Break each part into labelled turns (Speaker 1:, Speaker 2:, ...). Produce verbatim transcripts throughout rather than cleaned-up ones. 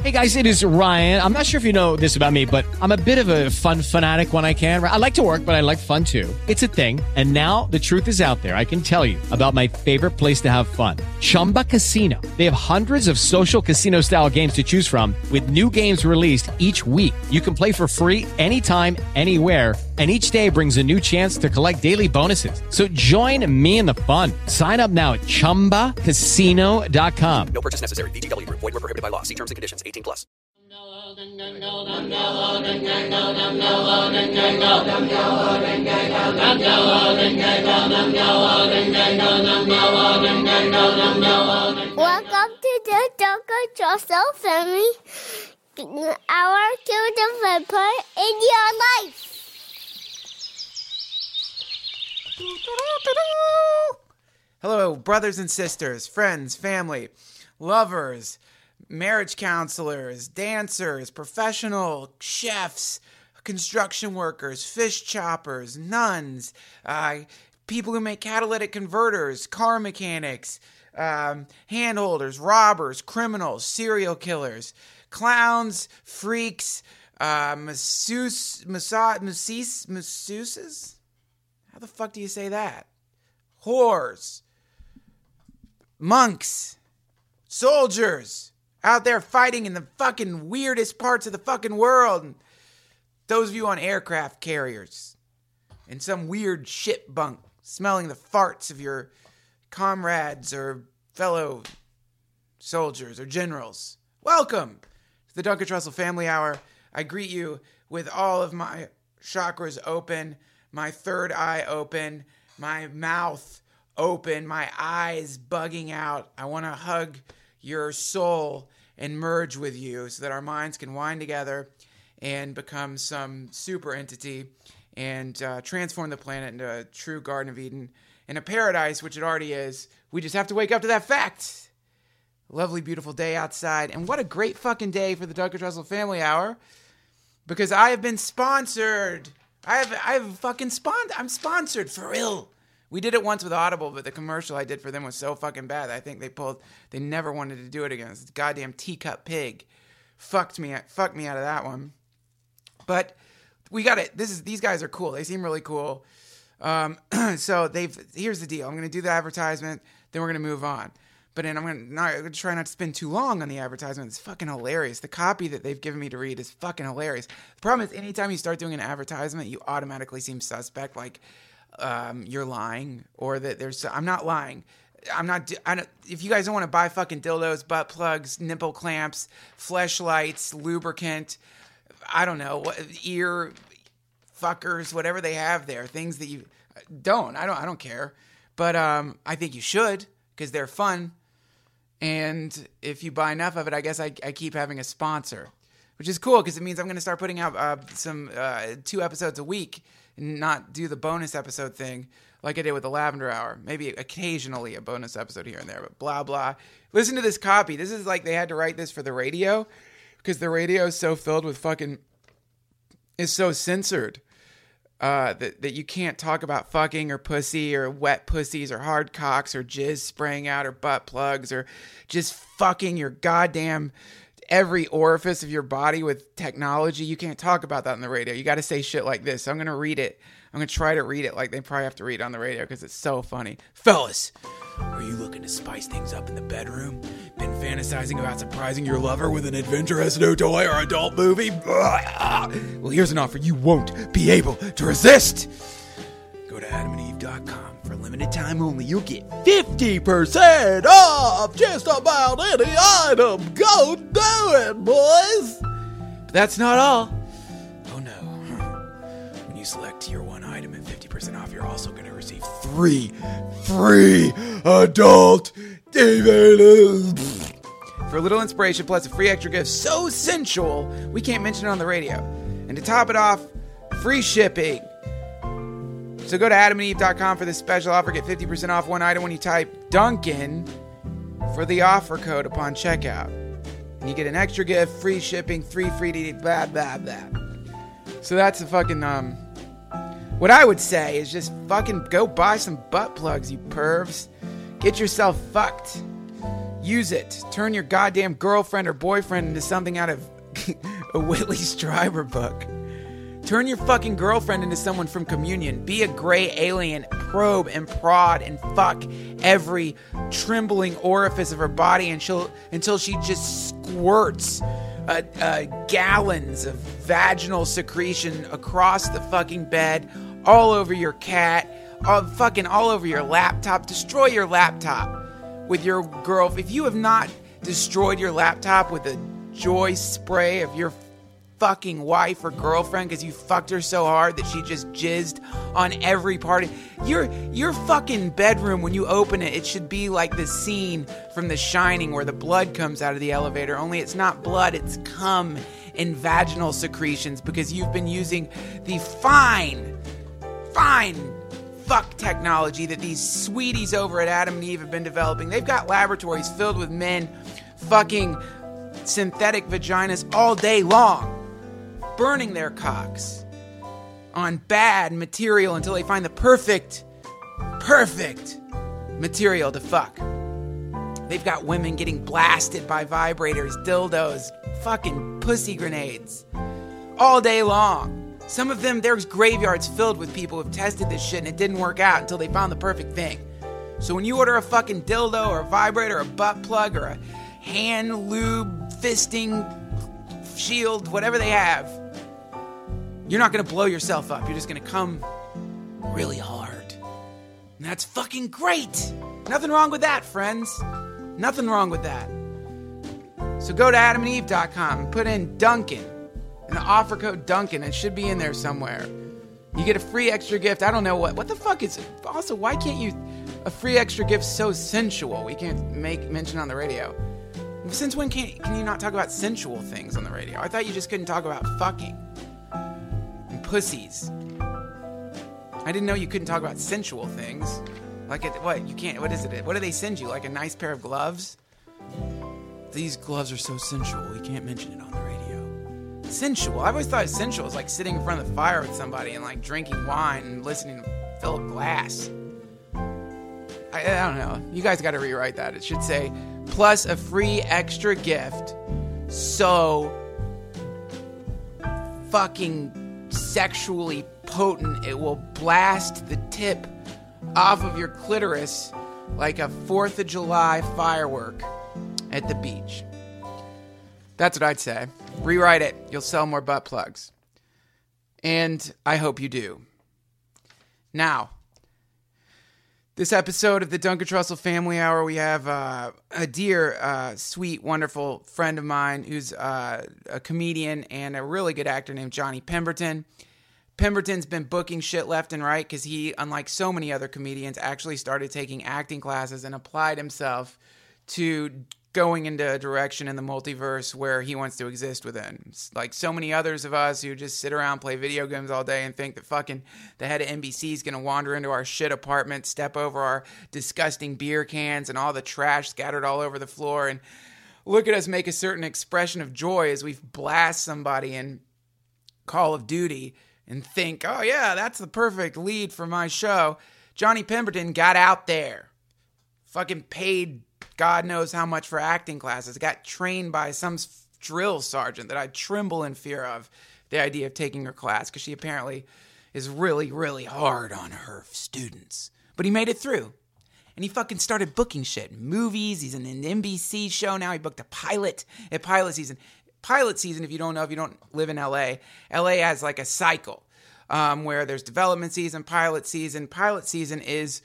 Speaker 1: Hey guys, it is Ryan. I'm not sure if you know this about me, but I'm a bit of a fun fanatic when I can. I like to work, but I like fun too. It's a thing. And now the truth is out there. I can tell you about my favorite place to have fun. Chumba Casino. They have hundreds of social casino style games to choose from with new games released each week. You can play for free anytime, anywhere. And each day brings a new chance to collect daily bonuses. So join me in the fun. Sign up now at chumba casino dot com.
Speaker 2: No purchase necessary. V G W Group. Void where prohibited by law. See terms and conditions. eighteen plus.
Speaker 3: Welcome to the Duncan Trussell Family Hour to November in your life.
Speaker 4: Hello, brothers and sisters, friends, family, lovers, marriage counselors, dancers, professional chefs, construction workers, fish choppers, nuns, uh, people who make catalytic converters, car mechanics, um, handholders, robbers, criminals, serial killers, clowns, freaks, uh, masseuse, massage, masseuse, masseuses? How the fuck do you say that? Whores, monks, soldiers, out there fighting in the fucking weirdest parts of the fucking world. Those of you on aircraft carriers, in some weird ship bunk, smelling the farts of your comrades or fellow soldiers or generals. Welcome to the Duncan Trussell Family Hour. I greet you with all of my chakras open, my third eye open, my mouth open, my eyes bugging out. I want to hug your soul and merge with you so that our minds can wind together and become some super entity and uh, transform the planet into a true Garden of Eden and a paradise, which it already is. We just have to wake up to that fact. Lovely, beautiful day outside. And what a great fucking day for the Duncan Trussell Family Hour, because I have been sponsored. I have I have fucking spon- I'm sponsored for real. We did it once with Audible, but the commercial I did for them was so fucking bad. I think they pulled, they never wanted to do it again. This goddamn teacup pig fucked me, fucked me out of that one. But we got it. This is, these guys are cool. They seem really cool. Um, so they've, here's the deal. I'm going to do the advertisement, then we're going to move on. But then I'm going to try not to spend too long on the advertisement. It's fucking hilarious. The copy that they've given me to read is fucking hilarious. The problem is anytime you start doing an advertisement, you automatically seem suspect. Like, Um, you're lying, or that there's, I'm not lying. I'm not, I don't, if you guys don't want to buy fucking dildos, butt plugs, nipple clamps, fleshlights, lubricant, I don't know, what, ear fuckers, whatever they have there, things that you don't, I don't, I don't care. But, um, I think you should, because they're fun. And if you buy enough of it, I guess I, I keep having a sponsor, which is cool, because it means I'm going to start putting out, uh, some, uh, two episodes a week. Not do the bonus episode thing like I did with the Lavender Hour. Maybe occasionally a bonus episode here and there, but blah, blah. Listen to this copy. This is like they had to write this for the radio because the radio is so filled with fucking, is so censored uh, that, that you can't talk about fucking or pussy or wet pussies or hard cocks or jizz spraying out or butt plugs or just fucking your goddamn every orifice of your body with technology. You can't talk about that on the radio. You got to say shit like this. So I'm going to read it. I'm going to try to read it like they probably have to read it on the radio because it's so funny. Fellas, are you looking to spice things up in the bedroom? Been fantasizing about surprising your lover with an adventurous new toy or adult movie? Well, here's an offer you won't be able to resist. Go to adam and eve dot com. For limited time only, you'll get fifty percent off just about any item. Go do it, boys! But that's not all. Oh no. When you select your one item at fifty percent off, you're also going to receive three free adult D V Ds. For a little inspiration plus a free extra gift so sensual, we can't mention it on the radio. And to top it off, free shipping. So go to adam and eve dot com for this special offer. Get fifty percent off one item when you type Duncan for the offer code upon checkout. And you get an extra gift, free shipping, three free D V Ds, blah, blah, blah. So that's the fucking, um, what I would say is just fucking go buy some butt plugs, you pervs. Get yourself fucked. Use it. Turn your goddamn girlfriend or boyfriend into something out of a Whitley Strieber book. Turn your fucking girlfriend into someone from Communion. Be a gray alien. Probe and prod and fuck every trembling orifice of her body until, until she just squirts uh, uh, gallons of vaginal secretion across the fucking bed, all over your cat, all, fucking all over your laptop. Destroy your laptop with your girl. If you have not destroyed your laptop with a joy spray of your fucking wife or girlfriend because you fucked her so hard that she just jizzed on every part of your your fucking bedroom, when you open it, it should be like the scene from The Shining where the blood comes out of the elevator, only it's not blood, it's cum and vaginal secretions, because you've been using the fine fine fuck technology that these sweeties over at Adam and Eve have been developing. They've got laboratories filled with men fucking synthetic vaginas all day long, burning their cocks on bad material until they find the perfect, perfect material to fuck. They've got women getting blasted by vibrators, dildos, fucking pussy grenades all day long. Some of them, there's graveyards filled with people who've tested this shit and it didn't work out until they found the perfect thing. So when you order a fucking dildo or a vibrator or a butt plug or a hand lube fisting shield, whatever they have, you're not going to blow yourself up. You're just going to come really hard. And that's fucking great. Nothing wrong with that, friends. Nothing wrong with that. So go to adam and eve dot com and put in Duncan and the offer code Duncan. It should be in there somewhere. You get a free extra gift. I don't know what. What the fuck is it? Also, why can't you... A free extra gift so sensual. We can't make mention on the radio. Since when can, can you not talk about sensual things on the radio? I thought you just couldn't talk about fucking and pussies. I didn't know you couldn't talk about sensual things. Like, it, what? You can't... What is it? What do they send you? Like a nice pair of gloves? These gloves are so sensual, we can't mention it on the radio. Sensual? I always thought sensual was like sitting in front of the fire with somebody and like drinking wine and listening to Philip Glass. I, I don't know. You guys got to rewrite that. It should say, plus a free extra gift. So fucking sexually potent, it will blast the tip off of your clitoris like a fourth of July firework at the beach. That's what I'd say. Rewrite it. You'll sell more butt plugs. And I hope you do. Now, this episode of the Duncan Trussell Family Hour, we have uh, a dear, uh, sweet, wonderful friend of mine who's uh, a comedian and a really good actor named Johnny Pemberton. Pemberton's been booking shit left and right because he, unlike so many other comedians, actually started taking acting classes and applied himself to going into a direction in the multiverse where he wants to exist within. Like so many others of us who just sit around, play video games all day and think that fucking the head of N B C is going to wander into our shit apartment, step over our disgusting beer cans and all the trash scattered all over the floor and look at us make a certain expression of joy as we blast somebody in Call of Duty and think, oh yeah, that's the perfect lead for my show. Johnny Pemberton got out there, fucking paid God knows how much for acting classes, got trained by some drill sergeant that I tremble in fear of the idea of taking her class because she apparently is really, really hard on her students. But he made it through. And he fucking started booking shit. Movies, he's in an N B C show now. He booked a pilot at pilot season. Pilot season, if you don't know, if you don't live in L A, L A has like a cycle um, where there's development season, pilot season. Pilot season is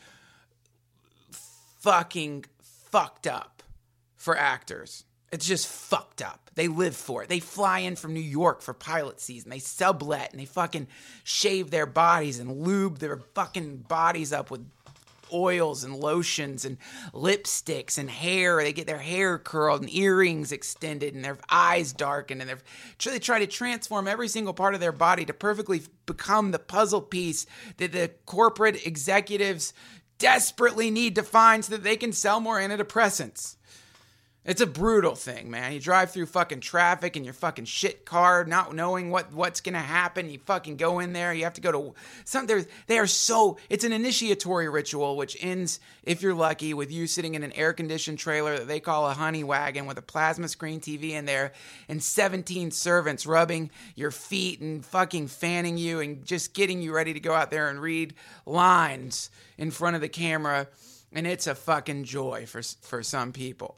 Speaker 4: fucking fucked up for actors. It's just fucked up. They live for it. They fly in from New York for pilot season. They sublet and they fucking shave their bodies and lube their fucking bodies up with oils and lotions and lipsticks and hair. They get their hair curled and earrings extended and their eyes darkened and they try to transform every single part of their body to perfectly become the puzzle piece that the corporate executives desperately need to find so that they can sell more antidepressants. It's a brutal thing, man. You drive through fucking traffic in your fucking shit car, not knowing what, what's going to happen. You fucking go in there. You have to go to some, they are so, it's an initiatory ritual, which ends, if you're lucky, with you sitting in an air-conditioned trailer that they call a honey wagon with a plasma screen T V in there and seventeen servants rubbing your feet and fucking fanning you and just getting you ready to go out there and read lines in front of the camera. And it's a fucking joy for for some people.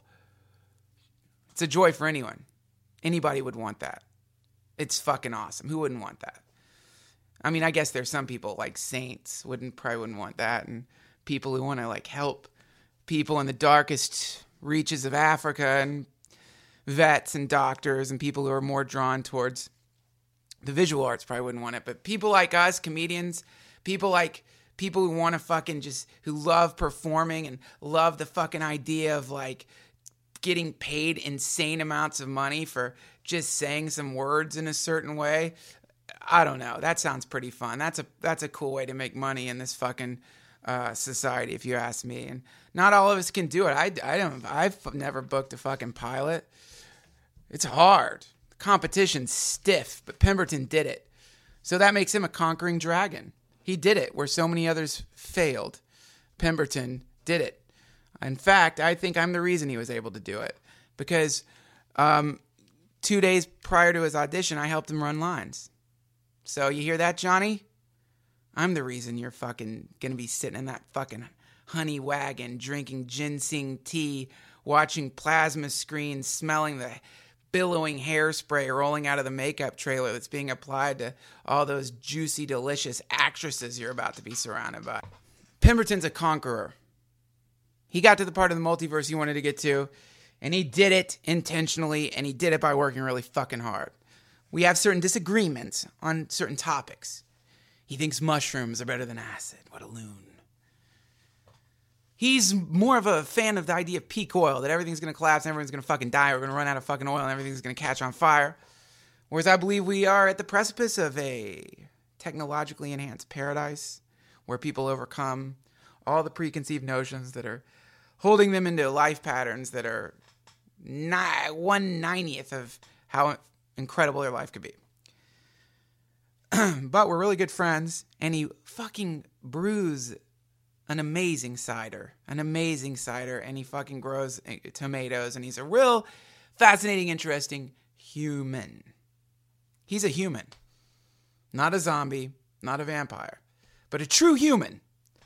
Speaker 4: It's a joy for anyone. Anybody would want that. It's fucking awesome. Who wouldn't want that? I mean, I guess there's some people like saints wouldn't probably wouldn't want that, and people who want to like help people in the darkest reaches of Africa, and vets and doctors and people who are more drawn towards the visual arts probably wouldn't want it. But people like us, comedians, people like people who want to fucking just who love performing and love the fucking idea of like getting paid insane amounts of money for just saying some words in a certain way. I don't know. That sounds pretty fun. That's a that's a cool way to make money in this fucking uh, society, if you ask me. And not all of us can do it. I, I don't. I've never booked a fucking pilot. It's hard. The competition's stiff, but Pemberton did it. So that makes him a conquering dragon. He did it where so many others failed. Pemberton did it. In fact, I think I'm the reason he was able to do it. Because um, two days prior to his audition, I helped him run lines. So you hear that, Johnny? I'm the reason you're fucking gonna be sitting in that fucking honey wagon, drinking ginseng tea, watching plasma screens, smelling the billowing hairspray rolling out of the makeup trailer that's being applied to all those juicy, delicious actresses you're about to be surrounded by. Pemberton's a conqueror. He got to the part of the multiverse he wanted to get to, and he did it intentionally, and he did it by working really fucking hard. We have certain disagreements on certain topics. He thinks mushrooms are better than acid. What a loon. He's more of a fan of the idea of peak oil, that everything's going to collapse and everyone's going to fucking die. We're going to run out of fucking oil and everything's going to catch on fire. Whereas I believe we are at the precipice of a technologically enhanced paradise where people overcome all the preconceived notions that are holding them into life patterns that are ni- one ninetieth of how incredible their life could be. But we're really good friends, and he fucking brews an amazing cider, an amazing cider, and he fucking grows tomatoes, and he's a real fascinating, interesting human. He's a human. Not a zombie, not a vampire, but a true human.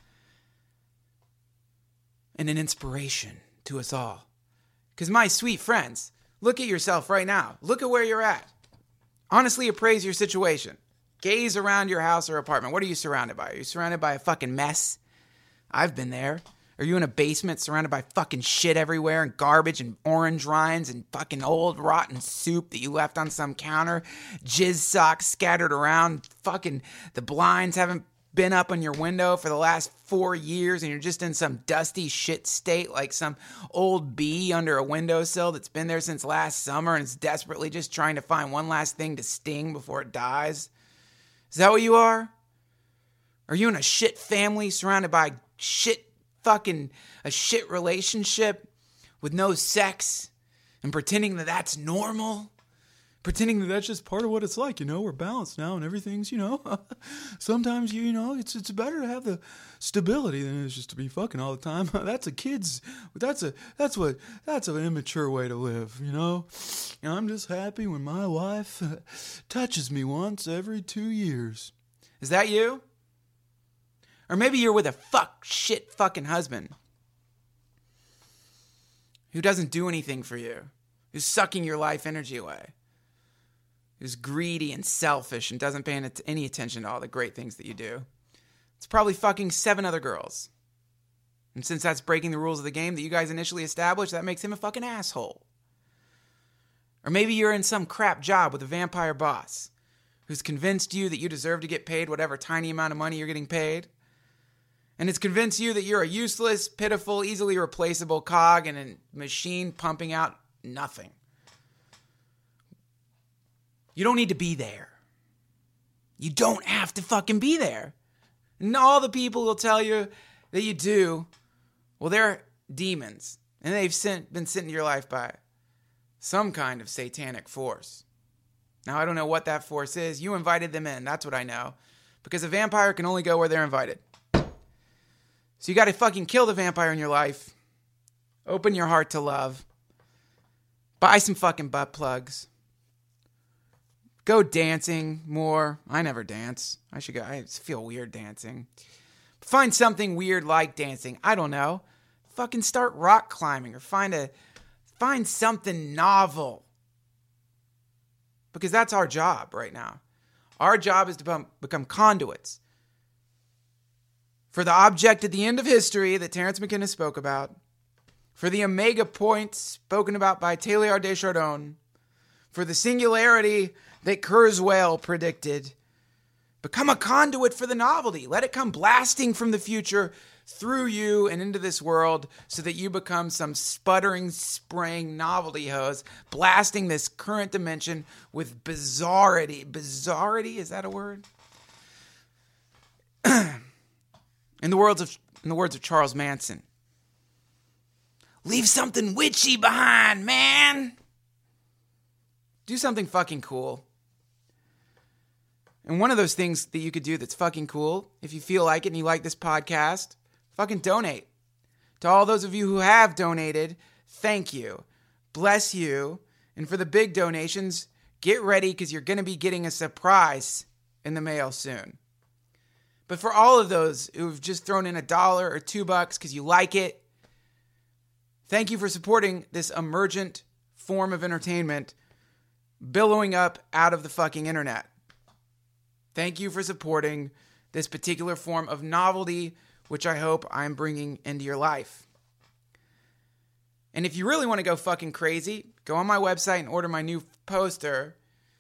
Speaker 4: And an inspiration to us all. Because my sweet friends, look at yourself right now. Look at where you're at. Honestly appraise your situation. Gaze around your house or apartment. What are you surrounded by? Are you surrounded by a fucking mess? I've been there. Are you in a basement surrounded by fucking shit everywhere and garbage and orange rinds and fucking old rotten soup that you left on some counter? Jizz socks scattered around. Fucking the blinds haven't been up on your window for the last four years and you're just in some dusty shit state like some old bee under a windowsill that's been there since last summer and is desperately just trying to find one last thing to sting before it dies. Is that what you are? Are you in a shit family surrounded by shit fucking a shit relationship with no sex and pretending that that's normal? Pretending that that's just part of what it's like, you know, we're balanced now and everything's, you know, sometimes, you, you know, it's it's better to have the stability than it is just to be fucking all the time. That's a kid's, that's a, that's what, that's an immature way to live, you know. And I'm just happy when my wife uh, touches me once every two years. Is that you? Or maybe you're with a fuck shit fucking husband who doesn't do anything for you, who's sucking your life energy away, who's greedy and selfish and doesn't pay any attention to all the great things that you do. It's probably fucking seven other girls. And since that's breaking the rules of the game that you guys initially established, that makes him a fucking asshole. Or maybe you're in some crap job with a vampire boss who's convinced you that you deserve to get paid whatever tiny amount of money you're getting paid. And it's convinced you that you're a useless, pitiful, easily replaceable cog in a machine pumping out nothing. You don't need to be there. You don't have to fucking be there. And all the people will tell you that you do, well, they're demons. And they've sent, been sent into your life by some kind of satanic force. Now, I don't know what that force is. You invited them in. That's what I know. Because a vampire can only go where they're invited. So you got to fucking kill the vampire in your life. Open your heart to love. Buy some fucking butt plugs. Go dancing more. I never dance. I should go. I feel weird dancing. Find something weird like dancing. I don't know. Fucking start rock climbing or find a find something novel. Because that's our job right now. Our job is to become, become conduits for the object at the end of history that Terence McKenna spoke about, for the omega points spoken about by Teilhard de Chardin, for the singularity that Kurzweil predicted. Become a conduit for the novelty. Let it come blasting from the future through you and into this world so that you become some sputtering, spraying novelty hose, blasting this current dimension with bizarrity. Bizarrity? Is that a word? in the words of in the words of Charles Manson. Leave something witchy behind, man. Do something fucking cool. And one of those things that you could do that's fucking cool, if you feel like it and you like this podcast, fucking donate. To all those of you who have donated, thank you. Bless you. And for the big donations, get ready because you're going to be getting a surprise in the mail soon. But for all of those who've just thrown in a dollar or two bucks because you like it, thank you for supporting this emergent form of entertainment billowing up out of the fucking internet. Thank you for supporting this particular form of novelty, which I hope I'm bringing into your life. And if you really want to go fucking crazy, go on my website and order my new poster,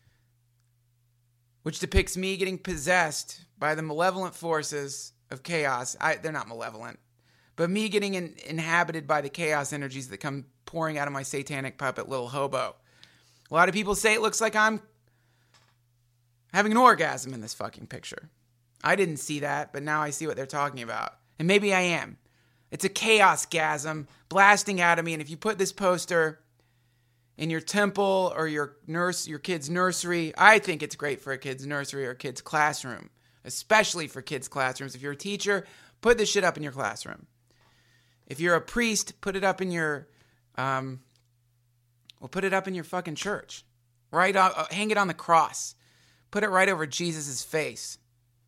Speaker 4: which depicts me getting possessed by the malevolent forces of chaos. I, they're not malevolent, but me getting in, inhabited by the chaos energies that come pouring out of my satanic puppet, Little Hobo. A lot of people say it looks like I'm having an orgasm in this fucking picture. I didn't see that, but now I see what they're talking about. And maybe I am. It's a chaos-gasm blasting out of me, and if you put this poster in your temple or your nurse, your kid's nursery, I think it's great for a kid's nursery or a kid's classroom, especially for kids' classrooms. If you're a teacher, put this shit up in your classroom. If you're a priest, put it up in your, um, well, put it up in your fucking church. Right, uh, hang it on the cross. Put it right over Jesus' face.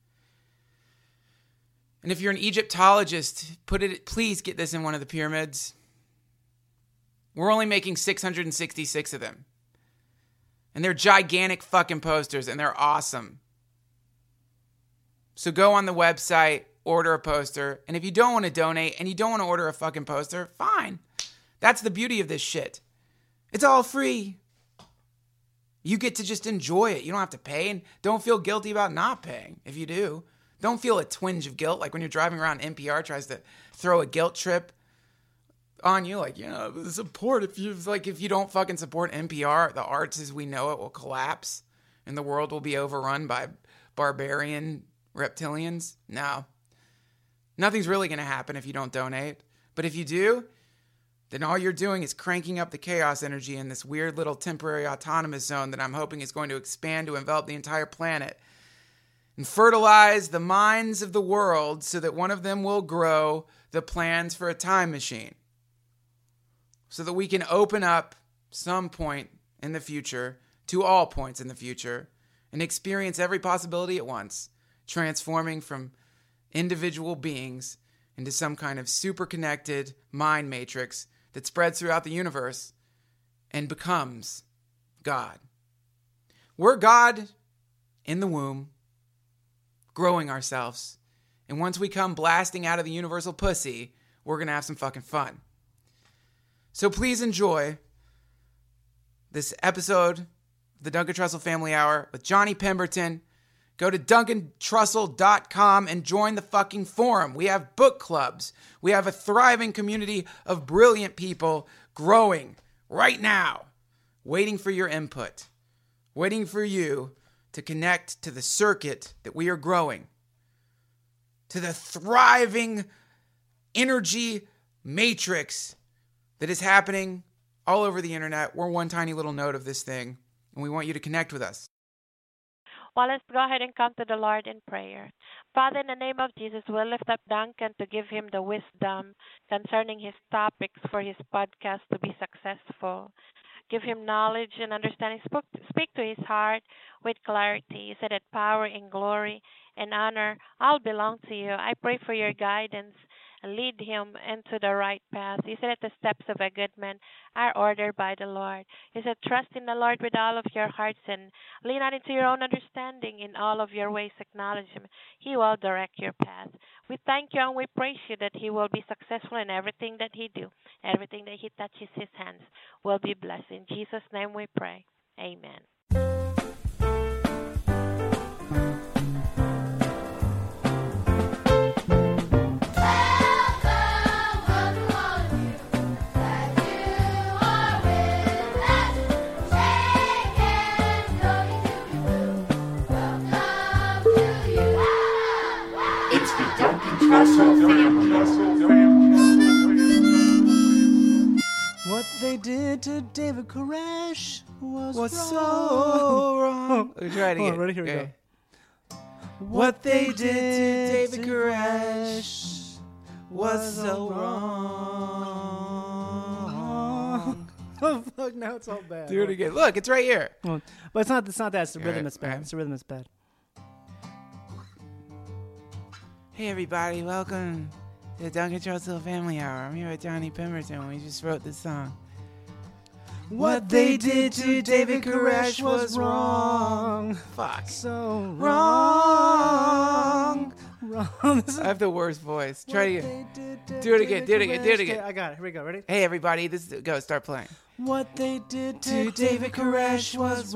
Speaker 4: And if you're an Egyptologist, put it. Please get this in one of the pyramids. We're only making six hundred sixty-six of them. And they're gigantic fucking posters, and they're awesome. So go on the website, order a poster, and if you don't want to donate and you don't want to order a fucking poster, fine. That's the beauty of this shit. It's all free. You get to just enjoy it. You don't have to pay, and don't feel guilty about not paying if you do. Don't feel a twinge of guilt like when you're driving around, N P R tries to throw a guilt trip on you, like, you know, support if you like if you don't fucking support N P R, the arts as we know it will collapse and the world will be overrun by barbarian reptilians. No. Nothing's really going to happen if you don't donate. But if you do, then all you're doing is cranking up the chaos energy in this weird little temporary autonomous zone that I'm hoping is going to expand to envelop the entire planet and fertilize the minds of the world so that one of them will grow the plans for a time machine. So that we can open up some point in the future to all points in the future and experience every possibility at once, transforming from individual beings into some kind of super connected mind matrix that spreads throughout the universe and becomes God. We're God in the womb, growing ourselves. And once we come blasting out of the universal pussy, we're going to have some fucking fun. So please enjoy this episode of the Duncan Trussell Family Hour with Johnny Pemberton. Go to duncan trussell dot com and join the fucking forum. We have book clubs. We have a thriving community of brilliant people growing right now, waiting for your input, waiting for you to connect to the circuit that we are growing, to the thriving energy matrix that is happening all over the internet. We're one tiny little node of this thing, and we want you to connect with us.
Speaker 5: Well, let's go ahead and come to the Lord in prayer. Father, in the name of Jesus, we'll lift up Duncan to give him the wisdom concerning his topics for his podcast to be successful. Give him knowledge and understanding. Speak to his heart with clarity. You said that power and glory and honor all belong to you. I pray for your guidance and lead him into the right path. You said that the steps of a good man are ordered by the Lord. You said, trust in the Lord with all of your hearts and lean not into your own understanding. In all of your ways acknowledge him. He will direct your path. We thank you and we praise you that he will be successful in everything that he do. Everything that he touches his hands will be blessed. In Jesus' name we pray. Amen.
Speaker 6: What they did to David Koresh was,
Speaker 4: was
Speaker 6: wrong.
Speaker 4: so wrong. We're trying to
Speaker 6: Hold
Speaker 4: get
Speaker 6: on, ready? Here we
Speaker 4: okay.
Speaker 6: go.
Speaker 4: What they did to David Koresh was so wrong.
Speaker 6: Oh fuck! Now it's all bad.
Speaker 4: Do it again. Look, it's right here.
Speaker 6: Well, but it's not. It's not that. It's the rhythm
Speaker 4: Right,
Speaker 6: that's bad.
Speaker 4: right.
Speaker 6: It's the rhythm that's bad.
Speaker 4: Hey everybody, welcome to the Duncan Trussell Family Hour. I'm here with Johnny Pemberton. We just wrote this song. What they did to David Koresh was wrong. Fuck.
Speaker 6: So
Speaker 4: Wrong.
Speaker 6: wrong. This is
Speaker 4: I have the worst voice. Try it
Speaker 6: what
Speaker 4: again.
Speaker 6: they did to
Speaker 4: Do it again, do it again, do it
Speaker 6: David
Speaker 4: again.
Speaker 6: Koresh. I got it. Here we go. Ready?
Speaker 4: Hey everybody, this is, go, start playing.
Speaker 6: What they did
Speaker 4: To
Speaker 6: to
Speaker 4: David Koresh was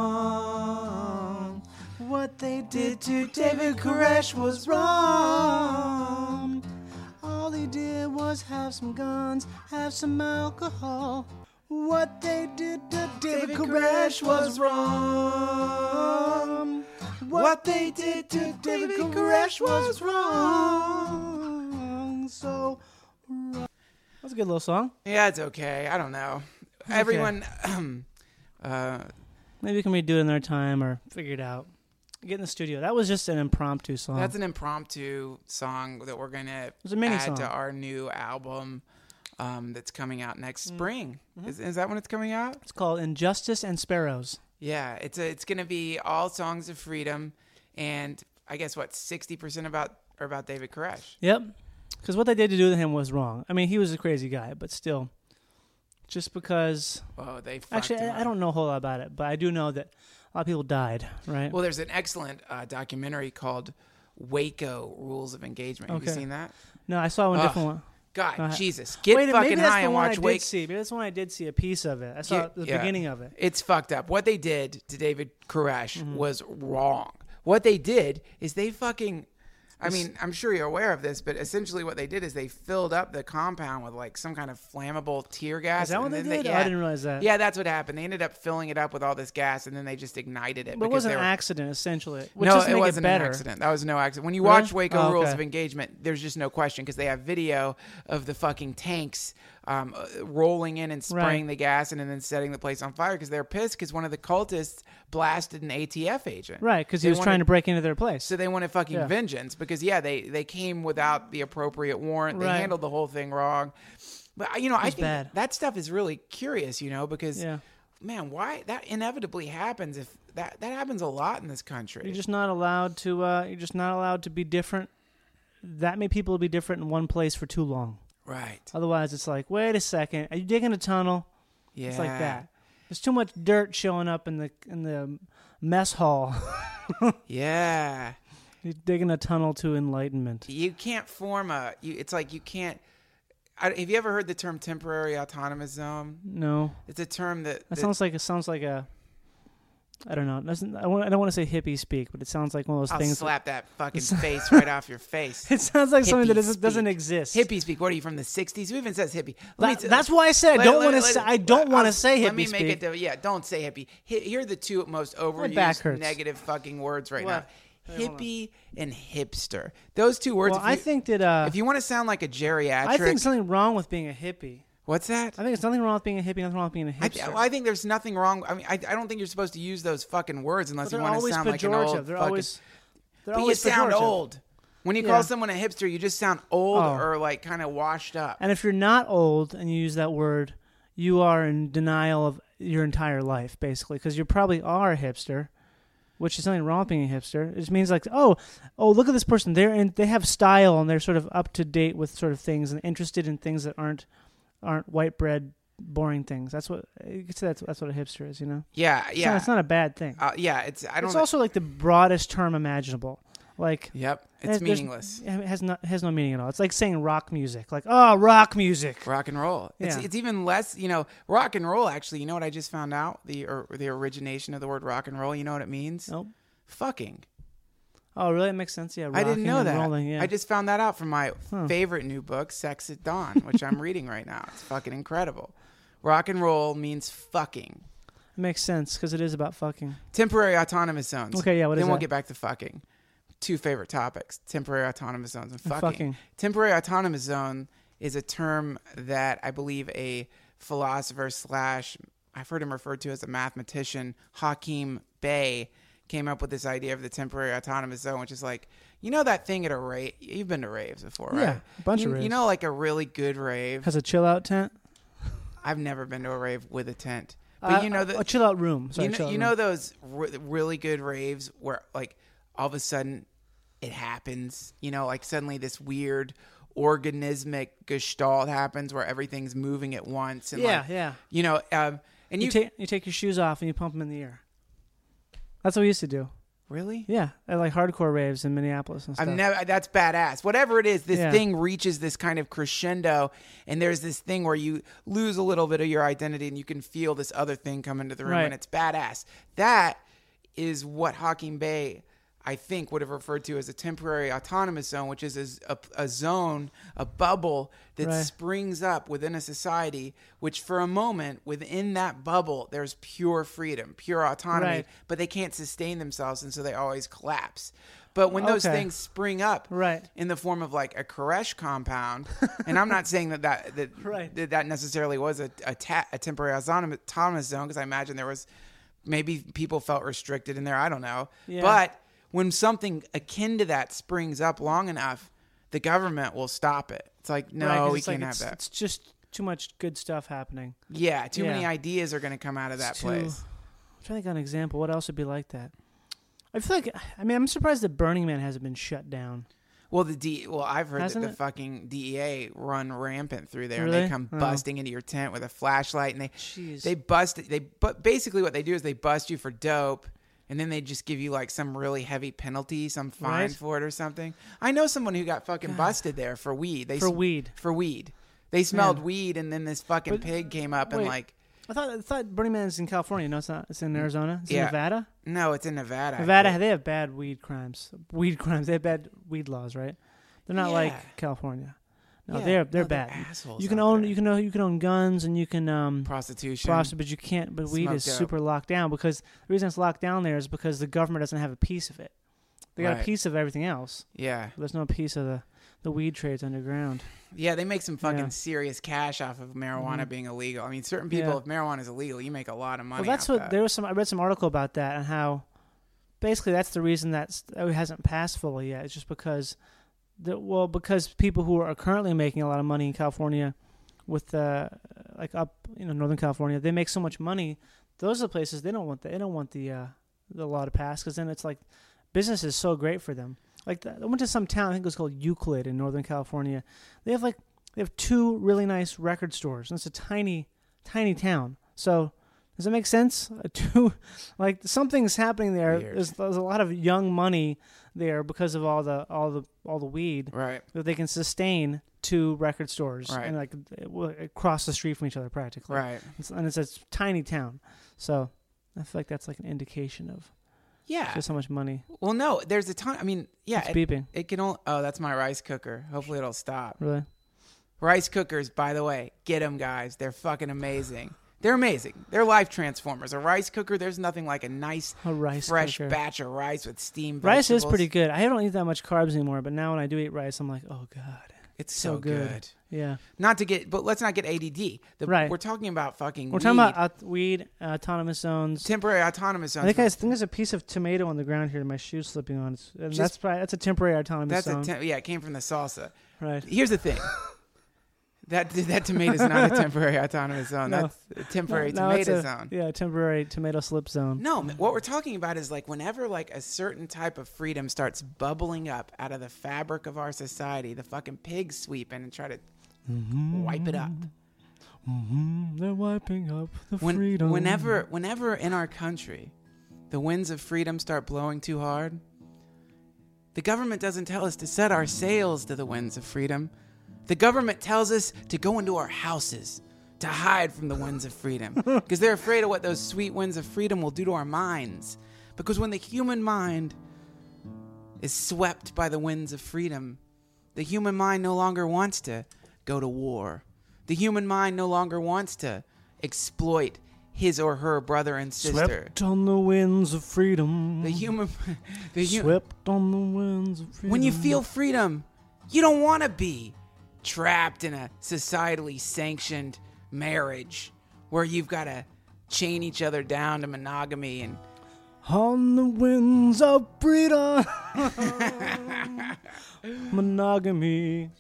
Speaker 6: wrong. What they did to David Koresh was wrong. All he did was have some guns, have some alcohol. What they did to David,
Speaker 4: David
Speaker 6: Koresh
Speaker 4: Koresh
Speaker 6: was
Speaker 4: was
Speaker 6: wrong. What they did to David Koresh was wrong. So wrong. That's a good little song.
Speaker 4: Yeah, it's okay. I don't know. Everyone, uh,
Speaker 6: Maybe we can redo it another time or figure it out. Get in the studio. That was just an impromptu song.
Speaker 4: that's an impromptu song that we're going to
Speaker 6: was a mini
Speaker 4: add
Speaker 6: song.
Speaker 4: to our new album um, that's coming out next
Speaker 6: Mm.
Speaker 4: spring.
Speaker 6: Mm-hmm.
Speaker 4: Is, is that when it's coming out?
Speaker 6: It's called Injustice and Sparrows.
Speaker 4: Yeah, it's a, it's going to be all songs of freedom, and I guess what sixty percent about are about David Koresh.
Speaker 6: Yep. Because what they did to do to him was wrong. I mean, he was a crazy guy, but still, just because.
Speaker 4: Oh, they fucked
Speaker 6: Actually,
Speaker 4: him
Speaker 6: I, I
Speaker 4: up.
Speaker 6: don't know a whole lot about it, but I do know that a lot of people died, right?
Speaker 4: Well, there's an excellent uh, documentary called Waco Rules of Engagement. Have you
Speaker 6: Okay.
Speaker 4: seen that?
Speaker 6: No, I saw one
Speaker 4: Ugh.
Speaker 6: different one.
Speaker 4: God,
Speaker 6: No, I-
Speaker 4: Jesus, get
Speaker 6: Wait,
Speaker 4: fucking
Speaker 6: maybe that's
Speaker 4: high
Speaker 6: the
Speaker 4: and
Speaker 6: one
Speaker 4: watch
Speaker 6: I
Speaker 4: Waco.
Speaker 6: did see. Maybe that's the one I did see a piece of it. I saw
Speaker 4: Get-
Speaker 6: the
Speaker 4: yeah.
Speaker 6: beginning of it.
Speaker 4: It's fucked up. What they did to David Koresh
Speaker 6: Mm-hmm.
Speaker 4: was wrong. What they did is they fucking. I mean, I'm sure you're aware of this, but essentially what they did is they filled up the compound with like some kind of flammable tear gas.
Speaker 6: Is that what
Speaker 4: and
Speaker 6: they
Speaker 4: then
Speaker 6: did? Oh,
Speaker 4: yeah,
Speaker 6: I didn't realize that.
Speaker 4: Yeah, that's what happened. They ended up filling it up with all this gas, and then they just ignited it.
Speaker 6: But it
Speaker 4: because
Speaker 6: was an
Speaker 4: they were,
Speaker 6: accident, essentially. Which
Speaker 4: no,
Speaker 6: just
Speaker 4: it
Speaker 6: make
Speaker 4: wasn't
Speaker 6: it better.
Speaker 4: an accident. That was no accident. When you
Speaker 6: Really?
Speaker 4: watch Waco
Speaker 6: Oh,
Speaker 4: Rules
Speaker 6: okay.
Speaker 4: of Engagement, there's just no question because they have video of the fucking tanks um, uh, rolling in and spraying
Speaker 6: Right.
Speaker 4: the gas in and then setting the place on fire because they're pissed because one of the cultists blasted an A T F agent.
Speaker 6: Right, because he
Speaker 4: They
Speaker 6: was
Speaker 4: wanted-
Speaker 6: trying to break into their place.
Speaker 4: So they wanted fucking
Speaker 6: Yeah.
Speaker 4: vengeance because yeah, they they came without the appropriate warrant. They
Speaker 6: Right.
Speaker 4: handled the whole thing wrong. But you know, I
Speaker 6: was
Speaker 4: think
Speaker 6: bad.
Speaker 4: that stuff is really curious. You know, because
Speaker 6: Yeah.
Speaker 4: man, why that inevitably happens if that that happens a lot in this country.
Speaker 6: You're just not allowed to. Uh, you're just not allowed to be different. That many people will be different in one place for too long.
Speaker 4: right.
Speaker 6: Otherwise, it's like, wait a second, are you digging a tunnel?
Speaker 4: Yeah.
Speaker 6: It's like that. There's too much dirt showing up in the in the mess hall.
Speaker 4: Yeah.
Speaker 6: You're digging a tunnel to enlightenment.
Speaker 4: You can't form a. You, it's like you can't. I, have you ever heard the term temporary autonomous zone?
Speaker 6: No,
Speaker 4: It's a term that.
Speaker 6: that
Speaker 4: that-
Speaker 6: sounds like it sounds like a. I don't know. It doesn't I, want, I don't want to say hippie speak, but it sounds like one of those
Speaker 4: I'll
Speaker 6: things.
Speaker 4: slap that fucking face right off your face.
Speaker 6: It sounds like something that
Speaker 4: Hippie
Speaker 6: doesn't, doesn't
Speaker 4: speak.
Speaker 6: exist.
Speaker 4: Hippie speak. What are you from the sixties? Who even says hippie? Let me
Speaker 6: That-
Speaker 4: t-
Speaker 6: that's why I said I
Speaker 4: let-
Speaker 6: don't
Speaker 4: let-
Speaker 6: want to
Speaker 4: let-
Speaker 6: say. I don't want to
Speaker 4: I'll-
Speaker 6: say hippie
Speaker 4: Let me make
Speaker 6: speak.
Speaker 4: it. to- Yeah, don't say hippie. Hi- Here are the two most
Speaker 6: back
Speaker 4: overused
Speaker 6: hurts.
Speaker 4: negative fucking words right
Speaker 6: What?
Speaker 4: now:
Speaker 6: Hey, hold on.
Speaker 4: hippie and hipster. Those two words.
Speaker 6: Well,
Speaker 4: if
Speaker 6: I
Speaker 4: you-
Speaker 6: think that. Uh,
Speaker 4: if you want to sound like a geriatric,
Speaker 6: I think something wrong with being a hippie.
Speaker 4: What's that?
Speaker 6: I think there's nothing wrong with being a hippie, nothing wrong with being a
Speaker 4: I,
Speaker 6: hipster.
Speaker 4: well, I think there's nothing wrong. I mean, I, I don't think you're supposed to use those fucking words unless
Speaker 6: But
Speaker 4: you
Speaker 6: they're
Speaker 4: want to
Speaker 6: always
Speaker 4: sound like an
Speaker 6: pejorative.
Speaker 4: old
Speaker 6: They're
Speaker 4: fucking...
Speaker 6: always, they're
Speaker 4: but you
Speaker 6: always
Speaker 4: sound
Speaker 6: pejorative.
Speaker 4: old. When you
Speaker 6: Yeah.
Speaker 4: call someone a hipster, you just sound old
Speaker 6: Oh.
Speaker 4: or like kind of washed up.
Speaker 6: And if you're not old and you use that word, you are in denial of your entire life, basically, because you probably are a hipster, which is nothing wrong with being a hipster. It just means like, oh, oh, look at this person. They're in, they have style and they're sort of up to date with sort of things and interested in things that aren't aren't white bread, boring things. That's what you could say. That's that's what a hipster is, you know.
Speaker 4: Yeah,
Speaker 6: It's
Speaker 4: yeah,
Speaker 6: not, it's not a bad thing.
Speaker 4: uh, yeah. It's I don't.
Speaker 6: It's also like the broadest term imaginable. Like,
Speaker 4: Yep, it's
Speaker 6: there's-
Speaker 4: meaningless.
Speaker 6: It has no, it has no meaning at all. It's like saying rock music. Like, oh, rock music.
Speaker 4: Rock and roll. It's
Speaker 6: Yeah.
Speaker 4: it's even less. You know, rock and roll. Actually, you know what I just found out? The or, the origination of the word rock and roll. You know what it means?
Speaker 6: Nope.
Speaker 4: Fucking.
Speaker 6: Oh, really? It makes sense. Yeah,
Speaker 4: I didn't
Speaker 6: rocking
Speaker 4: know
Speaker 6: and
Speaker 4: that.
Speaker 6: rolling, yeah.
Speaker 4: I just found that out from my
Speaker 6: Huh.
Speaker 4: favorite new book, Sex at Dawn, which I'm reading right now. It's fucking incredible. Rock and roll means fucking.
Speaker 6: It makes sense because it is about fucking.
Speaker 4: Temporary autonomous zones.
Speaker 6: Okay, yeah, what is
Speaker 4: Then we'll
Speaker 6: that?
Speaker 4: get back to fucking. Two favorite topics: temporary autonomous zones and
Speaker 6: And
Speaker 4: fucking.
Speaker 6: fucking.
Speaker 4: Temporary autonomous zone is a term that I believe a philosopher slash I've heard him referred to as a mathematician, Hakim Bey, came up with this idea of the temporary autonomous zone, which is like, you know that thing at a rave. You've been to raves before, right?
Speaker 6: Yeah, a bunch
Speaker 4: you,
Speaker 6: of raves.
Speaker 4: You know, like a really good rave.
Speaker 6: Has a chill out tent.
Speaker 4: I've never been to a rave with a tent, but
Speaker 6: Uh,
Speaker 4: you know the
Speaker 6: a chill out room. Sorry,
Speaker 4: you know,
Speaker 6: chill out
Speaker 4: you
Speaker 6: room.
Speaker 4: know those re- really good raves where like all of a sudden it happens, you know, like suddenly this weird organismic gestalt happens where everything's moving at once. And
Speaker 6: Yeah,
Speaker 4: like,
Speaker 6: yeah.
Speaker 4: You know, um, and
Speaker 6: You,
Speaker 4: you,
Speaker 6: take you take your shoes off and you pump them in the air. That's what we used to do.
Speaker 4: really?
Speaker 6: Yeah, at like hardcore raves in Minneapolis and stuff.
Speaker 4: I've never. That's badass. Whatever it is, this
Speaker 6: Yeah.
Speaker 4: thing reaches this kind of crescendo, and there's this thing where you lose a little bit of your identity, and you can feel this other thing come into the room,
Speaker 6: Right.
Speaker 4: and it's badass. That is what Hakim Bey, I think, would have referred to as a temporary autonomous zone, which is a, a, a zone, a bubble that
Speaker 6: Right.
Speaker 4: springs up within a society, which for a moment, within that bubble, there's pure freedom, pure autonomy,
Speaker 6: Right.
Speaker 4: but they can't sustain themselves, and so they always collapse. But when those
Speaker 6: Okay.
Speaker 4: things spring up
Speaker 6: Right.
Speaker 4: in the form of like a Koresh compound, and I'm not saying that that that,
Speaker 6: Right.
Speaker 4: that, that necessarily was a a, ta- a temporary autonomous autonomous zone, because I imagine there was maybe people felt restricted in there. I don't know,
Speaker 6: Yeah.
Speaker 4: but when something akin to that springs up long enough, the government will stop it. It's like, no,
Speaker 6: Right, 'cause
Speaker 4: we
Speaker 6: it's like
Speaker 4: can't
Speaker 6: it's,
Speaker 4: have that.
Speaker 6: It's just too much good stuff happening.
Speaker 4: Yeah, too many
Speaker 6: Yeah.
Speaker 4: ideas are going to come out of that
Speaker 6: It's too-
Speaker 4: place.
Speaker 6: I'm trying to think of an example. What else would be like that? I feel like, I mean, I'm surprised that Burning Man hasn't been shut down.
Speaker 4: Well, the D, well, I've heard
Speaker 6: Hasn't
Speaker 4: that the
Speaker 6: it?
Speaker 4: fucking D E A run rampant through there, and
Speaker 6: Really?
Speaker 4: they come
Speaker 6: Oh.
Speaker 4: busting into your tent with a flashlight, and they
Speaker 6: Jeez.
Speaker 4: they bust they but basically what they do is they bust you for dope, and then they just give you like some really heavy penalty, some fine
Speaker 6: Right.
Speaker 4: for it or something. I know someone who got fucking busted there for weed. They
Speaker 6: For
Speaker 4: sm-
Speaker 6: weed.
Speaker 4: For weed. They smelled
Speaker 6: Man.
Speaker 4: weed, and then this fucking
Speaker 6: But-
Speaker 4: pig came up and
Speaker 6: wait.
Speaker 4: like,
Speaker 6: I thought I thought Burning Man is in California. No, it's not. It's in Arizona. It's in
Speaker 4: Yeah.
Speaker 6: Nevada.
Speaker 4: no, it's in Nevada. I
Speaker 6: Nevada,
Speaker 4: think.
Speaker 6: they have bad weed crimes. Weed crimes. They have bad weed laws, right? They're not
Speaker 4: Yeah.
Speaker 6: like California. No,
Speaker 4: Yeah.
Speaker 6: they're they're
Speaker 4: No, they're
Speaker 6: bad.
Speaker 4: assholes
Speaker 6: You can
Speaker 4: out
Speaker 6: own
Speaker 4: there.
Speaker 6: you can own you can own guns and you can um
Speaker 4: prostitution.
Speaker 6: prostitute, but you can't. But weed
Speaker 4: Smoke
Speaker 6: is
Speaker 4: dope.
Speaker 6: super locked down because the reason it's locked down there is because the government doesn't have a piece of it. They got
Speaker 4: Right.
Speaker 6: a piece of everything else.
Speaker 4: Yeah.
Speaker 6: But there's no piece of the the weed trades underground.
Speaker 4: Yeah, they make some fucking
Speaker 6: Yeah.
Speaker 4: serious cash off of marijuana
Speaker 6: Mhm.
Speaker 4: being illegal. I mean, certain people,
Speaker 6: Yeah.
Speaker 4: if marijuana is illegal, you make a lot of money.
Speaker 6: Well, that's
Speaker 4: off
Speaker 6: what
Speaker 4: that.
Speaker 6: there was some. I read some article about that and how basically that's the reason that's, that it hasn't passed fully yet. It's just because, the, well, because people who are currently making a lot of money in California, with uh, like up you know Northern California, they make so much money. Those are the places they don't want the, they don't want the uh, the law to pass because then it's like business is so great for them. Like the, I went to some town, I think it was called Euclid in Northern California. They have like they have two really nice record stores, and it's a tiny, tiny town. So does that make sense? Uh, two, like something's happening there.
Speaker 4: Weird.
Speaker 6: There's, there's a lot of young money there because of all the all the all the weed
Speaker 4: Right.
Speaker 6: that they can sustain two record stores
Speaker 4: Right.
Speaker 6: and like it- well, across the street from each other practically.
Speaker 4: Right.
Speaker 6: It's, and it's a tiny town, so I feel like that's like an indication of
Speaker 4: Yeah.
Speaker 6: just how much money
Speaker 4: Well, no, there's a ton. I mean, yeah.
Speaker 6: it's
Speaker 4: It,
Speaker 6: beeping.
Speaker 4: it can only. Oh, that's my rice cooker. Hopefully, it'll stop.
Speaker 6: Really?
Speaker 4: Rice cookers, by the way, get them, guys. They're fucking amazing. They're amazing. They're life transformers. A rice cooker, there's nothing like a nice,
Speaker 6: A rice
Speaker 4: fresh
Speaker 6: cooker.
Speaker 4: batch of rice with steamed
Speaker 6: Rice is
Speaker 4: vegetables.
Speaker 6: pretty good. I don't eat that much carbs anymore, but now when I do eat rice, I'm like, oh god.
Speaker 4: It's so,
Speaker 6: so good.
Speaker 4: good.
Speaker 6: Yeah.
Speaker 4: Not to get, but let's not get A D D. The,
Speaker 6: Right.
Speaker 4: We're talking about fucking.
Speaker 6: We're
Speaker 4: weed.
Speaker 6: talking about uh, weed, uh, autonomous zones.
Speaker 4: temporary autonomous zones.
Speaker 6: I think I think there's a piece of tomato on the ground here. My shoe's slipping on. It's, and
Speaker 4: Just-
Speaker 6: that's probably that's a temporary autonomous
Speaker 4: That's
Speaker 6: zone.
Speaker 4: a tem- yeah. It came from the salsa.
Speaker 6: right.
Speaker 4: Here's the thing. that that tomato's not a temporary autonomous zone.
Speaker 6: No.
Speaker 4: That's a temporary
Speaker 6: No, it's
Speaker 4: tomato
Speaker 6: a-
Speaker 4: zone.
Speaker 6: Yeah, temporary tomato slip zone.
Speaker 4: No, what we're talking about is like whenever like a certain type of freedom starts bubbling up out of the fabric of our society, the fucking pigs sweep in and try to wipe it up.
Speaker 6: Mm-hmm. They're wiping up the
Speaker 4: When,
Speaker 6: freedom.
Speaker 4: Whenever, whenever in our country, the winds of freedom start blowing too hard, the government doesn't tell us to set our sails to the winds of freedom. The government tells us to go into our houses to hide from the winds of freedom because they're afraid of what those sweet winds of freedom will do to our minds. Because when the human mind is swept by the winds of freedom, the human mind no longer wants to go to war. The human mind no longer wants to exploit his or her brother and sister.
Speaker 6: Swept on the winds of freedom.
Speaker 4: The human, the hu-
Speaker 6: Swept on the winds of freedom.
Speaker 4: when you feel freedom, you don't want to be trapped in a societally sanctioned marriage where you've got to chain each other down to monogamy and
Speaker 6: on the winds of freedom. Monogamy.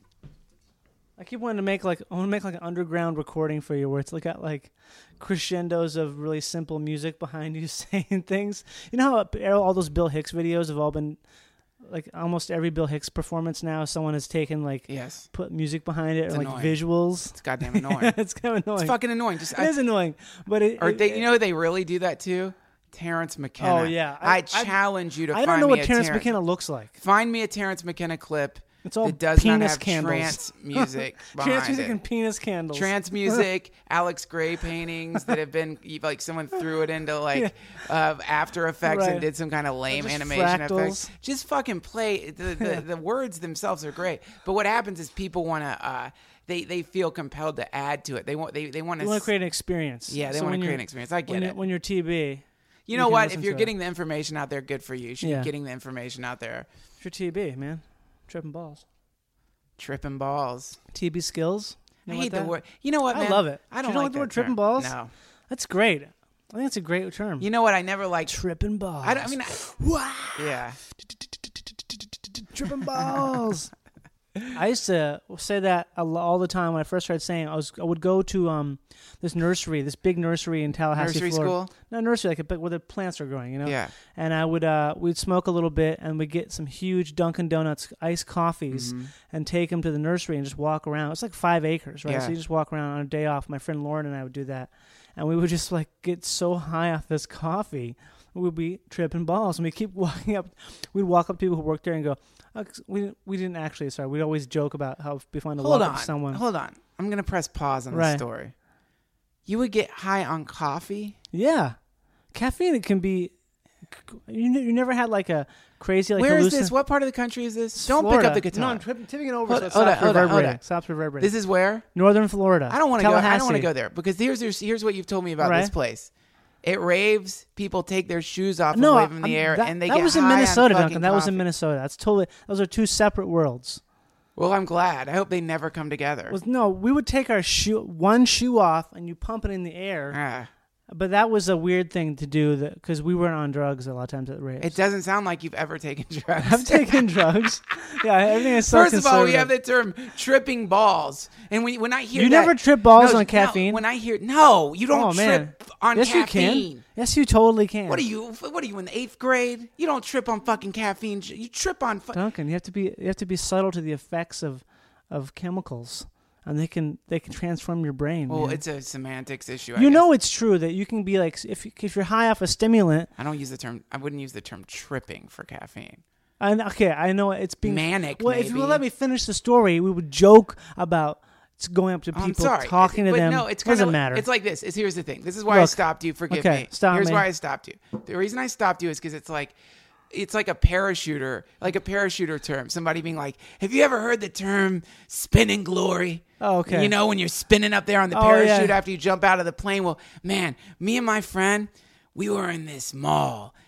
Speaker 6: I keep wanting to make like I want to make like an underground recording for you where it's like got like crescendos of really simple music behind you saying things. You know how all those Bill Hicks videos have all been like almost every Bill Hicks performance now someone has taken like
Speaker 4: yes,
Speaker 6: put music behind it
Speaker 4: It's
Speaker 6: or like
Speaker 4: annoying.
Speaker 6: visuals.
Speaker 4: it's goddamn annoying.
Speaker 6: It's kind of annoying.
Speaker 4: It's fucking annoying. Just
Speaker 6: It
Speaker 4: I,
Speaker 6: is annoying, but it,
Speaker 4: or
Speaker 6: it-
Speaker 4: they, you know, they really do that too. Terrence McKenna.
Speaker 6: Oh, yeah.
Speaker 4: I,
Speaker 6: I- I-
Speaker 4: challenge you to.
Speaker 6: I
Speaker 4: find
Speaker 6: don't know
Speaker 4: me
Speaker 6: what
Speaker 4: a
Speaker 6: Terrence
Speaker 4: Terrence
Speaker 6: McKenna looks like.
Speaker 4: Find me a Terrence McKenna clip.
Speaker 6: It's all
Speaker 4: that does not
Speaker 6: penis
Speaker 4: have
Speaker 6: candles.
Speaker 4: trance music behind
Speaker 6: Trance music
Speaker 4: it.
Speaker 6: and penis candles.
Speaker 4: Trance music, Alex Gray paintings that have been like someone threw it into like uh, After Effects
Speaker 6: Right.
Speaker 4: and did some kind of lame
Speaker 6: Just
Speaker 4: animation
Speaker 6: fractals.
Speaker 4: effects. Just fucking play. The, the, the words themselves are great, but what happens is people want to. Uh, they they feel compelled to add to it. They want they they want
Speaker 6: You want to create an experience.
Speaker 4: Yeah, they
Speaker 6: So
Speaker 4: want
Speaker 6: when
Speaker 4: to create
Speaker 6: you're-
Speaker 4: an experience. I get
Speaker 6: when
Speaker 4: it.
Speaker 6: You're, when you're T B,
Speaker 4: You know
Speaker 6: can
Speaker 4: what?
Speaker 6: listen
Speaker 4: If you're
Speaker 6: to it.
Speaker 4: getting the information out there, good for you. You should
Speaker 6: Yeah.
Speaker 4: be getting the information out there.
Speaker 6: if you're T B, man, tripping balls.
Speaker 4: Tripping balls.
Speaker 6: T B skills. You
Speaker 4: I
Speaker 6: know
Speaker 4: hate
Speaker 6: what
Speaker 4: the
Speaker 6: that-
Speaker 4: word. You know what,
Speaker 6: I
Speaker 4: man?
Speaker 6: love it.
Speaker 4: I
Speaker 6: Do
Speaker 4: don't
Speaker 6: you know
Speaker 4: like
Speaker 6: what the
Speaker 4: that
Speaker 6: word tripping
Speaker 4: term.
Speaker 6: balls?
Speaker 4: No.
Speaker 6: That's great. I think it's a great term.
Speaker 4: You know what? I never liked.
Speaker 6: tripping balls.
Speaker 4: I, don't, I mean, I,
Speaker 6: wow.
Speaker 4: yeah.
Speaker 6: Tripping balls. I used to say that a lo- all the time when I first started saying it. I was I would go to um this nursery, this big nursery in Tallahassee,
Speaker 4: Nursery
Speaker 6: Florida.
Speaker 4: school?
Speaker 6: No, nursery, like a big where the plants are growing, you know.
Speaker 4: Yeah.
Speaker 6: And I would uh we'd smoke a little bit and we'd get some huge Dunkin' Donuts iced coffees
Speaker 4: Mm-hmm.
Speaker 6: and take them to the nursery and just walk around. It's like five acres, right?
Speaker 4: Yeah.
Speaker 6: So you just walk around on a day off. My friend Lauren and I would do that, and we would just like get so high off this coffee. We'd be tripping balls, and we keep walking up. We'd walk up to people who work there and go, oh, we we didn't actually. Sorry, we'd always joke about how it'd be fun to
Speaker 4: Hold
Speaker 6: walk
Speaker 4: on.
Speaker 6: up to someone.
Speaker 4: Hold on. I'm gonna press pause on
Speaker 6: Right.
Speaker 4: this story. You would get high on coffee.
Speaker 6: Yeah, caffeine. It can be. You ne- you never had like a crazy like
Speaker 4: Where is
Speaker 6: hallucin-
Speaker 4: this? What part of the country is this? Don't
Speaker 6: Florida.
Speaker 4: pick up the guitar.
Speaker 6: No, I'm tri- tipping it over
Speaker 4: Hold-
Speaker 6: so it
Speaker 4: hold on,
Speaker 6: stops
Speaker 4: hold on, hold
Speaker 6: reverberating.
Speaker 4: on.
Speaker 6: Stops reverberating.
Speaker 4: This is where?
Speaker 6: Northern Florida.
Speaker 4: I don't want to go. I don't want to
Speaker 6: Tallahassee.
Speaker 4: go there because here's here's, here's what you've told me about
Speaker 6: Right.
Speaker 4: this place. It raves. People take their shoes off
Speaker 6: No,
Speaker 4: and wave them in the
Speaker 6: I'm-
Speaker 4: air,
Speaker 6: that,
Speaker 4: and they
Speaker 6: that
Speaker 4: get
Speaker 6: was in
Speaker 4: high on
Speaker 6: Minnesota,
Speaker 4: fucking
Speaker 6: Duncan. That was in
Speaker 4: coffee.
Speaker 6: Minnesota. That's totally. Those are two separate worlds.
Speaker 4: Well, I'm glad. I hope they never come together.
Speaker 6: Was no, we would take our shoe, one shoe off, and you pump it in the air.
Speaker 4: Ah.
Speaker 6: But that was a weird thing to do because we weren't on drugs a lot of times at raves.
Speaker 4: It doesn't sound like you've ever taken drugs.
Speaker 6: I've taken drugs. Yeah, everything is so
Speaker 4: First of all, we have
Speaker 6: conservative.
Speaker 4: the term tripping balls, and when when I hear
Speaker 6: You
Speaker 4: that-
Speaker 6: never trip balls
Speaker 4: No,
Speaker 6: on
Speaker 4: no,
Speaker 6: caffeine?
Speaker 4: when I hear no, you don't
Speaker 6: Oh, man.
Speaker 4: trip on
Speaker 6: yes,
Speaker 4: caffeine.
Speaker 6: you can. Yes, you totally can.
Speaker 4: What are you? What are you in the eighth grade? You don't trip on fucking caffeine. You trip on. Fu-
Speaker 6: Duncan? You have to be. You have to be subtle to the effects of, of chemicals, and they can they can transform your brain.
Speaker 4: well,
Speaker 6: man.
Speaker 4: it's a semantics issue. I
Speaker 6: you
Speaker 4: guess.
Speaker 6: know it's true that you can be like if if you're high off a stimulant.
Speaker 4: I don't use the term. I wouldn't use the term tripping for caffeine.
Speaker 6: And okay, I know it's being
Speaker 4: Manic,
Speaker 6: Well, if you
Speaker 4: maybe.
Speaker 6: will let me finish the story, we would joke about going up to
Speaker 4: Oh,
Speaker 6: people,
Speaker 4: I'm sorry.
Speaker 6: talking to
Speaker 4: but
Speaker 6: them.
Speaker 4: No, it's
Speaker 6: doesn't
Speaker 4: kinda,
Speaker 6: matter.
Speaker 4: It's like this. It's here's the thing. This is why I
Speaker 6: Look,
Speaker 4: stopped you. Forgive
Speaker 6: okay,
Speaker 4: me.
Speaker 6: stop
Speaker 4: here's
Speaker 6: me.
Speaker 4: why I stopped you. The reason I stopped you is because it's like. It's like a parachuter, like a parachuter term. Somebody being like, "Have you ever heard the term spinning glory?"
Speaker 6: Oh, okay.
Speaker 4: You know, when you're spinning up there on the
Speaker 6: Oh,
Speaker 4: parachute
Speaker 6: yeah.
Speaker 4: after you jump out of the plane. Well, man, me and my friend, we were in this mall,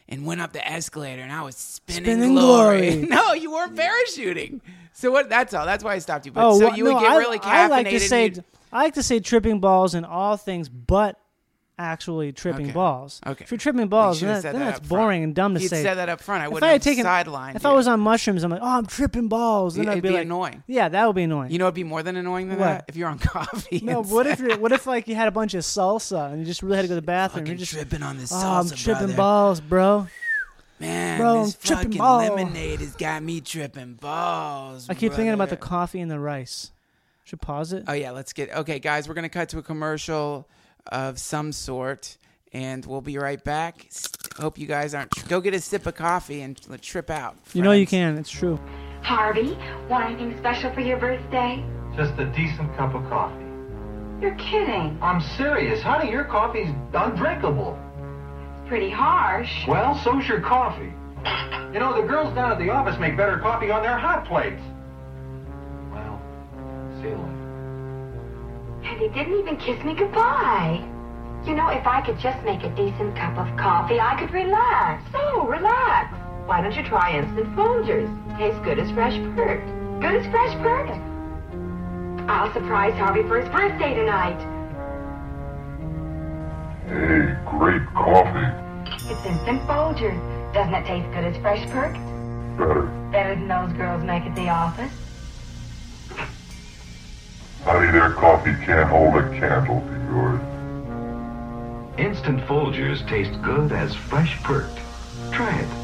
Speaker 4: and went up the escalator, and I was spinning,
Speaker 6: Spinning
Speaker 4: glory.
Speaker 6: glory.
Speaker 4: No, you weren't parachuting. So what? That's all. That's why I stopped you. But
Speaker 6: Oh,
Speaker 4: so
Speaker 6: well,
Speaker 4: you would
Speaker 6: no,
Speaker 4: get
Speaker 6: I,
Speaker 4: really caffeinated.
Speaker 6: I like to
Speaker 4: and
Speaker 6: say,
Speaker 4: you'd-
Speaker 6: I like to say tripping balls in all things, but actually tripping
Speaker 4: Okay.
Speaker 6: balls.
Speaker 4: Okay.
Speaker 6: If you're tripping balls,
Speaker 4: You
Speaker 6: then,
Speaker 4: should've
Speaker 6: that,
Speaker 4: said
Speaker 6: then
Speaker 4: that
Speaker 6: that's
Speaker 4: up front.
Speaker 6: boring and dumb to
Speaker 4: If you'd
Speaker 6: say.
Speaker 4: said that up front, I
Speaker 6: if
Speaker 4: wouldn't
Speaker 6: I had
Speaker 4: have
Speaker 6: taken,
Speaker 4: sidelined
Speaker 6: if
Speaker 4: you.
Speaker 6: I was on mushrooms, I'm like, oh, I'm tripping balls. Then
Speaker 4: It'd
Speaker 6: I'd be,
Speaker 4: be
Speaker 6: like,
Speaker 4: annoying.
Speaker 6: Yeah, that would be annoying.
Speaker 4: You know, it'd be more than annoying than
Speaker 6: What?
Speaker 4: that if you're on coffee.
Speaker 6: no,
Speaker 4: and
Speaker 6: what if
Speaker 4: said,
Speaker 6: you're, what if like you had a bunch of salsa and you just really had to go to the bathroom?
Speaker 4: fucking
Speaker 6: You're just
Speaker 4: tripping on this
Speaker 6: oh,
Speaker 4: salsa,
Speaker 6: I'm tripping
Speaker 4: brother.
Speaker 6: balls, bro.
Speaker 4: Man,
Speaker 6: Bro,
Speaker 4: this
Speaker 6: I'm tripping
Speaker 4: fucking
Speaker 6: balls.
Speaker 4: lemonade has got me tripping balls.
Speaker 6: I keep thinking about the
Speaker 4: brother.
Speaker 6: coffee and the rice. Should pause it.
Speaker 4: Oh yeah, let's get okay, guys. We're gonna cut to a commercial of some sort, and we'll be right back. S- Hope you guys aren't. Go get a sip of coffee and l- trip out.
Speaker 6: You know you
Speaker 4: friends.
Speaker 6: can. It's true.
Speaker 7: Harvey, want anything special for your birthday?
Speaker 8: Just a decent cup of coffee.
Speaker 7: You're kidding.
Speaker 8: I'm serious, honey. Your coffee's undrinkable.
Speaker 7: It's pretty harsh.
Speaker 8: Well, so's your coffee. You know, the girls down at the office make better coffee on their hot plates. Well, see you later.
Speaker 7: And he didn't even kiss me goodbye. You know, if I could just make a decent cup of coffee, I could relax. So, relax. Why don't you try Instant Folgers? Tastes good as fresh perked. Good as fresh perked. I'll surprise Harvey for his birthday tonight.
Speaker 9: Hey, great coffee.
Speaker 7: It's Instant Folgers. Doesn't it taste good as fresh perked?
Speaker 9: Better.
Speaker 7: Better than those girls make at the office?
Speaker 9: Honey, their coffee can't hold a candle to yours.
Speaker 8: Instant Folgers taste good as fresh perked. Try it.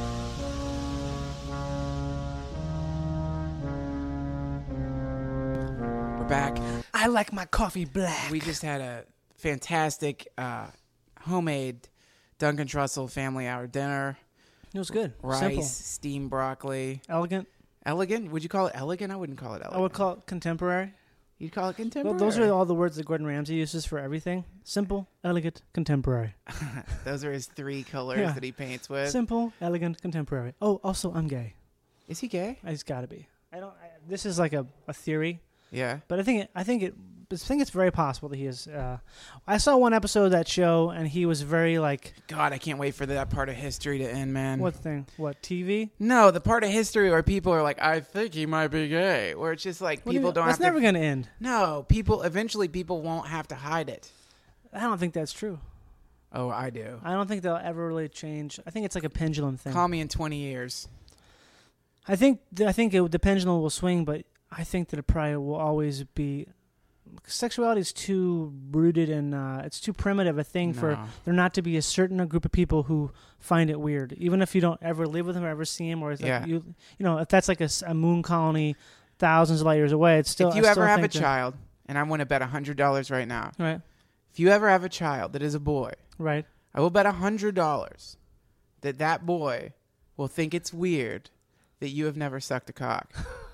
Speaker 4: We're back.
Speaker 6: I like my coffee black.
Speaker 4: We just had a fantastic uh, homemade Duncan Trussell family hour dinner.
Speaker 6: It was good.
Speaker 4: Rice,
Speaker 6: Simple.
Speaker 4: steamed broccoli.
Speaker 6: Elegant.
Speaker 4: Elegant? Would you call it elegant? I wouldn't call it elegant.
Speaker 6: I would call it contemporary.
Speaker 4: You'd call it
Speaker 6: Well,
Speaker 4: contemporary.
Speaker 6: those are all the words that Gordon Ramsay uses for everything. Simple, elegant, contemporary.
Speaker 4: Those are his three colors
Speaker 6: Yeah.
Speaker 4: that he paints with.
Speaker 6: Simple, elegant, contemporary. Oh, also, I'm gay.
Speaker 4: Is he gay?
Speaker 6: He's got to be. I don't. I, this is like a, a theory,
Speaker 4: Yeah.
Speaker 6: but I think it, I think it. I think it's very possible that he is. Uh, I saw one episode of that show, and he was very like.
Speaker 4: God, I can't wait for that part of history to end, man.
Speaker 6: What thing? What T V?
Speaker 4: No, the part of history where people are like, I think he might be gay. Where it's just like
Speaker 6: What do you
Speaker 4: people
Speaker 6: mean?
Speaker 4: don't
Speaker 6: That's
Speaker 4: have
Speaker 6: never
Speaker 4: to.
Speaker 6: going to end.
Speaker 4: No, people. Eventually, people won't have to hide it.
Speaker 6: I don't think that's true.
Speaker 4: Oh, I do.
Speaker 6: I don't think they'll ever really change. I think it's like a pendulum thing.
Speaker 4: Call me in twenty years.
Speaker 6: I think th- I think it, the pendulum will swing, but I think that it probably will always be. Sexuality is too rooted in. Uh, it's too primitive a thing for
Speaker 4: No.
Speaker 6: there not to be a certain group of people who find it weird, even if you don't ever live with them or ever see him, or it's like
Speaker 4: Yeah.
Speaker 6: you, you know, if that's like a, s- a moon colony, thousands of light years away. It's still.
Speaker 4: if you
Speaker 6: I
Speaker 4: ever
Speaker 6: still
Speaker 4: have a
Speaker 6: think that-
Speaker 4: child, and I want to bet a hundred dollars right now.
Speaker 6: right,
Speaker 4: If you ever have a child that is a boy,
Speaker 6: right,
Speaker 4: I will bet a hundred dollars that that boy will think it's weird that you have never sucked a cock.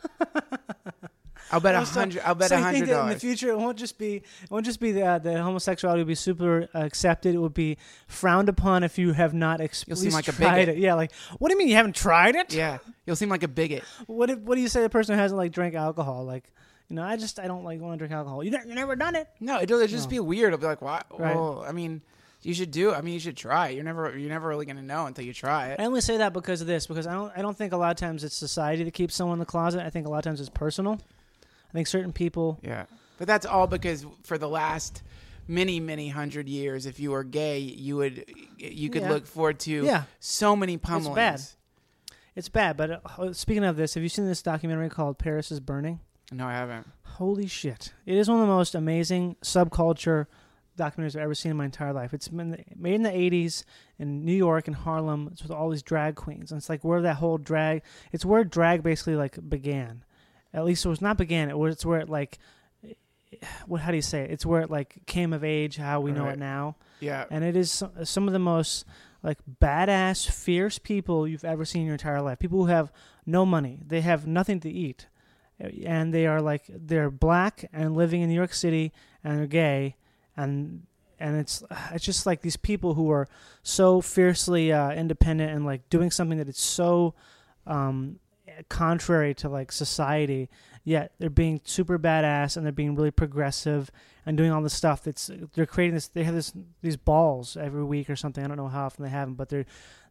Speaker 4: I'll bet a
Speaker 6: Oh, so-
Speaker 4: hundred. I'll bet
Speaker 6: so
Speaker 4: a
Speaker 6: you think
Speaker 4: hundred
Speaker 6: that in the
Speaker 4: dollars.
Speaker 6: future it won't just be it won't just be that the homosexuality will be super uh, accepted. It will be frowned upon if you have not ex-
Speaker 4: You'll
Speaker 6: at
Speaker 4: seem
Speaker 6: least
Speaker 4: like a
Speaker 6: tried
Speaker 4: bigot.
Speaker 6: it. Yeah, like what do you mean you haven't tried it?
Speaker 4: Yeah, you'll seem like a bigot.
Speaker 6: What if, what do you say to the person who hasn't like drank alcohol? Like, you know, I just I don't like want to drink alcohol. You ne- you never done it.
Speaker 4: No, it'll it'll just be weird. It'll be like, why?
Speaker 6: Right.
Speaker 4: Well, I mean, you should do. it. I mean, you should try. it. You're never you're never really gonna know until you try it.
Speaker 6: I only say that because of this, because I don't I don't think a lot of times it's society that keeps someone in the closet. I think a lot of times it's personal. I think certain people.
Speaker 4: Yeah, but that's all because for the last many many hundred years, if you were gay, you would you could
Speaker 6: Yeah.
Speaker 4: look forward to
Speaker 6: Yeah.
Speaker 4: so many pummelings.
Speaker 6: bad. It's bad. But uh, speaking of this, have you seen this documentary called Paris is Burning?
Speaker 4: No, I haven't.
Speaker 6: Holy shit. It is one of the most amazing subculture documentaries I've ever seen in my entire life. It's been made in the eighties in New York and Harlem. It's with all these drag queens. And it's like where that whole drag, it's where drag basically like began. At least it was not began. It was it's where it like, what, how do you say it? It's where it like came of age, how we know
Speaker 4: Right.
Speaker 6: it now.
Speaker 4: Yeah.
Speaker 6: And it is so- some of the most like badass, fierce people you've ever seen in your entire life. People who have no money. They have nothing to eat. And they are like, they're black and living in New York City and they're gay. And and it's it's just like these people who are so fiercely uh, independent and like doing something that is so um, contrary to like society, yet they're being super badass and they're being really progressive and doing all this stuff that's they're creating this they have this these balls every week or something. I don't know how often they have them, but they're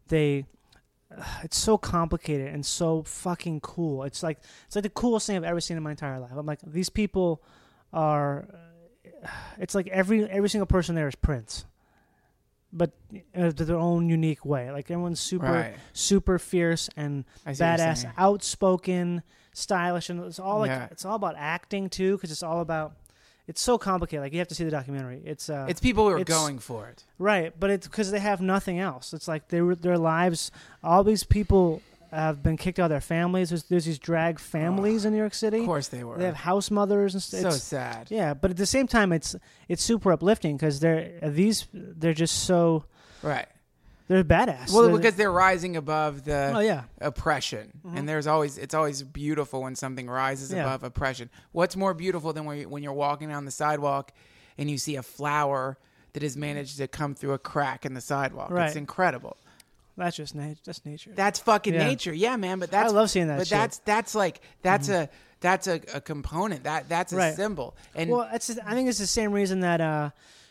Speaker 6: they, uh, it's so complicated and so fucking cool. It's like it's like the coolest thing I've ever seen in my entire life. I'm like, these people are. Uh, it's like every every single person there is Prince, but uh, to their own unique way. Like everyone's super
Speaker 4: Right.
Speaker 6: super fierce and
Speaker 4: I see what you're
Speaker 6: badass,
Speaker 4: saying.
Speaker 6: outspoken, stylish, and it's all like
Speaker 4: Yeah.
Speaker 6: it's all about acting too, because it's all about. It's so complicated. Like you have to see the documentary. It's uh,
Speaker 4: It's people who are
Speaker 6: it's-
Speaker 4: going for it.
Speaker 6: right, but it's because they have nothing else. It's like they were their lives. All these people have been kicked out of their families. There's, there's these drag families in New York City.
Speaker 4: Of course they were.
Speaker 6: They have house mothers and stuff.
Speaker 4: So
Speaker 6: It's-
Speaker 4: sad.
Speaker 6: Yeah, but at the same time, it's it's super uplifting because they're these they're just so
Speaker 4: Right.
Speaker 6: they're badass.
Speaker 4: Well,
Speaker 6: They're-
Speaker 4: because they're rising above the
Speaker 6: Oh, yeah.
Speaker 4: oppression,
Speaker 6: Mhm.
Speaker 4: and there's always it's always beautiful when something rises
Speaker 6: Yeah.
Speaker 4: above oppression. What's more beautiful than when, you, when you're walking down the sidewalk and you see a flower that has managed to come through a crack in the sidewalk?
Speaker 6: Right.
Speaker 4: It's incredible.
Speaker 6: that's just nature. That's nature.
Speaker 4: That's fucking
Speaker 6: Yeah.
Speaker 4: nature, yeah, man. But that's
Speaker 6: I love seeing that
Speaker 4: But
Speaker 6: shit.
Speaker 4: that's that's like that's a that's a, a component. That that's a
Speaker 6: Right.
Speaker 4: symbol. And
Speaker 6: well, it's just, I think it's the same reason that uh,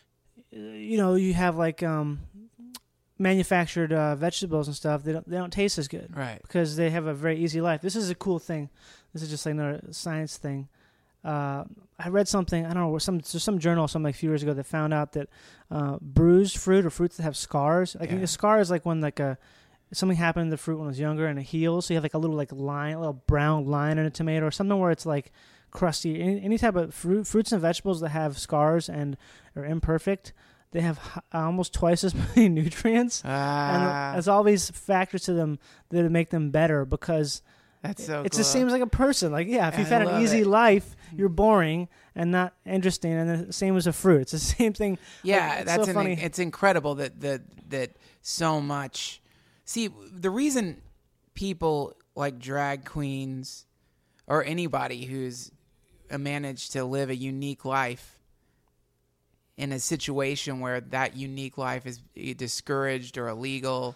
Speaker 6: you know, you have like um, manufactured uh, vegetables and stuff. They don't they don't taste as good,
Speaker 4: Right.
Speaker 6: Because they have a very easy life. This is a cool thing. This is just like another science thing. Uh, I read something. I don't know. Some there's some journal something like a few years ago that found out that uh, bruised fruit or fruits that have scars. Like
Speaker 4: Yeah.
Speaker 6: a scar is like when like a something happened to the fruit when it was younger and it heals. So you have like a little like line, a little brown line in a tomato or something where it's like crusty. Any, any type of fruit, fruits and vegetables that have scars and are imperfect, they have h- almost twice as many nutrients.
Speaker 4: Ah.
Speaker 6: And there's all these factors to them that make them better because
Speaker 4: That's so
Speaker 6: it's
Speaker 4: cool.
Speaker 6: the same as like a person. Like, yeah, if you've
Speaker 4: I
Speaker 6: had an
Speaker 4: love
Speaker 6: easy
Speaker 4: it.
Speaker 6: life, you're boring and not interesting. And then the same as a fruit. It's the same thing.
Speaker 4: Yeah,
Speaker 6: Like, it's
Speaker 4: that's
Speaker 6: so
Speaker 4: an,
Speaker 6: funny.
Speaker 4: it's incredible that that that so much. See, the reason people like drag queens or anybody who's uh, managed to live a unique life in a situation where that unique life is discouraged or illegal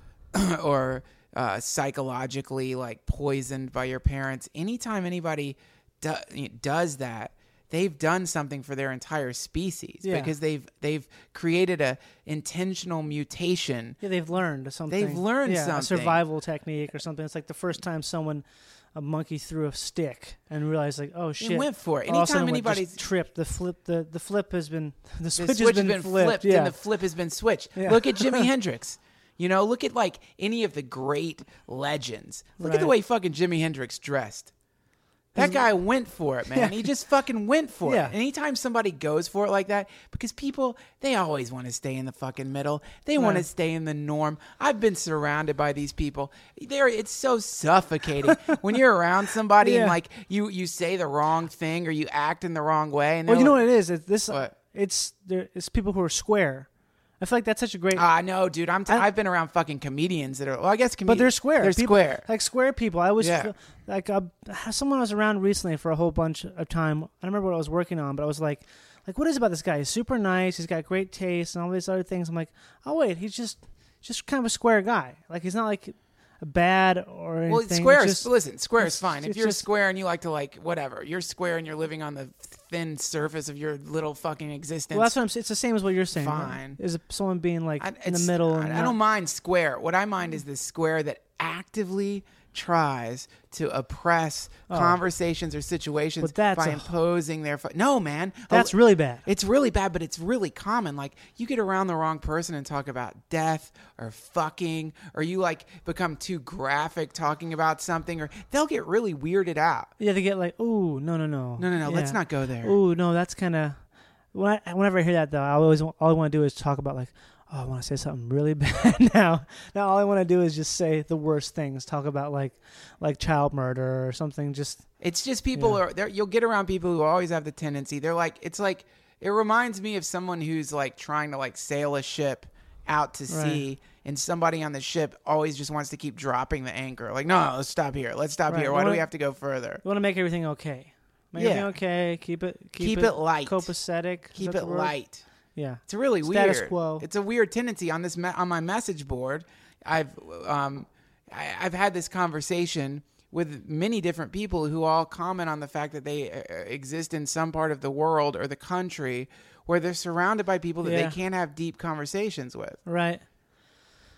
Speaker 4: or uh, psychologically like poisoned by your parents. Anytime anybody do, does that, they've done something for their entire species
Speaker 6: Yeah.
Speaker 4: because they've they've created a intentional mutation.
Speaker 6: Yeah, they've learned something.
Speaker 4: They've learned
Speaker 6: yeah,
Speaker 4: something.
Speaker 6: A survival technique or something. It's like the first time someone, a monkey threw a stick and realized like, oh shit.
Speaker 4: went for it.
Speaker 6: All of a
Speaker 4: Anytime
Speaker 6: sudden it just
Speaker 4: anybody's-
Speaker 6: tripped, the flip, the, the flip has been, the switch,
Speaker 4: The switch
Speaker 6: has been, flipped. Yeah.
Speaker 4: and the flip has been switched.
Speaker 6: Yeah.
Speaker 4: Look at Jimi Hendrix. You know, look at like any of the great legends. Look at the
Speaker 6: Right.
Speaker 4: way fucking Jimi Hendrix dressed. That guy went for it, man.
Speaker 6: Yeah.
Speaker 4: He just fucking went for
Speaker 6: Yeah.
Speaker 4: it. Anytime somebody goes for it like that, because people, they always want to stay in the fucking middle. They want to
Speaker 6: Right.
Speaker 4: stay in the norm. I've been surrounded by these people. They're, it's so suffocating when you're around somebody
Speaker 6: Yeah.
Speaker 4: and like you, you say the wrong thing or you act in the wrong way. And
Speaker 6: Well,
Speaker 4: they're
Speaker 6: you know
Speaker 4: like,
Speaker 6: what it is? It's this.
Speaker 4: What?
Speaker 6: It's there. It's people who are square. I feel like that's such a great.
Speaker 4: Ah, no, dude. I'm. T-
Speaker 6: I-
Speaker 4: I've been around fucking comedians that are. Well, I guess. Comed-
Speaker 6: but they're square.
Speaker 4: They're
Speaker 6: People-
Speaker 4: square.
Speaker 6: Like square people. I always
Speaker 4: Yeah.
Speaker 6: feel like uh, someone I was around recently for a whole bunch of time. I don't remember what I was working on, but I was like, like, what is it about this guy? He's super nice. He's got great taste and all these other things. I'm like, oh wait, he's just just kind of a square guy. Like he's not like bad or anything.
Speaker 4: Well, square
Speaker 6: It's
Speaker 4: is
Speaker 6: just-
Speaker 4: listen. Square is
Speaker 6: it's-
Speaker 4: fine. If
Speaker 6: it's
Speaker 4: you're
Speaker 6: just-
Speaker 4: square and you like to like whatever, you're square and you're living on the thin surface of your little fucking existence.
Speaker 6: Well, that's what I'm saying. It's the same as what you're saying. right?
Speaker 4: Fine.
Speaker 6: Is someone being like
Speaker 4: I-
Speaker 6: in the
Speaker 4: it's-
Speaker 6: middle?
Speaker 4: I,
Speaker 6: and
Speaker 4: I
Speaker 6: not-
Speaker 4: don't mind square. What I mind is the square that actively tries to oppress
Speaker 6: Oh.
Speaker 4: conversations or situations
Speaker 6: But that's
Speaker 4: by
Speaker 6: a-
Speaker 4: imposing their. Fu- no, man.
Speaker 6: That's
Speaker 4: A-
Speaker 6: really bad.
Speaker 4: It's really bad, but it's really common. Like you get around the wrong person and talk about death or fucking, or you like become too graphic talking about something, or they'll get really weirded out.
Speaker 6: Yeah, they get like, ooh, no, no, no,
Speaker 4: No, no, no, let's
Speaker 6: Yeah.
Speaker 4: not go there.
Speaker 6: Ooh, no, that's kind of. When I, whenever I hear that though, I always all I want to do is talk about like, oh, I want to say something really bad now. Now all I want to do is just say the worst things. Talk about like, like child murder or something. Just
Speaker 4: It's just people
Speaker 6: Yeah.
Speaker 4: are there. You'll get around people who always have the tendency. They're like, it's like it reminds me of someone who's like trying to like sail a ship out to
Speaker 6: Right.
Speaker 4: sea, and somebody on the ship always just wants to keep dropping the anchor. Like, no, let's stop here. Let's stop
Speaker 6: Right.
Speaker 4: here. Why
Speaker 6: Well,
Speaker 4: do we have to go further?
Speaker 6: you want to make everything okay. Make
Speaker 4: Yeah.
Speaker 6: everything okay. Keep it. Keep,
Speaker 4: Keep it light.
Speaker 6: Copacetic. Is
Speaker 4: Keep
Speaker 6: that
Speaker 4: it
Speaker 6: the word?
Speaker 4: light.
Speaker 6: Yeah.
Speaker 4: It's really
Speaker 6: Status
Speaker 4: weird.
Speaker 6: quo.
Speaker 4: It's a weird tendency on this me- on my message board. I've um, I, I've had this conversation with many different people who all comment on the fact that they uh, exist in some part of the world or the country where they're surrounded by people that
Speaker 6: Yeah.
Speaker 4: they can't have deep conversations with.
Speaker 6: Right.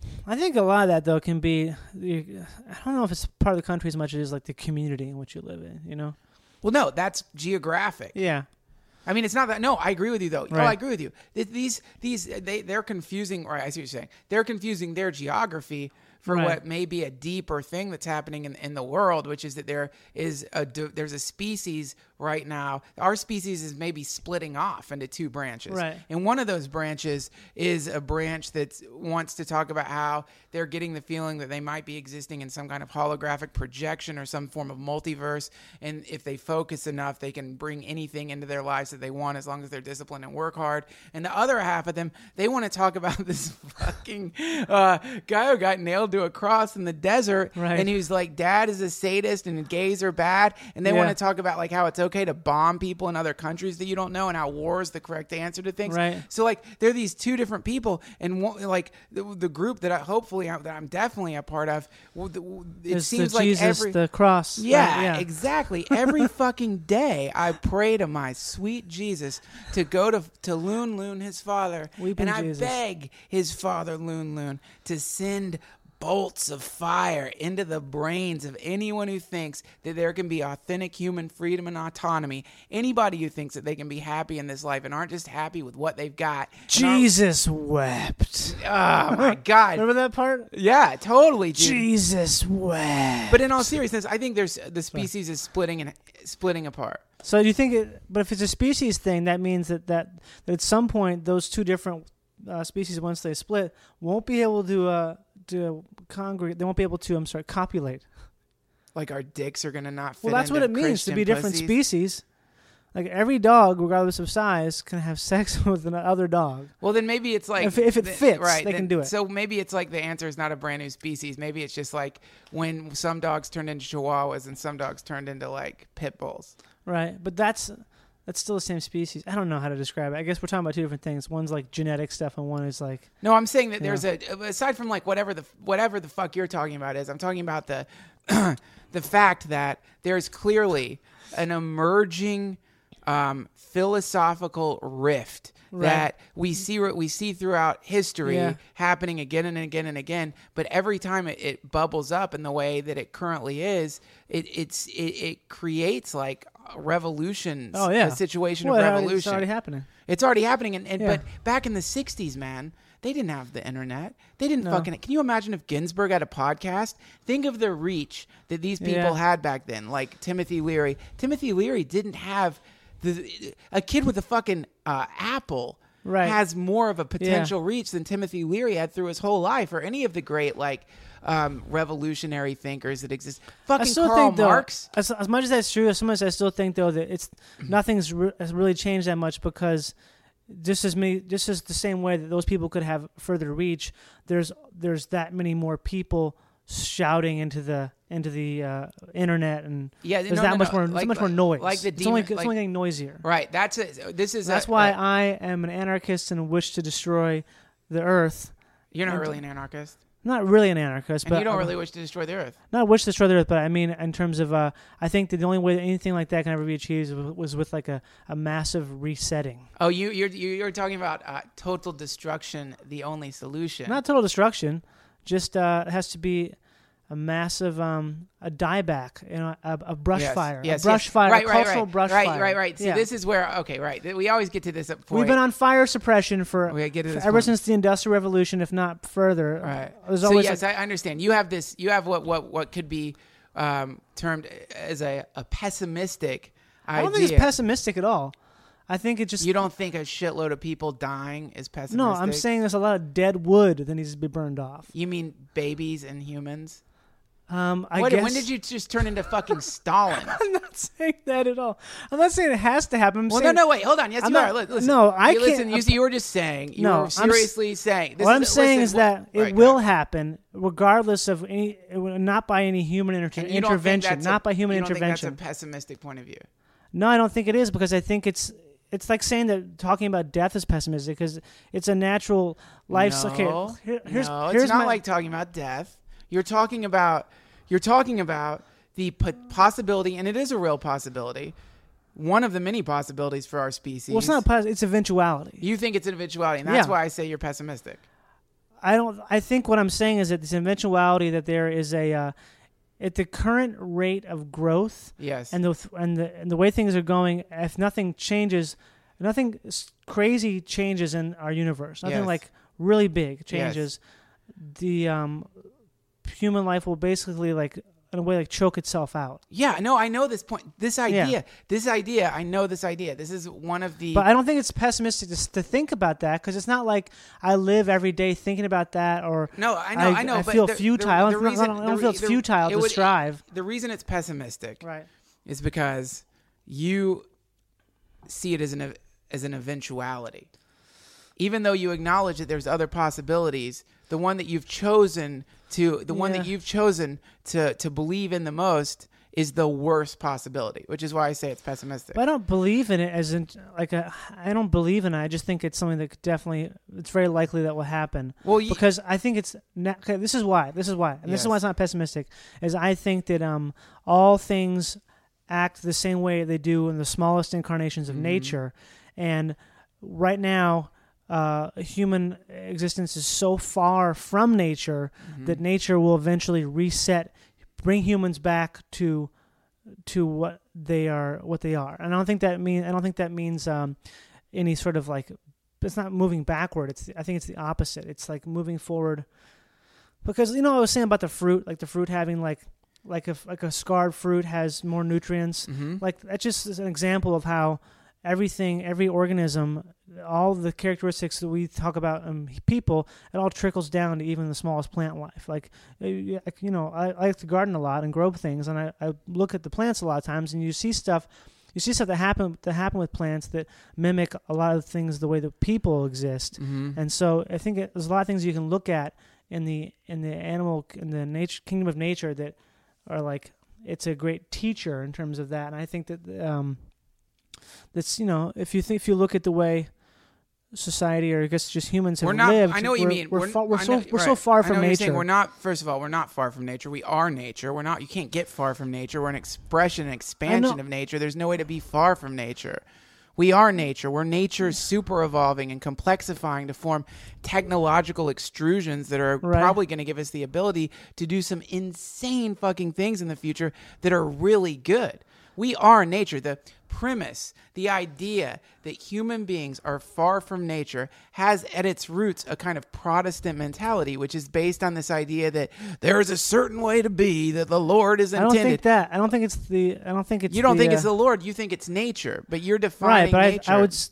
Speaker 6: I think a lot of that though can be. I don't know if it's part of the country as much as it is like the community in which you live in. You know.
Speaker 4: Well, no, that's geographic.
Speaker 6: Yeah.
Speaker 4: I mean, it's not that. No, I agree with you though. No,
Speaker 6: Right.
Speaker 4: I agree with you. Th- These, these, they, they're confusing. Right, I see what you're saying. They're confusing their geography for
Speaker 6: Right.
Speaker 4: what may be a deeper thing that's happening in, in the world, which is that there is a d- there's a species right now. Our species is maybe splitting off into two branches.
Speaker 6: Right.
Speaker 4: And one of those branches is a branch that wants to talk about how they're getting the feeling that they might be existing in some kind of holographic projection or some form of multiverse. And if they focus enough, they can bring anything into their lives that they want as long as they're disciplined and work hard. And the other half of them, they want to talk about this fucking uh, guy who got nailed to a cross in the desert.
Speaker 6: Right.
Speaker 4: And who's like, dad is a sadist and gays are bad. And they
Speaker 6: Yeah.
Speaker 4: want to talk about like how it's okay to bomb people in other countries that you don't know and how war is the correct answer to things.
Speaker 6: Right.
Speaker 4: So like there are these two different people, and one, like the, the group that I hopefully that I'm definitely a part of. well, the- It
Speaker 6: It's
Speaker 4: seems
Speaker 6: the
Speaker 4: like
Speaker 6: Jesus,
Speaker 4: every
Speaker 6: the cross.
Speaker 4: yeah,
Speaker 6: right, yeah.
Speaker 4: exactly. Every fucking day, I pray to my sweet Jesus to go to to Loon Loon, his father,
Speaker 6: Weeping
Speaker 4: and I
Speaker 6: Jesus.
Speaker 4: beg his father Loon Loon to send bolts of fire into the brains of anyone who thinks that there can be authentic human freedom and autonomy. Anybody who thinks that they can be happy in this life and aren't just happy with what they've got. and aren't-
Speaker 6: Jesus wept.
Speaker 4: Oh my God.
Speaker 6: Remember that part?
Speaker 4: Yeah, totally, dude.
Speaker 6: Jesus wept.
Speaker 4: But in all seriousness, I think there's the species is splitting and splitting apart.
Speaker 6: So do you think it? But if it's a species thing, that means that that, that at some point those two different uh, species, once they split, won't be able to uh, to congregate. They won't be able to. I'm sorry, copulate.
Speaker 4: Like our dicks are gonna not fit.
Speaker 6: Well, that's what
Speaker 4: into
Speaker 6: it means to
Speaker 4: Christian
Speaker 6: be different
Speaker 4: pussies.
Speaker 6: species. Like every dog, regardless of size, can have sex with another dog.
Speaker 4: Well, then maybe it's like
Speaker 6: If- if it
Speaker 4: the-
Speaker 6: fits,
Speaker 4: right?
Speaker 6: they
Speaker 4: then-
Speaker 6: can do it.
Speaker 4: So maybe it's like the answer is not a brand new species. Maybe it's just like when some dogs turned into Chihuahuas and some dogs turned into like pit bulls.
Speaker 6: Right, but that's that's still the same species. I don't know how to describe it. I guess we're talking about two different things. One's like genetic stuff, and one is like
Speaker 4: No, I'm saying that
Speaker 6: Yeah.
Speaker 4: there's a aside from like whatever the whatever the fuck you're talking about is. I'm talking about the the fact that there's clearly an emerging um, philosophical rift
Speaker 6: Right.
Speaker 4: that we see we see throughout history
Speaker 6: Yeah.
Speaker 4: happening again and again and again. But every time it, it bubbles up in the way that it currently is, it it's it, it creates like revolutions.
Speaker 6: Oh, yeah.
Speaker 4: a situation
Speaker 6: Well,
Speaker 4: of
Speaker 6: it already-
Speaker 4: revolution.
Speaker 6: it's already happening.
Speaker 4: It's already happening, and, and
Speaker 6: Yeah.
Speaker 4: but back in the sixties, man, they didn't have the internet. They didn't
Speaker 6: No.
Speaker 4: fucking. Can you imagine if Ginsburg had a podcast? Think of the reach that these people
Speaker 6: Yeah.
Speaker 4: had back then. Like Timothy Leary. Timothy Leary didn't have the a kid with a fucking uh, Apple.
Speaker 6: Right.
Speaker 4: Has more of a potential reach than Timothy Leary had through his whole life, or any of the great like um, revolutionary thinkers that exist.
Speaker 6: I
Speaker 4: Fucking
Speaker 6: still
Speaker 4: Karl
Speaker 6: think though,
Speaker 4: Marx.
Speaker 6: as, as much as that's true, as much as I still think though that it's nothing's re- has really changed that much because just as me, just as the same way that those people could have further reach, there's there's that many more people shouting into the into the uh, internet, and
Speaker 4: Yeah,
Speaker 6: there's
Speaker 4: no,
Speaker 6: that
Speaker 4: no,
Speaker 6: much
Speaker 4: no.
Speaker 6: more,
Speaker 4: Like-
Speaker 6: so much more
Speaker 4: like-
Speaker 6: noise.
Speaker 4: like the
Speaker 6: it's only
Speaker 4: demon-
Speaker 6: it's
Speaker 4: like-
Speaker 6: only getting noisier.
Speaker 4: Right. That's it. This is
Speaker 6: That's
Speaker 4: a,
Speaker 6: why
Speaker 4: uh,
Speaker 6: I am an anarchist and wish to destroy the earth.
Speaker 4: you're not
Speaker 6: and-
Speaker 4: really an anarchist,
Speaker 6: I'm not really an anarchist,
Speaker 4: and
Speaker 6: but
Speaker 4: you don't
Speaker 6: I'm-
Speaker 4: really wish to destroy the earth.
Speaker 6: Not wish to destroy the earth, but I mean in terms of, uh, I think that the only way that anything like that can ever be achieved was, was with like a, a massive resetting.
Speaker 4: Oh, you you're you- you're talking about uh, total destruction, the only solution.
Speaker 6: Not total destruction, just uh, it has to be a massive um, a dieback, you know, a, a brush
Speaker 4: Yes,
Speaker 6: fire,
Speaker 4: yes,
Speaker 6: a brush
Speaker 4: yes.
Speaker 6: fire,
Speaker 4: right,
Speaker 6: a
Speaker 4: right,
Speaker 6: cultural
Speaker 4: right,
Speaker 6: brush
Speaker 4: right,
Speaker 6: fire.
Speaker 4: Right, right, See,
Speaker 6: Yeah.
Speaker 4: this is where okay, right. We always get to this. Before
Speaker 6: We've been on fire suppression for
Speaker 4: We get to this
Speaker 6: ever
Speaker 4: point.
Speaker 6: since the Industrial Revolution, if not further.
Speaker 4: Right.
Speaker 6: There's
Speaker 4: So
Speaker 6: always
Speaker 4: yes,
Speaker 6: like-
Speaker 4: I understand. You have this. You have what what what could be um, termed as a, a pessimistic idea.
Speaker 6: I don't think it's pessimistic at all. I think it just
Speaker 4: You don't think a shitload of people dying is pessimistic?
Speaker 6: no. I'm saying there's a lot of dead wood that needs to be burned off.
Speaker 4: You mean babies and humans?
Speaker 6: Um, I
Speaker 4: What,
Speaker 6: guess
Speaker 4: when did you just turn into fucking Stalin?
Speaker 6: I'm not saying that at all. I'm not saying it has to happen. I'm
Speaker 4: Well,
Speaker 6: saying,
Speaker 4: no, no, wait, hold on. Yes,
Speaker 6: I'm
Speaker 4: you
Speaker 6: not-
Speaker 4: are. Li- Listen.
Speaker 6: no, I
Speaker 4: you
Speaker 6: can't-
Speaker 4: Listen, you, you were just saying. You
Speaker 6: No,
Speaker 4: were
Speaker 6: I'm s-
Speaker 4: seriously saying. This
Speaker 6: what
Speaker 4: is,
Speaker 6: I'm saying
Speaker 4: listen,
Speaker 6: is that
Speaker 4: what-
Speaker 6: it
Speaker 4: right,
Speaker 6: will
Speaker 4: go ahead.
Speaker 6: happen regardless of any, it will- not by any human inter-
Speaker 4: And you don't think
Speaker 6: intervention,
Speaker 4: that's a-
Speaker 6: not by human
Speaker 4: you don't
Speaker 6: intervention.
Speaker 4: Think that's a pessimistic point of view.
Speaker 6: No, I don't think it is because I think it's it's like saying that talking about death is pessimistic because it's a natural life.
Speaker 4: No,
Speaker 6: okay, here- here's
Speaker 4: no,
Speaker 6: here's
Speaker 4: it's not
Speaker 6: my,
Speaker 4: like talking about death. You're talking about you're talking about the po- possibility, and it is a real possibility. One of the many possibilities for our species.
Speaker 6: well, it's not pos- it's eventuality.
Speaker 4: You think it's an eventuality, and that's
Speaker 6: Yeah.
Speaker 4: why I say you're pessimistic.
Speaker 6: I don't. I think what I'm saying is that this eventuality that there is a, uh, at the current rate of growth,
Speaker 4: Yes.
Speaker 6: and the and the and the way things are going, if nothing changes, nothing s- crazy changes in our universe, nothing
Speaker 4: Yes.
Speaker 6: like really big changes, the um, human life will basically like in a way like choke itself out.
Speaker 4: Yeah, no, I know this point. This idea, this idea, I know this idea. This is one of the.
Speaker 6: But I don't think it's pessimistic to, s- to think about that because it's not like I live every day thinking about that or
Speaker 4: No, I know, I, know.
Speaker 6: I
Speaker 4: but
Speaker 6: feel
Speaker 4: the,
Speaker 6: futile.
Speaker 4: The,
Speaker 6: I
Speaker 4: the
Speaker 6: don't,
Speaker 4: reason,
Speaker 6: I don't, I don't
Speaker 4: the
Speaker 6: feel
Speaker 4: re-
Speaker 6: it's
Speaker 4: the-
Speaker 6: futile
Speaker 4: it
Speaker 6: to
Speaker 4: would-
Speaker 6: strive.
Speaker 4: The reason it's pessimistic,
Speaker 6: Right.
Speaker 4: is because you see it as an as an eventuality. Even though you acknowledge that there's other possibilities, the one that you've chosen to the one that
Speaker 6: Yeah.
Speaker 4: you've chosen to to believe in the most is the worst possibility, which is why I say it's pessimistic.
Speaker 6: But I don't believe in it as in like a. I don't believe in it. I just think it's something that could definitely. It's very likely that will happen.
Speaker 4: Well, you-
Speaker 6: because I think it's. Na- okay, this is why. This is why. And this is
Speaker 4: Yes.
Speaker 6: why it's not pessimistic. Is I think that um all things act the same way they do in the smallest incarnations of
Speaker 4: Mm-hmm.
Speaker 6: nature, and right now. Uh, human existence is so far from nature
Speaker 4: Mm-hmm.
Speaker 6: that nature will eventually reset, bring humans back to to what they are. What they are, and I don't think that mean. I don't think that means um, any sort of like. It's not moving backward. It's. I think it's the opposite. It's like moving forward. Because you know I was saying about the fruit, like the fruit having like like a like a scarred fruit has more nutrients.
Speaker 4: Mhm.
Speaker 6: Like that just is an example of how. Everything, every organism, all the characteristics that we talk about in people, it all trickles down to even the smallest plant life. Like, uh, you know, I, I like to garden a lot and grow things, and I, I look at the plants a lot of times, and you see stuff, you see stuff that happen that happen with plants that mimic a lot of things the way that people exist.
Speaker 4: Mhm.
Speaker 6: And so I think it, there's a lot of things you can look at in the in the animal in the nature kingdom of nature that are like it's a great teacher in terms of that. And I think that. Um, That's you know if you think if you look at the way society or I guess just humans have
Speaker 4: We're not.
Speaker 6: lived.
Speaker 4: I know what you
Speaker 6: we're,
Speaker 4: mean.
Speaker 6: We're,
Speaker 4: We're,
Speaker 6: far, we're
Speaker 4: I
Speaker 6: so
Speaker 4: know-
Speaker 6: we're so
Speaker 4: right.
Speaker 6: far
Speaker 4: I
Speaker 6: from
Speaker 4: know what you're
Speaker 6: nature.
Speaker 4: saying. We're not. First of all, we're not far from nature. We are nature. We're not. You can't get far from nature. We're an expression, an expansion of nature. There's no way to be far from nature. We are nature. We're nature super evolving and complexifying to form technological extrusions that are
Speaker 6: Right.
Speaker 4: probably going to give us the ability to do some insane fucking things in the future that are really good. We are nature. The premise, the idea that human beings are far from nature has at its roots a kind of Protestant mentality, which is based on this idea that there is a certain way to be that the Lord is
Speaker 6: I don't
Speaker 4: intended.
Speaker 6: think that. I don't think it's the. I don't think it's.
Speaker 4: You don't
Speaker 6: the,
Speaker 4: think it's
Speaker 6: uh,
Speaker 4: the Lord. You think it's nature, but you're
Speaker 6: right,
Speaker 4: defining
Speaker 6: but
Speaker 4: nature.
Speaker 6: I, I would. s-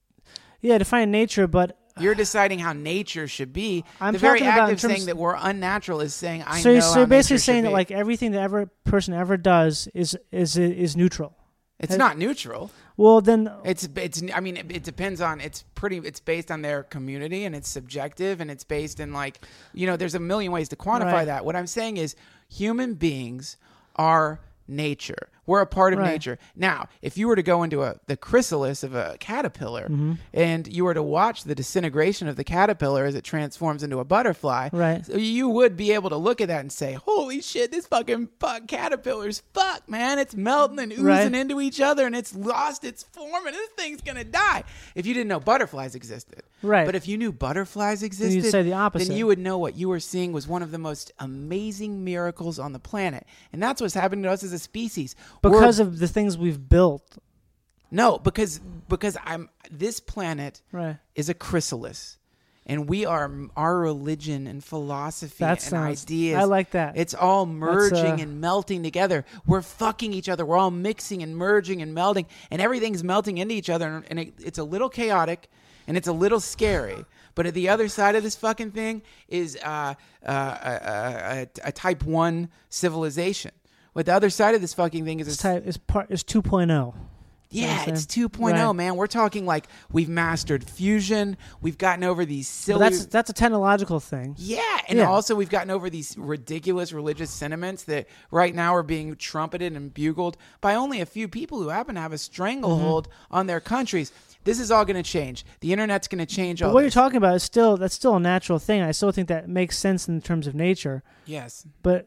Speaker 6: Yeah, define nature, but
Speaker 4: You're deciding how nature should be.
Speaker 6: I'm
Speaker 4: the very
Speaker 6: talking about
Speaker 4: act
Speaker 6: in
Speaker 4: of
Speaker 6: terms-
Speaker 4: saying that we're unnatural is saying I
Speaker 6: so
Speaker 4: know
Speaker 6: you're,
Speaker 4: how
Speaker 6: so you're basically
Speaker 4: nature should
Speaker 6: saying that
Speaker 4: be.
Speaker 6: like everything that every person ever does is is is neutral.
Speaker 4: It's
Speaker 6: Has-
Speaker 4: not neutral.
Speaker 6: Well, then
Speaker 4: It's it's. I mean, it, it depends on. It's pretty. It's based on their community, and it's subjective, and it's based in like, you know, there's a million ways to quantify
Speaker 6: Right.
Speaker 4: that. What I'm saying is, human beings are nature. We're a part of
Speaker 6: Right.
Speaker 4: nature. Now, if you were to go into a the chrysalis of a caterpillar,
Speaker 6: Mm-hmm.
Speaker 4: and you were to watch the disintegration of the caterpillar as it transforms into a butterfly,
Speaker 6: Right.
Speaker 4: so you would be able to look at that and say, "Holy shit, this fucking fuck caterpillar's fuck, man! It's melting and oozing
Speaker 6: Right.
Speaker 4: into each other, and it's lost its form, and this thing's gonna die." If you didn't know butterflies existed,
Speaker 6: Right.
Speaker 4: But if you knew butterflies existed,
Speaker 6: you'd say the opposite.
Speaker 4: then you would know what you were seeing was one of the most amazing miracles on the planet, and that's what's happening to us as a species.
Speaker 6: because
Speaker 4: We're-
Speaker 6: of the things we've built,
Speaker 4: no, because because I'm this planet
Speaker 6: right?
Speaker 4: is a chrysalis, and we are our religion and philosophy
Speaker 6: That
Speaker 4: and
Speaker 6: sounds-
Speaker 4: ideas.
Speaker 6: I like that.
Speaker 4: It's all merging
Speaker 6: uh,
Speaker 4: and melting together. We're fucking each other. We're all mixing and merging and melding, and everything's melting into each other. And it, it's a little chaotic, and it's a little scary. But at the other side of this fucking thing is uh, uh, a, a, a type one civilization. What the other side of this fucking thing is
Speaker 6: It's
Speaker 4: a
Speaker 6: type is part is two point oh.
Speaker 4: yeah,
Speaker 6: saying?
Speaker 4: it's two point oh,
Speaker 6: Right.
Speaker 4: man. We're talking like we've mastered fusion. We've gotten over these
Speaker 6: But
Speaker 4: silly.
Speaker 6: that's that's a technological thing.
Speaker 4: yeah, and
Speaker 6: Yeah.
Speaker 4: also we've gotten over these ridiculous religious sentiments that right now are being trumpeted and bugled by only a few people who happen to have a stranglehold
Speaker 6: Mm-hmm.
Speaker 4: on their countries. This is all going to change. The internet's going to change all
Speaker 6: But what
Speaker 4: this.
Speaker 6: you're talking about is still that's still a natural thing. I still think that makes sense in terms of nature.
Speaker 4: Yes,
Speaker 6: But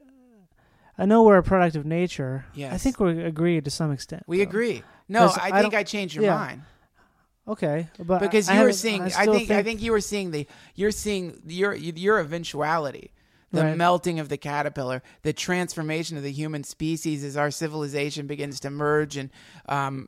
Speaker 6: I know we're a product of nature. I
Speaker 4: Yes.
Speaker 6: think we agree to some extent.
Speaker 4: we
Speaker 6: though.
Speaker 4: agree. No,
Speaker 6: 'Cause
Speaker 4: I
Speaker 6: I
Speaker 4: think
Speaker 6: don't-
Speaker 4: I changed your
Speaker 6: yeah.
Speaker 4: mind.
Speaker 6: Okay, but
Speaker 4: because
Speaker 6: I
Speaker 4: you were
Speaker 6: haven't-
Speaker 4: seeing,
Speaker 6: I
Speaker 4: I,
Speaker 6: still
Speaker 4: think, I
Speaker 6: think-
Speaker 4: think you were seeing the, you're seeing your your eventuality, the
Speaker 6: Right.
Speaker 4: melting of the caterpillar, the transformation of the human species as our civilization begins to merge and um,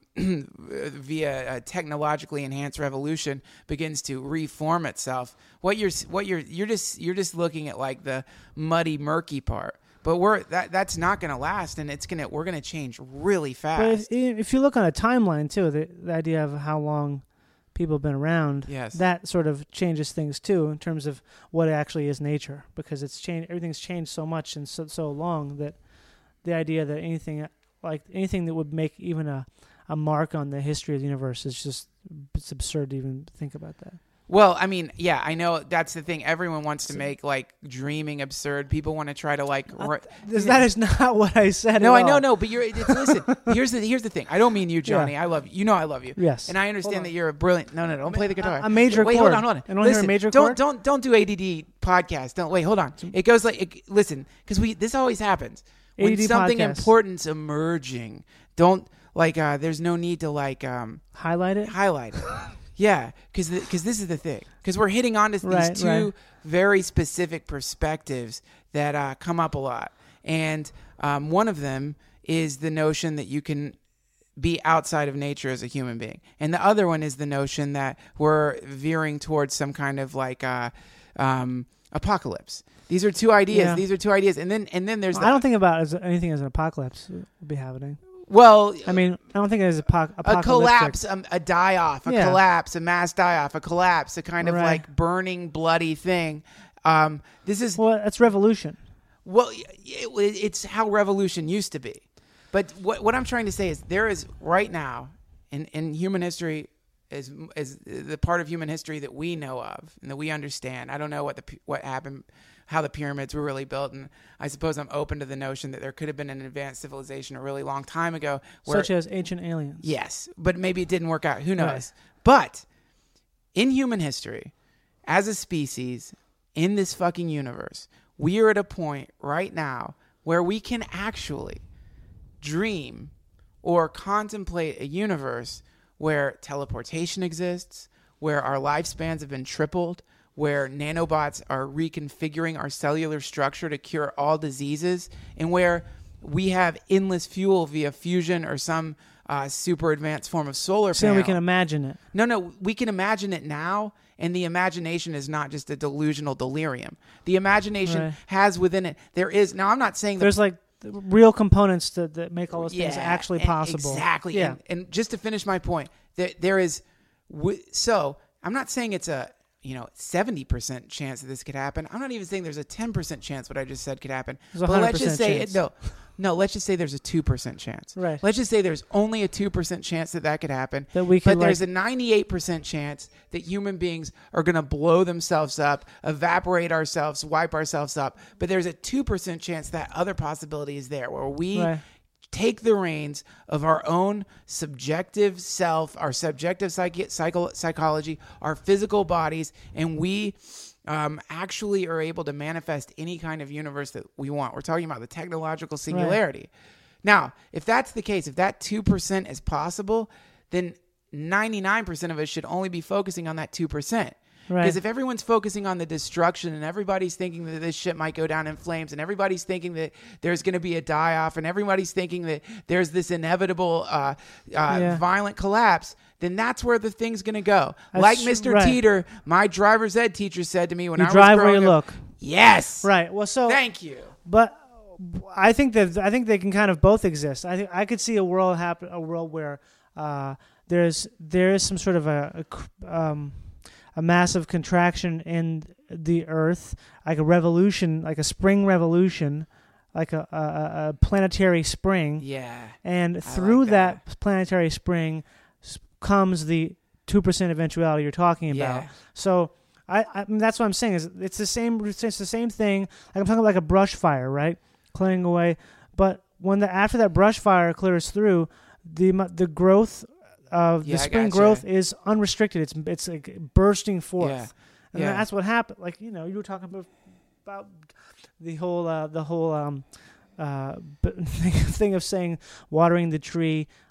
Speaker 4: via a technologically enhanced revolution begins to reform itself. What you're what you're you're just you're just looking at like the muddy, murky part. But we're that that's not going to last, and it's gonna we're gonna change really fast.
Speaker 6: But if, if you look on a timeline too, the, the idea of how long people have been around,
Speaker 4: Yes.
Speaker 6: that sort of changes things too in terms of what actually is nature, because it's changed. Everything's changed so much and so so long that the idea that anything like anything that would make even a a mark on the history of the universe is just it's absurd to even think about that.
Speaker 4: Well, I mean, yeah, I know that's the thing. Everyone wants to make like dreaming absurd. People want to try to like. Ri-
Speaker 6: That is not what I said.
Speaker 4: no,
Speaker 6: at
Speaker 4: I know,
Speaker 6: all.
Speaker 4: no, but you're. It's, listen, here's the here's the thing. I don't mean you, Johnny.
Speaker 6: Yeah.
Speaker 4: I love you. You know, I love you.
Speaker 6: Yes.
Speaker 4: And I
Speaker 6: Hold
Speaker 4: understand
Speaker 6: on.
Speaker 4: that you're a brilliant. No, no, don't play the guitar.
Speaker 6: a major
Speaker 4: Wait,
Speaker 6: chord.
Speaker 4: hold on, hold on.
Speaker 6: I don't hear a
Speaker 4: listen,
Speaker 6: major
Speaker 4: don't,
Speaker 6: chord?
Speaker 4: Don't don't do A D D podcast. Don't wait. Hold on. It goes like it, listen, because we this always happens when
Speaker 6: A D D
Speaker 4: something
Speaker 6: podcast.
Speaker 4: important's emerging. Don't like. uh There's no need to like um
Speaker 6: Highlight it.
Speaker 4: highlight it. Yeah, because because this is the thing. Because we're hitting on to these
Speaker 6: Right,
Speaker 4: two
Speaker 6: right.
Speaker 4: very specific perspectives that uh, come up a lot, and um, one of them is the notion that you can be outside of nature as a human being, and the other one is the notion that we're veering towards some kind of like uh, um, apocalypse. These are two ideas.
Speaker 6: Yeah.
Speaker 4: These are two ideas, and then and then there's.
Speaker 6: I
Speaker 4: the,
Speaker 6: don't think about it as anything as an apocalypse will be happening.
Speaker 4: Well,
Speaker 6: I mean, I don't think it is apoc-
Speaker 4: a
Speaker 6: apocalyptic.
Speaker 4: collapse, um, a die off, a
Speaker 6: Yeah.
Speaker 4: collapse, a mass die off, a collapse, a kind of
Speaker 6: Right.
Speaker 4: like burning, bloody thing. Um, this is
Speaker 6: Well, that's revolution.
Speaker 4: well, it, it- it's how revolution used to be. But what what I'm trying to say is there is right now in, in human history is is the part of human history that we know of and that we understand. I don't know what the p- what happened, how the pyramids were really built, and I suppose I'm open to the notion that there could have been an advanced civilization a really long time ago. Where,
Speaker 6: Such as ancient aliens.
Speaker 4: Yes, but maybe it didn't work out. Who knows?
Speaker 6: Right.
Speaker 4: But in human history, as a species, in this fucking universe, we are at a point right now where we can actually dream or contemplate a universe where teleportation exists, where our lifespans have been tripled, where nanobots are reconfiguring our cellular structure to cure all diseases, and where we have endless fuel via fusion or some uh, super advanced form of solar
Speaker 6: So
Speaker 4: panel.
Speaker 6: we can imagine it.
Speaker 4: No, no, we can imagine it now, and the imagination is not just a delusional delirium. The imagination
Speaker 6: Right.
Speaker 4: has within it, there is, now I'm not saying that
Speaker 6: There's like real components that, that make all those things
Speaker 4: yeah,
Speaker 6: actually
Speaker 4: and-
Speaker 6: possible.
Speaker 4: Exactly.
Speaker 6: Yeah.
Speaker 4: And, and just to finish my point, there, there is, wi- so I'm not saying it's a, you know, seventy percent chance that this could happen. I'm not even saying there's a ten percent chance what I just said could happen.
Speaker 6: There's a
Speaker 4: but let's just
Speaker 6: one hundred percent
Speaker 4: say,
Speaker 6: chance.
Speaker 4: it, no, no, let's just say there's a two percent chance.
Speaker 6: Right.
Speaker 4: Let's just say there's only a two percent chance that that could happen.
Speaker 6: That we
Speaker 4: but
Speaker 6: could,
Speaker 4: there's
Speaker 6: like-
Speaker 4: a ninety-eight percent chance that human beings are going to blow themselves up, evaporate ourselves, wipe ourselves up. But there's a two percent chance that other possibility is there where we
Speaker 6: Right.
Speaker 4: take the reins of our own subjective self, our subjective psyche, psycho, psychology, our physical bodies, and we um, actually are able to manifest any kind of universe that we want. We're talking about the technological singularity. Now, if that's the case, if that two percent is possible, then ninety-nine percent of us should only be focusing on that two percent.
Speaker 6: Right.
Speaker 4: Because if everyone's focusing on the destruction and everybody's thinking that this shit might go down in flames and everybody's thinking that there's going to be a die-off and everybody's thinking that there's this inevitable uh, uh,
Speaker 6: Yeah.
Speaker 4: violent collapse, then that's where the thing's going to go.
Speaker 6: That's
Speaker 4: like Mister
Speaker 6: right.
Speaker 4: Teeter, my driver's ed teacher said to me when
Speaker 6: You
Speaker 4: I was
Speaker 6: drive where
Speaker 4: growing
Speaker 6: you
Speaker 4: up.
Speaker 6: look.
Speaker 4: Yes.
Speaker 6: Right. Well, so
Speaker 4: Thank you.
Speaker 6: But I think that I think they can kind of both exist. I think I could see a world happen, a world where uh, there's there is some sort of a a, cr- um, a massive contraction in the Earth, like a revolution, like a spring revolution, like a a, a planetary spring.
Speaker 4: Yeah.
Speaker 6: And through
Speaker 4: like that.
Speaker 6: that. planetary spring s- comes the two percent eventuality you're talking about.
Speaker 4: Yeah.
Speaker 6: So. I, I mean, that's what I'm saying. Is it's the same. It's the same thing. Like I'm talking like a brush fire, right? Clearing away. But when the after that brush fire clears through, the mu- the growth of
Speaker 4: Yeah,
Speaker 6: the
Speaker 4: I
Speaker 6: spring
Speaker 4: gotcha.
Speaker 6: growth is unrestricted. It's it's like bursting forth,
Speaker 4: Yeah.
Speaker 6: and
Speaker 4: Yeah.
Speaker 6: that's what happened. Like you know, you were talking about about the whole uh, the whole um, uh, b- thing of saying watering the tree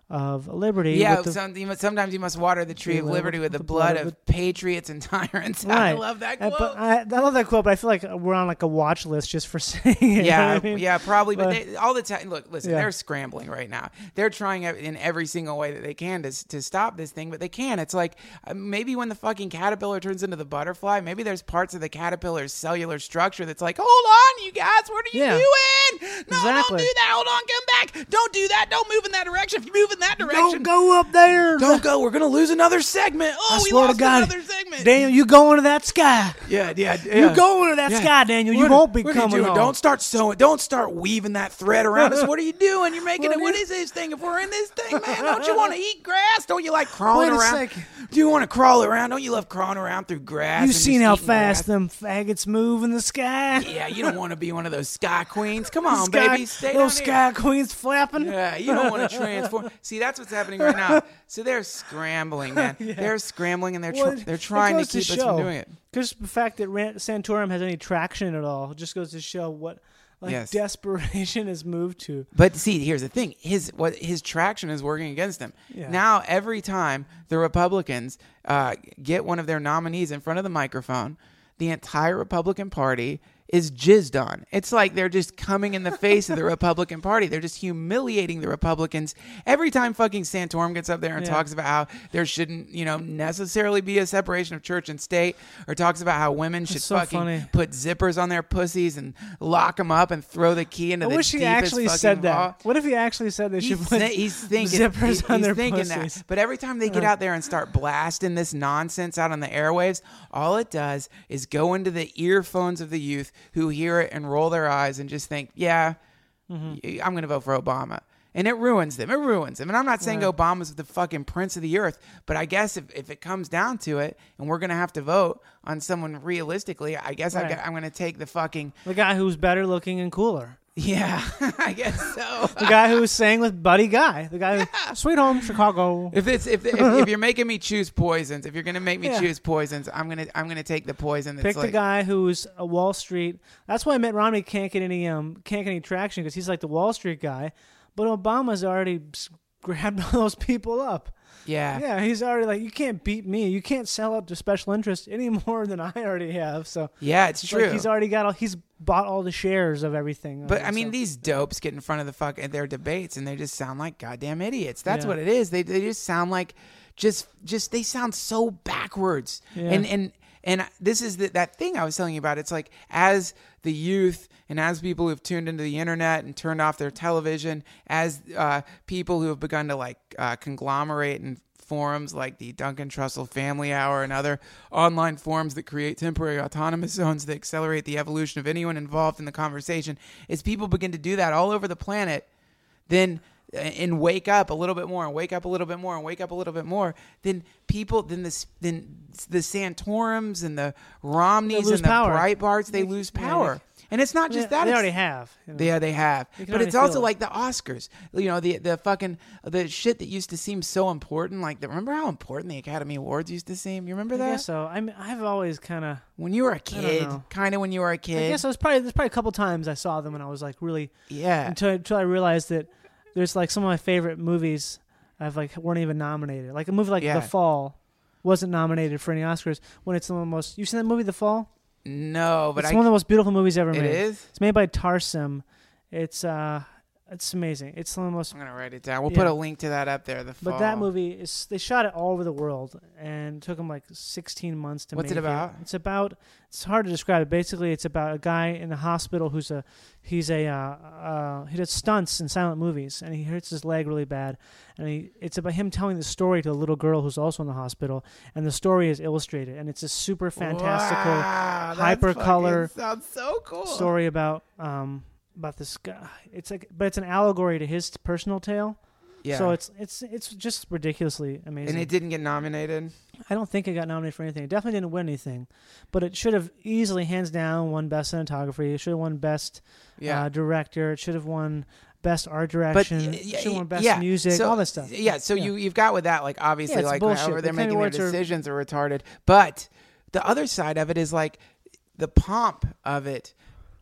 Speaker 6: of liberty.
Speaker 4: Yeah,
Speaker 6: with the,
Speaker 4: some, you must- sometimes you must water the tree of liberty with the, blood, of patriots and tyrants. I
Speaker 6: Right.
Speaker 4: love that
Speaker 6: Uh,
Speaker 4: quote.
Speaker 6: but I, I love that quote, but I feel like we're on like a watch list just for saying it. you know
Speaker 4: Yeah,
Speaker 6: what I mean?
Speaker 4: yeah, probably. But,
Speaker 6: But-
Speaker 4: they, all the time, look, listen,
Speaker 6: Yeah.
Speaker 4: they're scrambling right now. They're trying ev- in every single way that they can to to stop this thing, but they can't. It's like uh, maybe when the fucking caterpillar turns into the butterfly, maybe there's parts of the caterpillar's cellular structure that's like, hold on, you guys, what are you
Speaker 6: Yeah.
Speaker 4: doing? No,
Speaker 6: Exactly.
Speaker 4: don't do that. Hold on, come back. Don't do that. Don't move in that direction. If you move in that direction,
Speaker 6: Don't go up there.
Speaker 4: Don't go. We're gonna lose another segment. Oh,
Speaker 6: I
Speaker 4: we
Speaker 6: swear
Speaker 4: lost
Speaker 6: to God,
Speaker 4: another segment.
Speaker 6: Daniel, you going to that sky?
Speaker 4: Yeah, yeah, yeah.
Speaker 6: You going to that
Speaker 4: Yeah.
Speaker 6: sky, Daniel? You
Speaker 4: What-
Speaker 6: won't be
Speaker 4: what are you
Speaker 6: coming
Speaker 4: doing?
Speaker 6: home.
Speaker 4: Don't start sewing. Don't start weaving that thread around us. What are you doing? You're making
Speaker 6: What
Speaker 4: it. What
Speaker 6: is-
Speaker 4: is this thing? If we're in this thing, man, don't you want to eat grass? Don't you like crawling
Speaker 6: Wait a
Speaker 4: around?
Speaker 6: second.
Speaker 4: Do you want to crawl around? Don't you love crawling around through grass?
Speaker 6: You
Speaker 4: and
Speaker 6: seen
Speaker 4: just
Speaker 6: how
Speaker 4: eating
Speaker 6: fast
Speaker 4: grass?
Speaker 6: them faggots move in the sky?
Speaker 4: Yeah, you don't want to be one of those sky queens. Come on,
Speaker 6: Sky-
Speaker 4: baby, stay
Speaker 6: little
Speaker 4: down
Speaker 6: sky
Speaker 4: here.
Speaker 6: queens flapping.
Speaker 4: Yeah, you don't want to transform. See, that's what's happening right now. So they're scrambling, man. They're scrambling and they're tr-
Speaker 6: Well,
Speaker 4: they're
Speaker 6: it
Speaker 4: trying to
Speaker 6: goes
Speaker 4: keep us
Speaker 6: show,
Speaker 4: from doing it.
Speaker 6: Just the fact that Ran- Santorum has any traction at all just goes to show what like
Speaker 4: Yes.
Speaker 6: desperation has moved to.
Speaker 4: But see, here's the thing: his what his traction is working against him.
Speaker 6: Yeah.
Speaker 4: Now, every time the Republicans uh, get one of their nominees in front of the microphone, the entire Republican Party is jizzed on. It's like they're just coming in the face of the Republican Party. They're just humiliating the Republicans every time fucking Santorum gets up there and
Speaker 6: Yeah.
Speaker 4: talks about how there shouldn't, you know, necessarily be a separation of church and state, or talks about how women should
Speaker 6: so
Speaker 4: fucking
Speaker 6: funny.
Speaker 4: put zippers on their pussies and lock them up and throw the key into
Speaker 6: I
Speaker 4: the
Speaker 6: wish he
Speaker 4: deepest
Speaker 6: actually
Speaker 4: fucking
Speaker 6: said that.
Speaker 4: hole.
Speaker 6: What if he actually said they should
Speaker 4: He's,
Speaker 6: put
Speaker 4: thi- he's thinking
Speaker 6: zippers
Speaker 4: he-
Speaker 6: on
Speaker 4: he's
Speaker 6: their
Speaker 4: thinking
Speaker 6: pussies?
Speaker 4: that. But every time they get
Speaker 6: Uh.
Speaker 4: out there and start blasting this nonsense out on the airwaves, all it does is go into the earphones of the youth who hear it and roll their eyes and just think, yeah,
Speaker 6: Mm-hmm.
Speaker 4: y- I'm going to vote for Obama. And it ruins them. It ruins them. And I'm not saying
Speaker 6: Right.
Speaker 4: Obama's the fucking prince of the earth, but I guess if, if it comes down to it and we're going to have to vote on someone realistically, I guess
Speaker 6: Right.
Speaker 4: I, I'm going to take the fucking,
Speaker 6: the guy who's better looking and cooler.
Speaker 4: yeah, I guess so.
Speaker 6: The guy who was sang with Buddy Guy. The guy who, Sweet Home Chicago.
Speaker 4: If it's if, if if you're making me choose poisons, if you're gonna make me
Speaker 6: Yeah.
Speaker 4: choose poisons, I'm gonna I'm gonna take the poison that's
Speaker 6: Pick
Speaker 4: like
Speaker 6: the guy who's a Wall Street. That's why Mitt Romney can't get any um can't get any traction because he's like the Wall Street guy, but Obama's already s- grabbed all those people up.
Speaker 4: yeah.
Speaker 6: Yeah, he's already like, you can't beat me. You can't sell out to special interest any more than I already have. So
Speaker 4: Yeah, it's
Speaker 6: it's
Speaker 4: true.
Speaker 6: like he's already got all. He's bought all the shares of everything.
Speaker 4: But
Speaker 6: Uh,
Speaker 4: I mean,
Speaker 6: so-
Speaker 4: these dopes get in front of the fuck at their debates, and they just sound like goddamn idiots. That's
Speaker 6: Yeah.
Speaker 4: what it is. They they just sound like just just they sound so backwards.
Speaker 6: Yeah.
Speaker 4: And and and this is the, that thing I was telling you about. It's like as the youth and as people who've tuned into the internet and turned off their television, as uh, people who have begun to like uh, conglomerate and forums like the Duncan Trussell Family Hour and other online forums that create temporary autonomous zones that accelerate the evolution of anyone involved in the conversation, as people begin to do that all over the planet, then and wake up a little bit more and wake up a little bit more and wake up a little bit more, then people, then this, then the Santorums and the Romneys
Speaker 6: lose
Speaker 4: and the
Speaker 6: power.
Speaker 4: Breitbarts, they lose power. And it's not just
Speaker 6: Yeah,
Speaker 4: that.
Speaker 6: they
Speaker 4: it's-
Speaker 6: already have. you know.
Speaker 4: Yeah, they have.
Speaker 6: You can
Speaker 4: But
Speaker 6: already
Speaker 4: it's also
Speaker 6: feel it.
Speaker 4: like the Oscars. You know, the the fucking the shit that used to seem so important. Like, the, remember how important the Academy Awards used to seem? You remember
Speaker 6: I
Speaker 4: that?
Speaker 6: guess so. I mean, I've always kind of.
Speaker 4: When you were a
Speaker 6: don't
Speaker 4: kid,
Speaker 6: know.
Speaker 4: kind of when you were a
Speaker 6: I
Speaker 4: kid.
Speaker 6: guess I was probably there's probably a couple times I saw them and I was like really
Speaker 4: Yeah.
Speaker 6: until until I realized that there's like some of my favorite movies I've like weren't even nominated. Like a movie like
Speaker 4: Yeah.
Speaker 6: The Fall wasn't nominated for any Oscars when it's one of the most. You seen that movie The Fall?
Speaker 4: No, but
Speaker 6: it's
Speaker 4: I.
Speaker 6: one of the most beautiful movies ever
Speaker 4: It
Speaker 6: made.
Speaker 4: is?
Speaker 6: It's made by Tarsem. It's uh, it's amazing. It's one of the most.
Speaker 4: I'm gonna write it down. We'll
Speaker 6: Yeah.
Speaker 4: put a link to that up there. The fall.
Speaker 6: But that movie is they shot it all over the world and took them like sixteen months to
Speaker 4: What's
Speaker 6: make
Speaker 4: it about?
Speaker 6: It's about it's hard to describe it. Basically, it's about a guy in the hospital who's a he's a uh, uh, he does stunts in silent movies and he hurts his leg really bad and he it's about him telling the story to a little girl who's also in the hospital and the story is illustrated and it's a super fantastical
Speaker 4: Wow, that's
Speaker 6: hypercolor
Speaker 4: fucking sounds so cool.
Speaker 6: story about um about this guy. It's like but it's an allegory to his personal tale.
Speaker 4: Yeah.
Speaker 6: So it's it's it's just ridiculously amazing.
Speaker 4: and it didn't get nominated.
Speaker 6: I don't think it got nominated for anything. It definitely didn't win anything, but it should have easily, hands down, won best cinematography. It should have won best
Speaker 4: Yeah.
Speaker 6: uh, director. It should have won best art
Speaker 4: But
Speaker 6: direction.
Speaker 4: y-
Speaker 6: it
Speaker 4: y-
Speaker 6: should have won best
Speaker 4: yeah,
Speaker 6: music.
Speaker 4: so-
Speaker 6: all that stuff.
Speaker 4: Yeah, so you you've got with that, like obviously,
Speaker 6: Yeah, it's
Speaker 4: like
Speaker 6: bullshit.
Speaker 4: however
Speaker 6: The
Speaker 4: they're
Speaker 6: Academy
Speaker 4: making their
Speaker 6: Awards are-
Speaker 4: decisions are retarded. But the other side of it is like the pomp of it.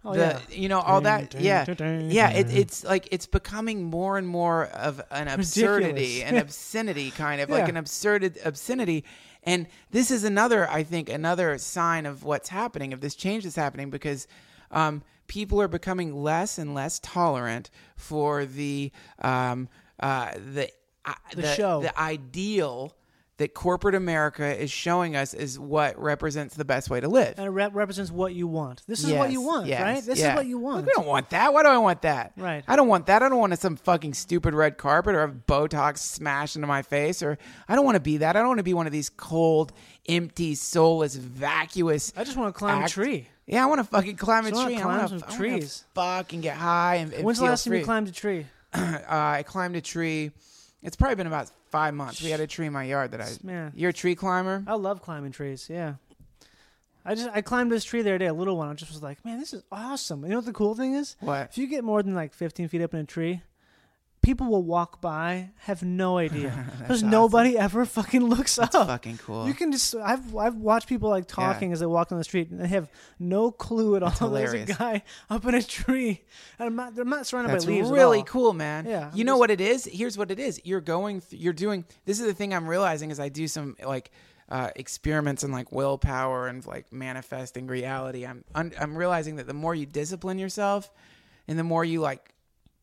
Speaker 6: Oh,
Speaker 4: the
Speaker 6: yeah.
Speaker 4: you know all that
Speaker 6: Ding,
Speaker 4: yeah
Speaker 6: ding, ding,
Speaker 4: yeah it,
Speaker 6: ding.
Speaker 4: it's like it's becoming more and more of an absurdity
Speaker 6: Ridiculous.
Speaker 4: an obscenity kind of
Speaker 6: Yeah.
Speaker 4: like an absurd obscenity. And this is another, I think, another sign of what's happening, of this change that's happening, because um, people are becoming less and less tolerant for the um, uh, the uh,
Speaker 6: The show.
Speaker 4: the ideal that corporate America is showing us is what represents the best way to live.
Speaker 6: And it rep- represents what you want. This is
Speaker 4: Yes,
Speaker 6: what you want,
Speaker 4: yes,
Speaker 6: right? This
Speaker 4: yeah.
Speaker 6: is what you want.
Speaker 4: Look, we don't want that. Why do I want that?
Speaker 6: Right.
Speaker 4: I don't want that. I don't want some fucking stupid red carpet or have Botox smashed into my face. Or I don't want to be that. I don't want to be one of these cold, empty, soulless, vacuous.
Speaker 6: I just want to climb
Speaker 4: act-
Speaker 6: a tree.
Speaker 4: Yeah, I want to fucking climb a
Speaker 6: Just wanna
Speaker 4: tree. I
Speaker 6: climb
Speaker 4: want
Speaker 6: some
Speaker 4: to
Speaker 6: trees.
Speaker 4: fuck and get high and, and
Speaker 6: When's the
Speaker 4: feel
Speaker 6: last time
Speaker 4: free.
Speaker 6: you climbed a tree?
Speaker 4: uh, I climbed a tree. It's probably been about five months. We had a tree in my yard that I.
Speaker 6: Man.
Speaker 4: You're a tree climber?
Speaker 6: I love climbing trees. Yeah. I just I climbed this tree the other day, a little one. I just was like, man, this is awesome. You know what the cool thing is?
Speaker 4: What?
Speaker 6: If you get more than like fifteen feet up in a tree, people will walk by, have no idea, because
Speaker 4: awesome.
Speaker 6: nobody ever fucking looks
Speaker 4: That's
Speaker 6: up.
Speaker 4: fucking cool.
Speaker 6: You can just I've I've watched people like talking as they walk on the street, and they have no clue at all. There's
Speaker 4: hilarious.
Speaker 6: a guy up in a tree, and I'm not, they're not surrounded
Speaker 4: That's
Speaker 6: by leaves. at
Speaker 4: really
Speaker 6: all.
Speaker 4: cool, man.
Speaker 6: Yeah,
Speaker 4: You
Speaker 6: I'm
Speaker 4: know
Speaker 6: just-
Speaker 4: what it is? Here's what it is. You're going. Th- you're doing. This is the thing I'm realizing as I do some like uh, experiments in like willpower and like manifesting reality. I'm un- I'm realizing that the more you discipline yourself, and the more you like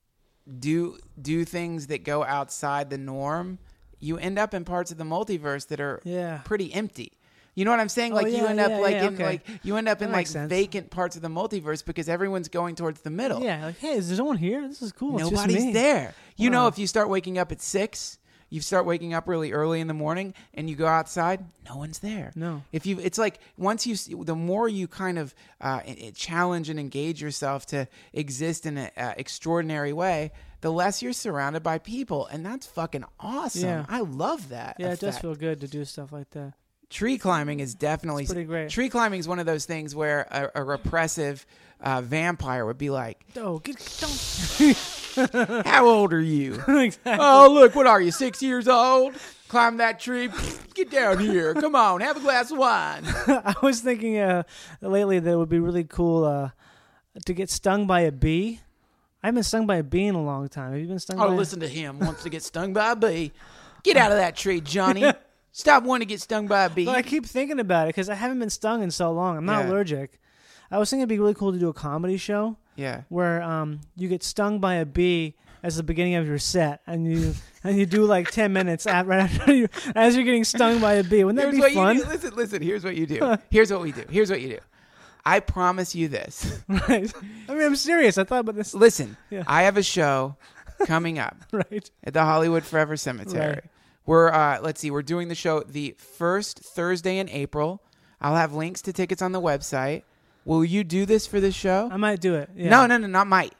Speaker 4: do do things that go outside the norm, you end up in parts of the multiverse that are
Speaker 6: Yeah.
Speaker 4: pretty empty. You know what I'm saying?
Speaker 6: Oh,
Speaker 4: Like you
Speaker 6: yeah,
Speaker 4: end up
Speaker 6: yeah,
Speaker 4: like
Speaker 6: yeah,
Speaker 4: in
Speaker 6: okay.
Speaker 4: like you end up
Speaker 6: That
Speaker 4: in like
Speaker 6: makes sense.
Speaker 4: vacant parts of the multiverse because everyone's going towards the middle.
Speaker 6: Yeah, like hey, is there someone here? This is cool. It's just
Speaker 4: Nobody's
Speaker 6: me.
Speaker 4: there. You know,
Speaker 6: Wow.
Speaker 4: if you start waking up at six, you start waking up really early in the morning, and you go outside, no one's there.
Speaker 6: No.
Speaker 4: If you, it's like once you, see, the more you kind of uh, i- i- challenge and engage yourself to exist in an uh, extraordinary way, the less you're surrounded by people, and that's fucking awesome.
Speaker 6: Yeah.
Speaker 4: I love that.
Speaker 6: Yeah, it does
Speaker 4: effect.
Speaker 6: feel good to do stuff like that.
Speaker 4: Tree climbing is definitely
Speaker 6: It's pretty great.
Speaker 4: Tree climbing is one of those things where a, a repressive uh, vampire would be like,
Speaker 6: Oh, get don't.
Speaker 4: "How old are you?"
Speaker 6: Exactly.
Speaker 4: Oh, look, what are you, six years old? Climb that tree. Get down here. Come on, have a glass of wine.
Speaker 6: I was thinking uh, lately that it would be really cool uh, to get stung by a bee. I haven't been stung by a bee in a long time. Have you been stung by
Speaker 4: Oh,
Speaker 6: a
Speaker 4: listen to him. Wants to get stung by a bee. Get out of that tree, Johnny. Stop wanting to get stung by a bee.
Speaker 6: But I keep thinking about it because I haven't been stung in so long. I'm not
Speaker 4: Yeah.
Speaker 6: allergic. I was thinking it'd be really cool to do a comedy show
Speaker 4: Yeah.
Speaker 6: where um, you get stung by a bee as the beginning of your set, and you and you do like ten minutes at, right after you as you're getting stung by a bee. Wouldn't that
Speaker 4: Here's
Speaker 6: be
Speaker 4: what
Speaker 6: fun?
Speaker 4: you do. Listen, listen. Here's what you do. Here's what we do. Here's what you do. I promise you this.
Speaker 6: Right. I mean, I'm serious. I thought about this.
Speaker 4: Listen,
Speaker 6: Yeah.
Speaker 4: I have a show coming up
Speaker 6: Right.
Speaker 4: at the Hollywood Forever Cemetery.
Speaker 6: Right.
Speaker 4: We're uh, let's see, we're doing the show the first Thursday in April. I'll have links to tickets on the website. Will you do this for the show?
Speaker 6: I might do it. Yeah.
Speaker 4: No, no, no, not might.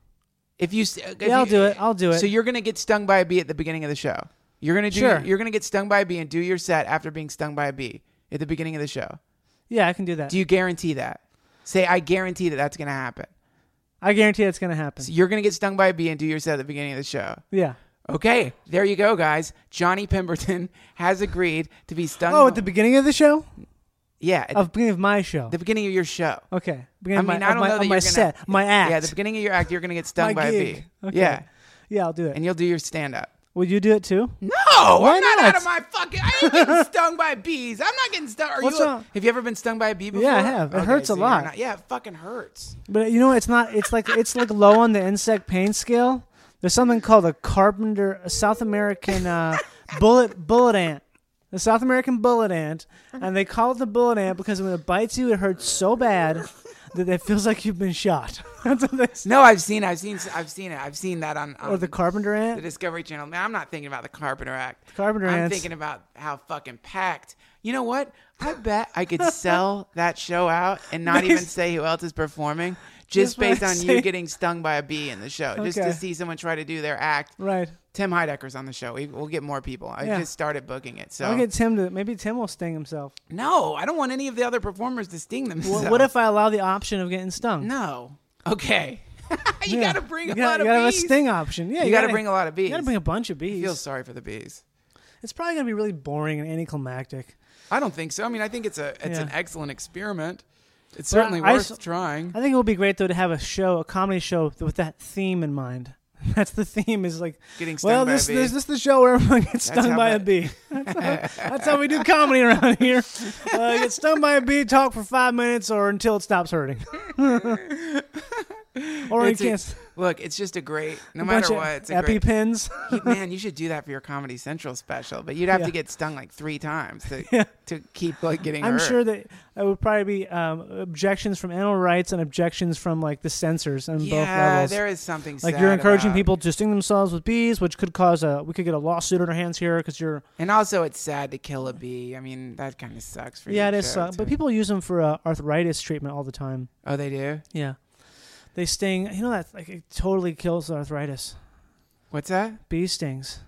Speaker 4: If you, s- if
Speaker 6: Yeah, I'll
Speaker 4: you-
Speaker 6: do it. I'll do it.
Speaker 4: So you're gonna get stung by a bee at the beginning of the show. You're gonna do.
Speaker 6: Sure.
Speaker 4: You're gonna get stung by a bee and do your set after being stung by a bee at the beginning of the show.
Speaker 6: Yeah, I can do that.
Speaker 4: Do you guarantee that? Say, I guarantee that that's gonna happen.
Speaker 6: I guarantee that's going to happen.
Speaker 4: So you're gonna get stung by a bee and do your set at the beginning of the show.
Speaker 6: Yeah.
Speaker 4: Okay, there you go, guys. Johnny Pemberton has agreed to be stung.
Speaker 6: Oh, at the beginning of the show?
Speaker 4: yeah, at
Speaker 6: Of the beginning of my show.
Speaker 4: the beginning of your show.
Speaker 6: Okay.
Speaker 4: I
Speaker 6: Beginning
Speaker 4: mean,
Speaker 6: of my,
Speaker 4: I
Speaker 6: of
Speaker 4: don't
Speaker 6: my,
Speaker 4: know
Speaker 6: of
Speaker 4: that
Speaker 6: my
Speaker 4: you're gonna,
Speaker 6: set, my act.
Speaker 4: Yeah, at the beginning of your act, you're gonna get stung
Speaker 6: my
Speaker 4: by
Speaker 6: gig.
Speaker 4: a bee.
Speaker 6: Okay.
Speaker 4: Yeah,
Speaker 6: Yeah, I'll do it.
Speaker 4: and you'll do your stand up.
Speaker 6: Would you do it too?
Speaker 4: No,
Speaker 6: Why
Speaker 4: I'm not,
Speaker 6: not?
Speaker 4: out of my fucking. I ain't getting stung by bees. I'm not getting stung. Are
Speaker 6: What's
Speaker 4: you?
Speaker 6: wrong?
Speaker 4: Have you ever been stung by a bee before?
Speaker 6: Yeah, I have. It hurts a
Speaker 4: so you're
Speaker 6: lot.
Speaker 4: not- yeah, it fucking hurts.
Speaker 6: But you know, it's not. It's like it's like low on the insect pain scale. There's something called a carpenter, a South American uh, bullet bullet ant. The South American bullet ant, and they call it the bullet ant because when it bites you, it hurts so bad that it feels like you've been shot. That's what they say.
Speaker 4: No, I've seen, I've seen, I've seen it. I've seen that on, on
Speaker 6: Or the carpenter
Speaker 4: the
Speaker 6: ant.
Speaker 4: Discovery Channel. Man, I'm not thinking about the Carpenter Act.
Speaker 6: Carpenter
Speaker 4: I'm
Speaker 6: ants.
Speaker 4: thinking about how fucking packed. You know what? I bet I could sell that show out and not even say who else is performing, just
Speaker 6: Just by
Speaker 4: based on you
Speaker 6: saying-
Speaker 4: getting stung by a bee in the show, just
Speaker 6: Okay.
Speaker 4: to see someone try to do their act.
Speaker 6: Right.
Speaker 4: Tim Heidecker's on the show. We, we'll get more people. I
Speaker 6: Yeah.
Speaker 4: just started booking it. So
Speaker 6: I'll get Tim to. Maybe Tim will sting himself.
Speaker 4: no, I don't want any of the other performers to sting themselves.
Speaker 6: What, what if I allow the option of getting stung?
Speaker 4: No. Okay. you
Speaker 6: Yeah.
Speaker 4: got to bring
Speaker 6: you
Speaker 4: a
Speaker 6: gotta,
Speaker 4: lot
Speaker 6: you gotta
Speaker 4: of
Speaker 6: have
Speaker 4: bees.
Speaker 6: a sting option. Yeah,
Speaker 4: You,
Speaker 6: you,
Speaker 4: got to
Speaker 6: gotta
Speaker 4: bring a lot of bees.
Speaker 6: You gotta bring a bunch of
Speaker 4: I
Speaker 6: bees.
Speaker 4: feel sorry for the bees.
Speaker 6: It's probably gonna be really boring and anticlimactic.
Speaker 4: I don't think so. I mean, I think it's a it's
Speaker 6: Yeah.
Speaker 4: an excellent experiment. It's certainly
Speaker 6: I- I
Speaker 4: worth
Speaker 6: s-
Speaker 4: trying.
Speaker 6: I think it would be great though to have a show, a comedy show with that theme in mind. That's the theme is like
Speaker 4: Getting stung
Speaker 6: well,
Speaker 4: by
Speaker 6: this,
Speaker 4: a bee.
Speaker 6: this this is the show where everyone gets
Speaker 4: That's
Speaker 6: stung
Speaker 4: how
Speaker 6: by a
Speaker 4: bad-
Speaker 6: bee. That's how, that's how we do comedy around here. Uh, get stung by a bee, talk for five minutes, or until it stops hurting. Or
Speaker 4: It's
Speaker 6: you
Speaker 4: a-
Speaker 6: can't.
Speaker 4: Look, it's just a great. No
Speaker 6: a
Speaker 4: matter
Speaker 6: bunch of
Speaker 4: what, it's a great.
Speaker 6: EpiPens.
Speaker 4: You- Man, you should do that for your Comedy Central special, but you'd have
Speaker 6: Yeah.
Speaker 4: to get stung like three times to
Speaker 6: Yeah.
Speaker 4: to keep like getting
Speaker 6: I'm
Speaker 4: hurt.
Speaker 6: sure that it would probably be um, objections from animal rights and objections from like the censors on both
Speaker 4: Yeah,
Speaker 6: levels.
Speaker 4: there is something
Speaker 6: like
Speaker 4: sad
Speaker 6: you're encouraging
Speaker 4: about-
Speaker 6: people to sting themselves with bees, which could cause a we could get a lawsuit on our hands here because you're
Speaker 4: And also, it's sad to kill a bee. I mean, that kind of sucks for you.
Speaker 6: yeah it is.
Speaker 4: too,
Speaker 6: Uh, but
Speaker 4: too.
Speaker 6: people use them for uh, arthritis treatment all the time.
Speaker 4: Oh, they do.
Speaker 6: Yeah, they sting. You know that like it totally kills arthritis.
Speaker 4: What's that?
Speaker 6: Bee stings.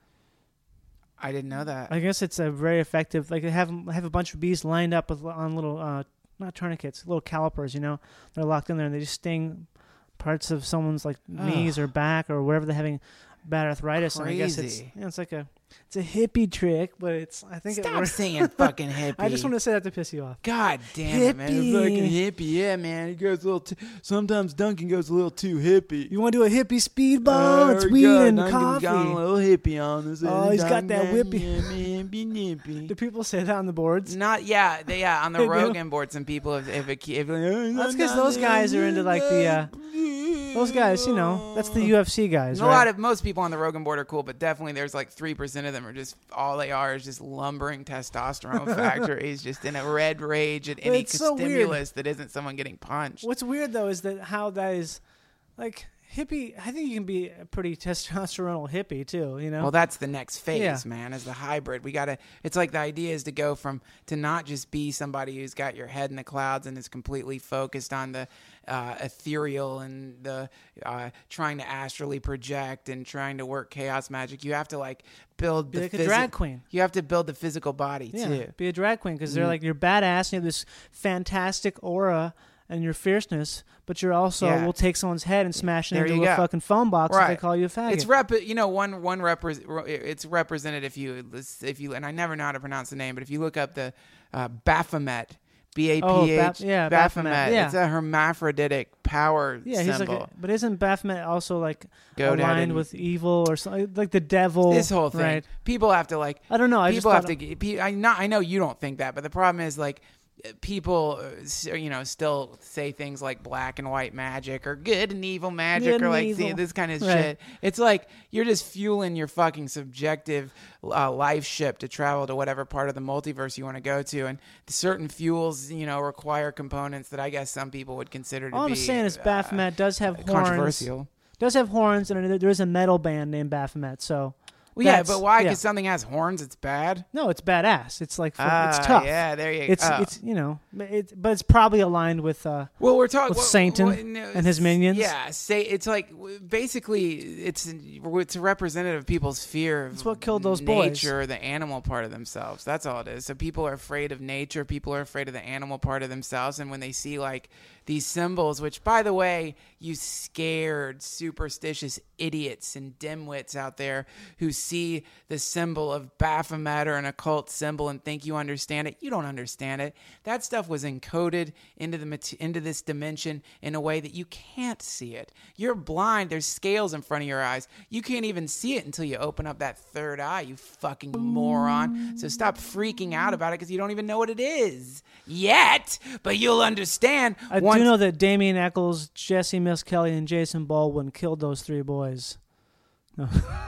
Speaker 4: I didn't know that.
Speaker 6: I guess it's a very effective. Like they have 'em- have a bunch of bees lined up with on little uh, not tourniquets, little calipers. You know, they're locked in there and they just sting parts of someone's like knees or back or wherever they're having bad arthritis. And I guess it's
Speaker 4: Crazy.
Speaker 6: yeah, it's like a it's a hippie trick, but it's I think it
Speaker 4: Stop
Speaker 6: works.
Speaker 4: saying fucking hippie.
Speaker 6: I just want to say that to piss you off.
Speaker 4: God damn it, man.
Speaker 6: Hippie.
Speaker 4: Fucking hippie. Yeah, man. He goes a little too, sometimes Duncan goes a little too hippie.
Speaker 6: You want to do a hippie speedball? it's weed and coffee.
Speaker 4: Got a little hippie on this.
Speaker 6: Oh, he's got that whippy.
Speaker 4: Hippie, hippie.
Speaker 6: Do people say that on the boards?
Speaker 4: Not yeah, they, yeah. On the
Speaker 6: They do?
Speaker 4: Rogan board, some people have, have, have, have
Speaker 6: That's because those guys are into like the uh, those guys. You know, that's the U F C guys.
Speaker 4: A
Speaker 6: right?
Speaker 4: lot of most people on the Rogan board are cool, but definitely there's like three percent of them are just all they are is just lumbering testosterone factories, just in a red rage at any
Speaker 6: It's so weird.
Speaker 4: stimulus that isn't someone getting punched.
Speaker 6: What's weird though is that how that is, like hippie. I think you can be a pretty testosteronal hippie too. You know.
Speaker 4: Well, that's the next phase,
Speaker 6: Yeah.
Speaker 4: man, is the hybrid. We got to, it's like the idea is to go from, to not just be somebody who's got your head in the clouds and is completely focused on the uh, ethereal and the uh, trying to astrally project and trying to work chaos magic. You have to like build
Speaker 6: Be
Speaker 4: the
Speaker 6: like a
Speaker 4: physi-
Speaker 6: drag queen.
Speaker 4: You have to build the physical body
Speaker 6: yeah,
Speaker 4: too.
Speaker 6: be a drag queen because they're
Speaker 4: Mm.
Speaker 6: like you're badass. And you have this fantastic aura and your fierceness, but you're also
Speaker 4: Yeah.
Speaker 6: will take someone's head and smash it
Speaker 4: There
Speaker 6: into
Speaker 4: you
Speaker 6: a
Speaker 4: go.
Speaker 6: fucking phone box if they call you a faggot.
Speaker 4: It's rep. You know, one one repre- It's represented if you if you and I never know how to pronounce the name, but if you look up the uh, Baphomet, B A
Speaker 6: Oh,
Speaker 4: P H,
Speaker 6: Baph- yeah,
Speaker 4: Baphomet.
Speaker 6: Baphomet, yeah.
Speaker 4: It's a hermaphroditic power
Speaker 6: yeah, he's
Speaker 4: symbol.
Speaker 6: like, a, but isn't Baphomet also like
Speaker 4: Go down
Speaker 6: aligned
Speaker 4: and-
Speaker 6: with evil or something like the devil?
Speaker 4: This whole thing,
Speaker 6: right?
Speaker 4: people have to like.
Speaker 6: I don't know. I just
Speaker 4: people have
Speaker 6: thought-
Speaker 4: to. get- pe- I not. I know you don't think that, but the problem is like. People, uh, s- you know, still say things like black and white magic or good and evil magic
Speaker 6: Good
Speaker 4: or
Speaker 6: and
Speaker 4: like
Speaker 6: evil.
Speaker 4: see, this kind of
Speaker 6: Right.
Speaker 4: shit. It's like you're just fueling your fucking subjective uh, life ship to travel to whatever part of the multiverse you want to go to, and certain fuels, you know, require components that I guess some people would consider to
Speaker 6: All
Speaker 4: be.
Speaker 6: I'm saying is Baphomet does have horns.
Speaker 4: controversial.
Speaker 6: Does have horns, and there is a metal band named Baphomet. So,
Speaker 4: Well, yeah,
Speaker 6: that's-
Speaker 4: but why?
Speaker 6: yeah.
Speaker 4: Because something has horns, it's bad.
Speaker 6: No, it's badass. It's like for,
Speaker 4: Ah,
Speaker 6: it's tough.
Speaker 4: yeah, there you
Speaker 6: It's
Speaker 4: go.
Speaker 6: it's you know, it, but it's probably aligned with uh
Speaker 4: Well, we're talking
Speaker 6: with
Speaker 4: well,
Speaker 6: Satan
Speaker 4: well, no,
Speaker 6: and his minions.
Speaker 4: Yeah, say it's like w- basically it's it's a representative of people's fear of
Speaker 6: That's what killed those boys.
Speaker 4: nature, or the animal part of themselves. That's all it is. So people are afraid of nature. People are afraid of the animal part of themselves, and when they see like these symbols, which by the way, you scared superstitious idiots and dimwits out there who see the symbol of Baphomet or an occult symbol and think you understand it, you don't understand it. That stuff was encoded into the mat- into this dimension in a way that you can't see it. You're blind. There's scales in front of your eyes. You can't even see it until you open up that third eye, you fucking moron. So stop freaking out about it because you don't even know what it is yet, but you'll understand.
Speaker 6: I
Speaker 4: once-
Speaker 6: do know that Damien Eccles, Jesse Miss Kelly, and Jason Baldwin killed those three boys. No.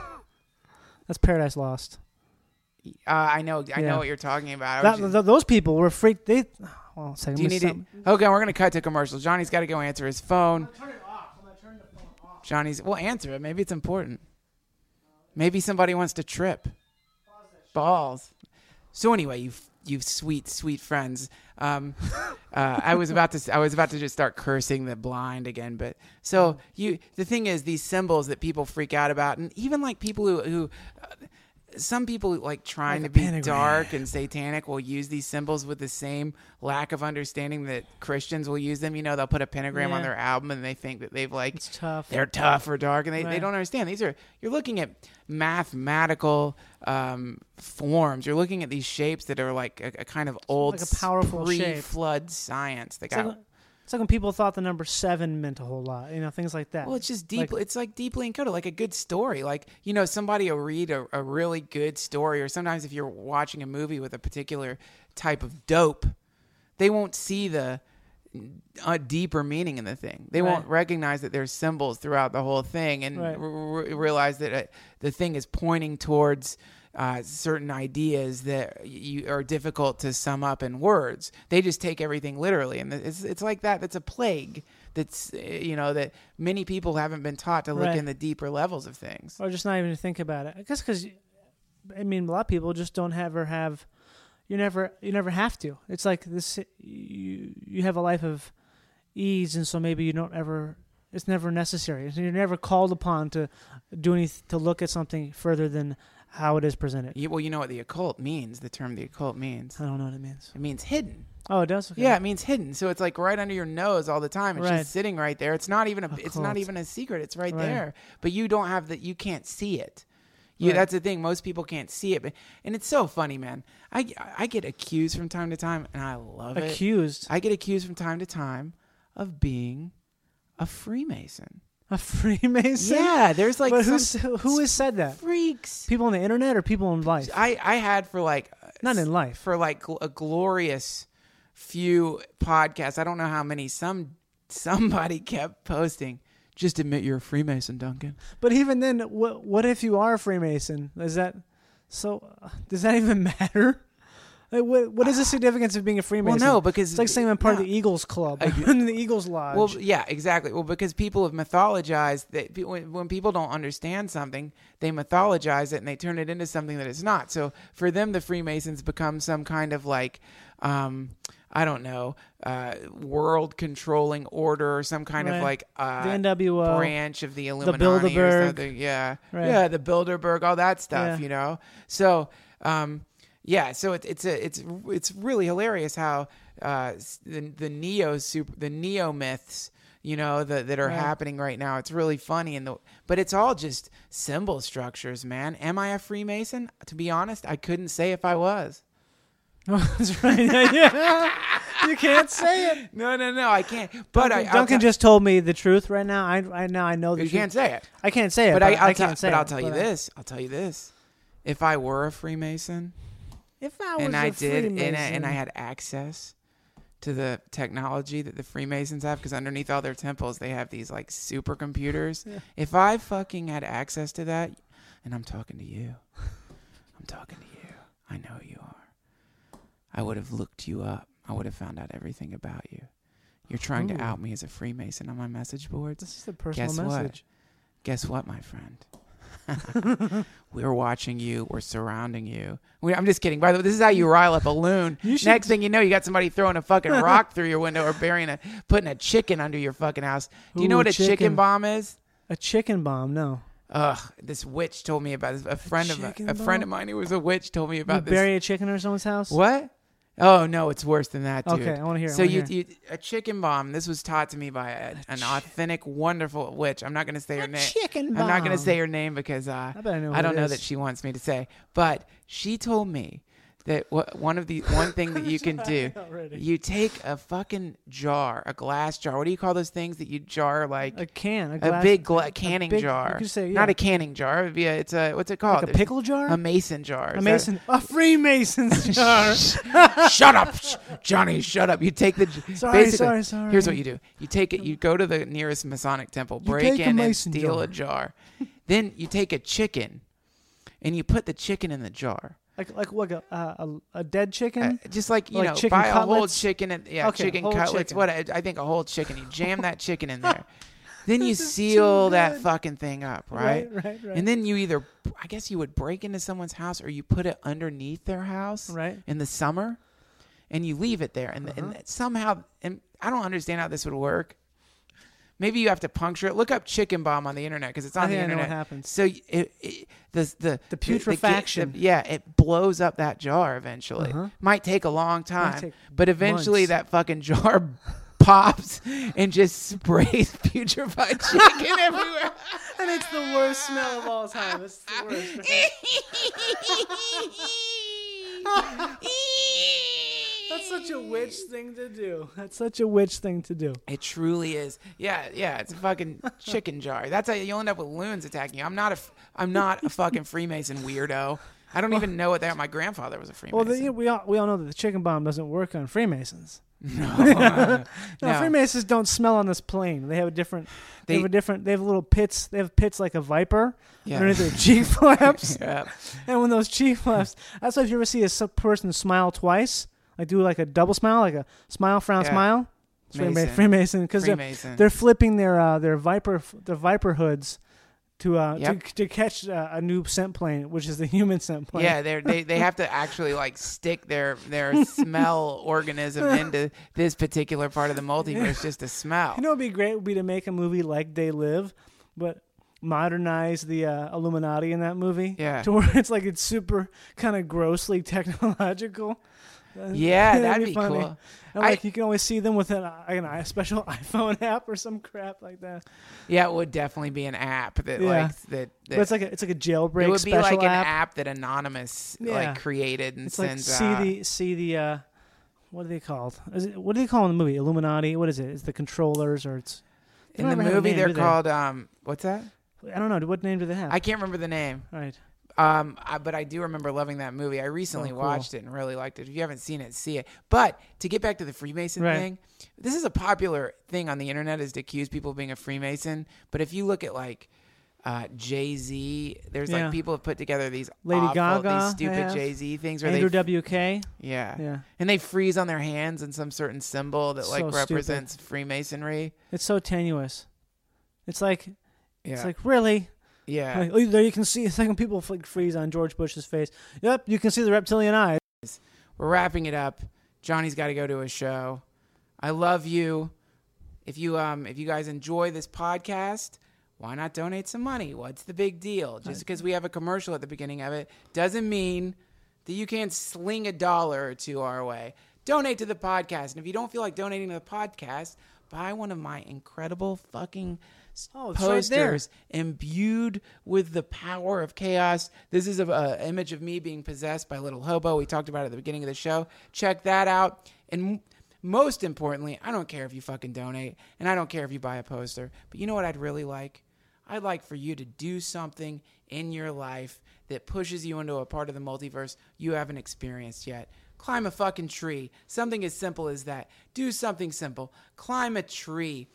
Speaker 6: That's Paradise Lost.
Speaker 4: Uh, I know, I
Speaker 6: Yeah.
Speaker 4: know what you're talking about. I
Speaker 6: That,
Speaker 4: was just-
Speaker 6: th- those people were freaked. They. Well, a second.
Speaker 4: do you
Speaker 6: let
Speaker 4: need
Speaker 6: me
Speaker 4: to?
Speaker 6: stop.
Speaker 4: Okay, we're gonna cut to commercial. Johnny's got to go answer his phone. Johnny's. Well, answer it. Maybe it's important. Maybe somebody wants to trip. Balls. So anyway, you you sweet sweet friends. Um, uh, I was about to I was about to just start cursing the blind again, but so you the thing is these symbols that people freak out about, and even like people who who. Uh, some people like trying
Speaker 6: Like a
Speaker 4: to be
Speaker 6: pentagram.
Speaker 4: dark and satanic will use these symbols with the same lack of understanding that Christians will use them. You know, they'll put a pentagram on
Speaker 6: Yeah.
Speaker 4: their album and they think that they've like
Speaker 6: It's tough.
Speaker 4: they're tough or dark, and they, they
Speaker 6: Right.
Speaker 4: don't understand. These are you're looking at mathematical um, forms. You're looking at these shapes that are like a, a kind of old,
Speaker 6: like a powerful shape.
Speaker 4: pre-flood science. They
Speaker 6: It's
Speaker 4: got
Speaker 6: like, it's like when people thought the number seven meant a whole lot. You know, things like that.
Speaker 4: well, it's just deep.
Speaker 6: Like-
Speaker 4: it's like deeply encoded, like a good story. Like, you know, somebody will read a, a really good story, or sometimes if you're watching a movie with a particular type of dope, they won't see the uh, deeper meaning in the thing. They
Speaker 6: Right.
Speaker 4: won't recognize that there's symbols throughout the whole thing, and
Speaker 6: Right.
Speaker 4: r- r- realize that uh, the thing is pointing towards uh, certain ideas that you are difficult to sum up in words. They just take everything literally, and it's it's like that. That's a plague. That's uh, you know that many people haven't been taught to look
Speaker 6: Right.
Speaker 4: in the deeper levels of things.
Speaker 6: Or just not even to think about it. I guess because, I mean, a lot of people just don't ever have. You never, you never have to. It's like this. You you have a life of ease, and so maybe you don't ever. It's never necessary. You're never called upon to do anything to look at something further than how it is presented.
Speaker 4: You, well, you know what the occult means. The term the occult means.
Speaker 6: I don't know what it means.
Speaker 4: It means hidden.
Speaker 6: Oh, it does. Okay.
Speaker 4: Yeah, it means hidden. So it's like right under your nose all the time. It's
Speaker 6: Right.
Speaker 4: just sitting right there. It's not even a. It's not
Speaker 6: Occult.
Speaker 4: even a secret. It's right,
Speaker 6: Right.
Speaker 4: there. But you don't have that. You can't see it. You,
Speaker 6: Right.
Speaker 4: That's the thing. Most people can't see it. But, and it's so funny, man. I, I get accused from time to time, and I love it.
Speaker 6: Accused.
Speaker 4: I get accused from time to time of being a Freemason.
Speaker 6: A Freemason?
Speaker 4: Yeah, there's like
Speaker 6: But
Speaker 4: some
Speaker 6: who's, who has said that?
Speaker 4: freaks.
Speaker 6: People on the internet or people in life?
Speaker 4: I, I had for like
Speaker 6: Not in life.
Speaker 4: for like gl- a glorious few podcasts. I don't know how many. Some somebody kept posting. Just admit you're a Freemason, Duncan.
Speaker 6: But even then, what what if you are a Freemason? Is that so? Uh, does that even matter? Like, what what is the significance of being a Freemason?
Speaker 4: no, because-
Speaker 6: it's like saying I'm part
Speaker 4: no.
Speaker 6: of the Eagles Club, in the Eagles Lodge.
Speaker 4: Well, yeah, exactly. Well, because people have mythologized that pe- when, when people don't understand something, they mythologize it and they turn it into something that it's not. So for them, the Freemasons become some kind of like, um, I don't know, uh, world controlling order or some kind
Speaker 6: Right.
Speaker 4: of like uh,
Speaker 6: The N W O,
Speaker 4: branch of the Illuminati or
Speaker 6: Bilderberg.
Speaker 4: something. Yeah,
Speaker 6: Right.
Speaker 4: yeah, the Bilderberg, all that stuff.
Speaker 6: Yeah.
Speaker 4: You know, so. Um, Yeah, so it's it's a it's it's really hilarious how uh, s- the the neo super the neo myths, you know, that that are
Speaker 6: Right.
Speaker 4: happening right now. It's really funny, and the but it's all just symbol structures, man. Am I a Freemason? To be honest, I couldn't say if I was.
Speaker 6: Oh, that's right. Yeah, yeah. You can't say it.
Speaker 4: No, no, no, I can't. But I
Speaker 6: Duncan,
Speaker 4: I'll
Speaker 6: Duncan
Speaker 4: tell-
Speaker 6: just told me the truth right now. I, I now I know the
Speaker 4: you
Speaker 6: truth.
Speaker 4: can't say it.
Speaker 6: I can't say it.
Speaker 4: But
Speaker 6: But,
Speaker 4: I,
Speaker 6: I,
Speaker 4: I'll tell,
Speaker 6: can't say
Speaker 4: but
Speaker 6: it.
Speaker 4: I'll tell you
Speaker 6: but I-
Speaker 4: this. I'll tell you this. If I were a Freemason,
Speaker 6: If I was
Speaker 4: and
Speaker 6: a
Speaker 4: I did, and I,
Speaker 6: Freemason,
Speaker 4: and I had access to the technology that the Freemasons have, because underneath all their temples they have these like supercomputers.
Speaker 6: Yeah.
Speaker 4: If I fucking had access to that, and I'm talking to you, I'm talking to you. I know who you are. I would have looked you up. I would have found out everything about you. You're trying
Speaker 6: Ooh.
Speaker 4: to out me as a Freemason on my message boards.
Speaker 6: This is a personal
Speaker 4: Guess
Speaker 6: message.
Speaker 4: what? Guess what, my friend? We're watching you. We're surrounding you. We, I'm just kidding. By the way, this is how you rile up a loon.
Speaker 6: You should-
Speaker 4: Next thing you know, you got somebody throwing a fucking rock through your window or burying a, putting a chicken under your fucking house. Do you know
Speaker 6: Ooh,
Speaker 4: what a chicken.
Speaker 6: chicken.
Speaker 4: bomb is?
Speaker 6: A chicken bomb? No.
Speaker 4: Ugh, this witch told me about this. A friend of
Speaker 6: chicken
Speaker 4: a friend
Speaker 6: bomb?
Speaker 4: of mine who was a witch told me
Speaker 6: You
Speaker 4: about this.
Speaker 6: bury a chicken in someone's house?
Speaker 4: What? Oh no, it's worse than that, dude.
Speaker 6: Okay, I wanna hear it, I
Speaker 4: So
Speaker 6: wanna
Speaker 4: you,
Speaker 6: hear
Speaker 4: you a chicken bomb. This was taught to me by a, an authentic, wonderful witch. I'm not going to say her name.
Speaker 6: chicken
Speaker 4: I'm not going to
Speaker 6: bomb.
Speaker 4: say her name because uh,
Speaker 6: I bet I know who
Speaker 4: I don't
Speaker 6: it
Speaker 4: know
Speaker 6: is.
Speaker 4: that she wants me to say. But she told me that what one of the one thing that you can do,
Speaker 6: already.
Speaker 4: you take a fucking jar, a glass jar. What do you call those things that you jar like?
Speaker 6: A can. A,
Speaker 4: A
Speaker 6: glass,
Speaker 4: big gla- canning
Speaker 6: big-
Speaker 4: jar.
Speaker 6: You could say, yeah.
Speaker 4: Not a canning jar. It would be a, it's a what's it called?
Speaker 6: Like a
Speaker 4: There's-
Speaker 6: pickle jar?
Speaker 4: A mason jar.
Speaker 6: A
Speaker 4: Is that-
Speaker 6: mason. A Freemason's jar.
Speaker 4: Shut up, Sh- Johnny. Shut up. You take the
Speaker 6: Sorry,
Speaker 4: basically.
Speaker 6: sorry, sorry.
Speaker 4: Here's what you do. You take it. You go to the nearest Masonic temple,
Speaker 6: You
Speaker 4: break
Speaker 6: take a
Speaker 4: in and
Speaker 6: mason
Speaker 4: steal
Speaker 6: jar.
Speaker 4: a jar. Then you take a chicken, and you put the chicken in the jar.
Speaker 6: Like like what? A, a, a dead chicken?
Speaker 4: Uh, just like you
Speaker 6: Like
Speaker 4: know,
Speaker 6: chicken
Speaker 4: buy a whole
Speaker 6: cutlets?
Speaker 4: chicken. And, yeah,
Speaker 6: Okay,
Speaker 4: chicken
Speaker 6: whole
Speaker 4: cutlets.
Speaker 6: chicken.
Speaker 4: What I I think a whole chicken. You jam that chicken in there. Then you
Speaker 6: This is
Speaker 4: seal
Speaker 6: too
Speaker 4: that
Speaker 6: good.
Speaker 4: fucking thing up, right?
Speaker 6: Right, right, right.
Speaker 4: And then you either, I guess you would break into someone's house or you put it underneath their house
Speaker 6: Right.
Speaker 4: in the summer and you leave it there. And,
Speaker 6: Uh-huh.
Speaker 4: and somehow, and I don't understand how this would work, Maybe you have to puncture it. Look up chicken bomb on the internet because it's on
Speaker 6: I
Speaker 4: the
Speaker 6: think I know
Speaker 4: internet.
Speaker 6: what happens.
Speaker 4: So it, it, the the
Speaker 6: The putrefaction.
Speaker 4: the- yeah, it blows up that jar eventually.
Speaker 6: Uh-huh.
Speaker 4: Might take a long time,
Speaker 6: take
Speaker 4: but eventually
Speaker 6: months.
Speaker 4: that fucking jar pops and just sprays putrefied chicken everywhere.
Speaker 6: And it's the worst smell of all time. It's the worst. That's such a witch thing to do. That's such a witch thing to do.
Speaker 4: It truly is. Yeah, yeah. It's a fucking chicken jar. That's how you'll end up with loons attacking you. I'm not a, f- I'm not a fucking Freemason weirdo. I don't even know what that. My grandfather was a Freemason.
Speaker 6: Well, the, you know, we all we all know that the chicken bomb doesn't work on Freemasons.
Speaker 4: No,
Speaker 6: no,
Speaker 4: no.
Speaker 6: Freemasons don't smell on this plane. They have a different. They,
Speaker 4: They-
Speaker 6: have a different. They have little pits. They have pits like a viper
Speaker 4: Yeah.
Speaker 6: underneath their cheek flaps.
Speaker 4: Yeah.
Speaker 6: And when those cheek flaps, that's why if you ever see a s- person smile twice, like do like a double smile, like a smile, frown,
Speaker 4: Yeah.
Speaker 6: smile. It's Freema-
Speaker 4: Mason.
Speaker 6: Freemason, because they're,
Speaker 4: Freemason.
Speaker 6: they're flipping their uh, their viper their viper hoods to uh
Speaker 4: Yep.
Speaker 6: to, to catch uh, a new scent plane, which is the human scent plane.
Speaker 4: Yeah, they they they have to actually like stick their their smell organism into this particular part of the multiverse just to smell.
Speaker 6: You know, what would be great would be to make a movie like They Live, but modernize the uh, Illuminati in that movie.
Speaker 4: Yeah.
Speaker 6: To where it's like it's super kind of grossly technological.
Speaker 4: Yeah, that'd be
Speaker 6: funny.
Speaker 4: cool.
Speaker 6: And like you can always see them with an, an, a special iPhone app or some crap like that.
Speaker 4: Yeah, it would definitely be an app that
Speaker 6: Yeah.
Speaker 4: like that. that
Speaker 6: But it's like a, it's like a jailbreak
Speaker 4: it would be
Speaker 6: special
Speaker 4: like an
Speaker 6: app.
Speaker 4: app that Anonymous
Speaker 6: Yeah.
Speaker 4: like created and
Speaker 6: It's like
Speaker 4: sends
Speaker 6: see
Speaker 4: out.
Speaker 6: the see the uh, what are they called? Is it, what do they call in the movie? Illuminati? What is it? Is the controllers or it's they
Speaker 4: In the
Speaker 6: don't ever have a
Speaker 4: movie,
Speaker 6: name,
Speaker 4: they're
Speaker 6: do they?
Speaker 4: called um. What's that?
Speaker 6: I don't know. What name do they have?
Speaker 4: I can't remember the name.
Speaker 6: Right.
Speaker 4: Um, I, but I do remember loving that movie. I recently
Speaker 6: Oh, cool.
Speaker 4: watched it and really liked it. If you haven't seen it, see it. But to get back to the Freemason
Speaker 6: Right.
Speaker 4: thing, this is a popular thing on the internet is to accuse people of being a Freemason. But if you look at like uh, Jay-Z, there's
Speaker 6: Yeah.
Speaker 4: like people have put together these
Speaker 6: Lady
Speaker 4: awful,
Speaker 6: Gaga
Speaker 4: these stupid
Speaker 6: have.
Speaker 4: Jay-Z things where
Speaker 6: Andrew
Speaker 4: they
Speaker 6: W K.
Speaker 4: yeah.
Speaker 6: Yeah.
Speaker 4: And they freeze on their hands in some certain symbol that like
Speaker 6: So stupid.
Speaker 4: represents Freemasonry.
Speaker 6: It's so tenuous. It's like
Speaker 4: Yeah.
Speaker 6: it's like really.
Speaker 4: Yeah.
Speaker 6: Like, oh, there you can see. It's like when people like freeze on George Bush's face. Yep, you can see the reptilian eye.
Speaker 4: We're wrapping it up. Johnny's got to go to a show. I love you. If you um if you guys enjoy this podcast, why not donate some money? What's the big deal? Just because we have a commercial at the beginning of it doesn't mean that you can't sling a dollar or two our way. Donate to the podcast. And if you don't feel like donating to the podcast, buy one of my incredible fucking
Speaker 6: Oh, it's right there.
Speaker 4: posters imbued with the power of chaos. This is an image of me being possessed by Little Hobo. We talked about it at the beginning of the show. Check that out. And m- most importantly, I don't care if you fucking donate, and I don't care if you buy a poster. But you know what I'd really like? I'd like for you to do something in your life that pushes you into a part of the multiverse you haven't experienced yet. Climb a fucking tree. Something as simple as that. Do something simple. Climb a tree.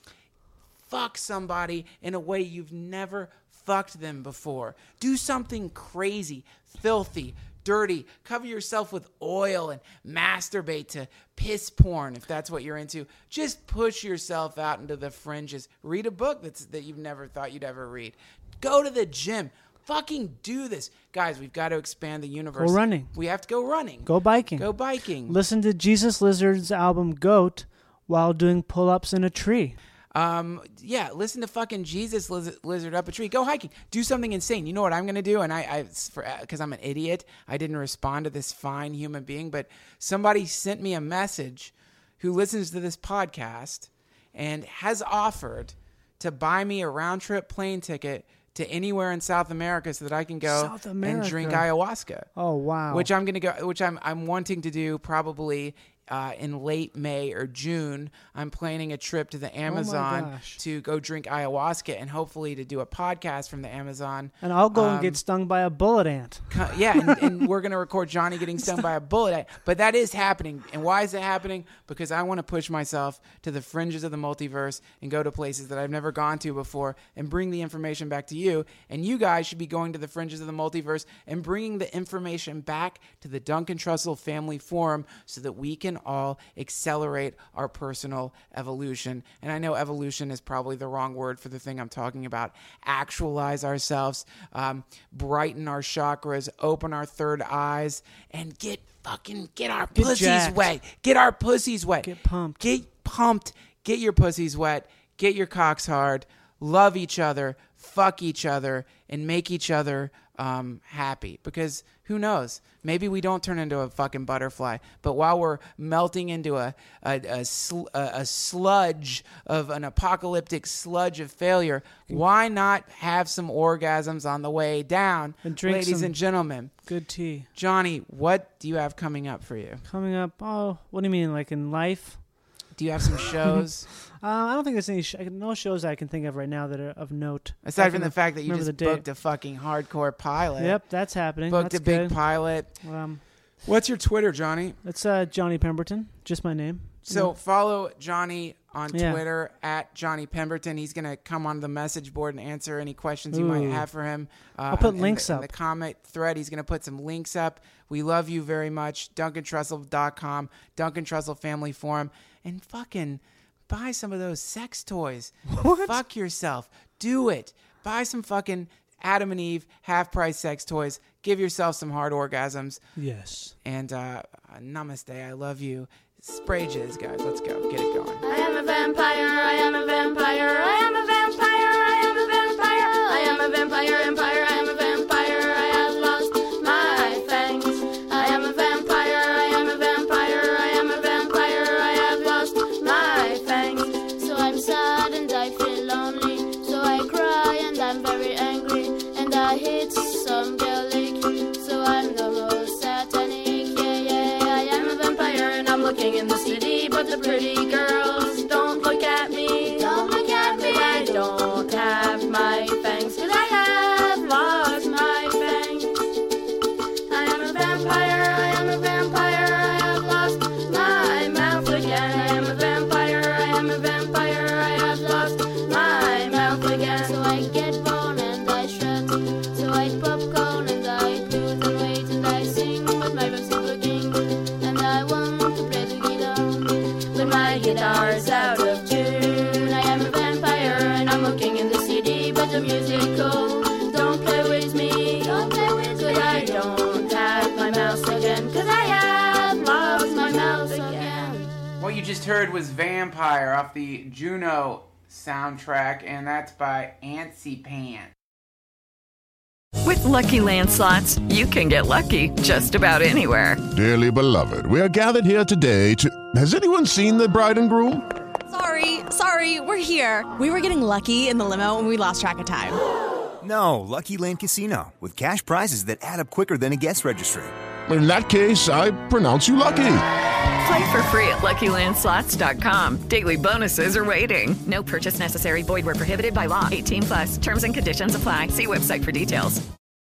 Speaker 4: Fuck somebody in a way you've never fucked them before. Do something crazy, filthy, dirty. Cover yourself with oil and masturbate to piss porn if that's what you're into. Just push yourself out into the fringes. Read a book that's that you've never thought you'd ever read. Go to the gym. Fucking do this. Guys, we've got to expand the universe.
Speaker 6: Go running.
Speaker 4: We have to go running.
Speaker 6: Go biking.
Speaker 4: Go biking.
Speaker 6: Listen to Jesus Lizard's album Goat while doing pull-ups in a tree.
Speaker 4: Um, yeah, listen to fucking Jesus lizard, lizard up a tree. Go hiking. Do something insane. You know what I'm going to do? And I, I, for, cause I'm an idiot, I didn't respond to this fine human being, but somebody sent me a message who listens to this podcast and has offered to buy me a round trip plane ticket to anywhere in South America so that I can go
Speaker 6: South
Speaker 4: and
Speaker 6: America.
Speaker 4: drink ayahuasca.
Speaker 6: Oh, wow.
Speaker 4: Which I'm going to go, which I'm, I'm wanting to do probably Uh, in late May or June. I'm planning a trip to the Amazon
Speaker 6: gosh.
Speaker 4: to go drink ayahuasca and hopefully to do a podcast from the Amazon.
Speaker 6: And I'll go
Speaker 4: Um,
Speaker 6: and get stung by a bullet ant.
Speaker 4: Co- Yeah, and, and we're going to record Johnny getting stung by a bullet. But that is happening. And why is it happening? Because I want to push myself to the fringes of the multiverse and go to places that I've never gone to before and bring the information back to you. And you guys should be going to the fringes of the multiverse and bringing the information back to the Duncan Trussell Family Forum so that we can all accelerate our personal evolution. And I know evolution is probably the wrong word for the thing I'm talking about. Actualize ourselves, um, brighten our chakras, open our third eyes, and get fucking, get our
Speaker 6: Get
Speaker 4: pussies
Speaker 6: jacked.
Speaker 4: wet. Get our pussies wet.
Speaker 6: Get pumped.
Speaker 4: Get pumped. Get your pussies wet. get your cocks hard, love each other, fuck each other, and make each other um, happy. Because who knows? Maybe we don't turn into a fucking butterfly. But while we're melting into a a, a, sl- a, a sludge of an apocalyptic sludge of failure, why not have some orgasms on the way down,
Speaker 6: And drink
Speaker 4: ladies
Speaker 6: some
Speaker 4: and gentlemen?
Speaker 6: Good tea.
Speaker 4: Johnny, what do you have coming up for you?
Speaker 6: Coming up, oh, what do you mean, like in life?
Speaker 4: Do you have some shows?
Speaker 6: uh, I don't think there's any sh- no shows I can think of right now that are of note.
Speaker 4: Aside
Speaker 6: I
Speaker 4: from
Speaker 6: can
Speaker 4: the fact that you
Speaker 6: remember
Speaker 4: just
Speaker 6: the date.
Speaker 4: booked a fucking hardcore pilot.
Speaker 6: Yep, that's happening.
Speaker 4: Booked
Speaker 6: That's
Speaker 4: a big
Speaker 6: good.
Speaker 4: pilot.
Speaker 6: Um,
Speaker 4: What's your Twitter, Johnny?
Speaker 6: It's uh, Johnny Pemberton, just my name.
Speaker 4: So
Speaker 6: Yeah.
Speaker 4: follow Johnny on
Speaker 6: Yeah.
Speaker 4: Twitter at Johnny Pemberton. He's going to come on the message board and answer any questions you might
Speaker 6: Ooh.
Speaker 4: have for him. Uh,
Speaker 6: I'll put
Speaker 4: in
Speaker 6: links
Speaker 4: the,
Speaker 6: up.
Speaker 4: In the comment thread, he's going to put some links up. We love you very much. Duncan Trussell dot com, Duncan Trussell Family Forum. And fucking buy some of those sex toys.
Speaker 6: What?
Speaker 4: Fuck yourself. Do it. Buy some fucking Adam and Eve half-price sex toys. Give yourself some hard orgasms.
Speaker 6: Yes.
Speaker 4: And uh, namaste. I love you. Spray jizz, guys. Let's go. Get it going.
Speaker 10: I am a vampire, I am a vampire, I am a vampire, I am a vampire, I am a vampire, empire, I am a vampire, I have lost my fangs. I am a vampire, I am a vampire, I am a vampire, I have lost my fangs.
Speaker 3: So I'm sad and I feel lonely. So I cry and I'm very angry. And I hit some garlic. So I'm the most satanic. Yeah, yeah, I am a vampire and I'm
Speaker 10: Looking in the city, but the pretty girls don't look at me.
Speaker 3: Don't look at me.
Speaker 10: I don't have my fangs, 'cause I have lost my fangs. I am a vampire, I am a vampire, I have lost my mouth again. I am a vampire, I am a vampire, I have lost my mouth again.
Speaker 3: So I get born and I shred. So I eat popcorn and I eat gluten and wait and I sing. But my rhymes are working and I want to play the guitar.
Speaker 10: But my guitar's out of tune. I am a vampire and I'm looking in the C D, but the musical don't play with me.
Speaker 3: Don't play with
Speaker 10: But
Speaker 3: me.
Speaker 10: I don't have my mouse again, 'cause I have lost my mouse again.
Speaker 4: What you just heard was Vampire off the Juno soundtrack, and that's by Antsy Pan.
Speaker 11: With Lucky Land Slots, you can get lucky just about anywhere.
Speaker 12: Dearly beloved, we are gathered here today to... Has anyone seen the bride and groom?
Speaker 13: Sorry, sorry, we're here. We were getting lucky in the limo and we lost track of time.
Speaker 14: No, Lucky Land Casino, with cash prizes that add up quicker than a guest registry.
Speaker 12: In that case, I pronounce you lucky.
Speaker 11: Play for free at Lucky Land Slots dot com. Daily bonuses are waiting. No purchase necessary. Void where prohibited by law. eighteen plus. Terms and conditions apply. See website for details.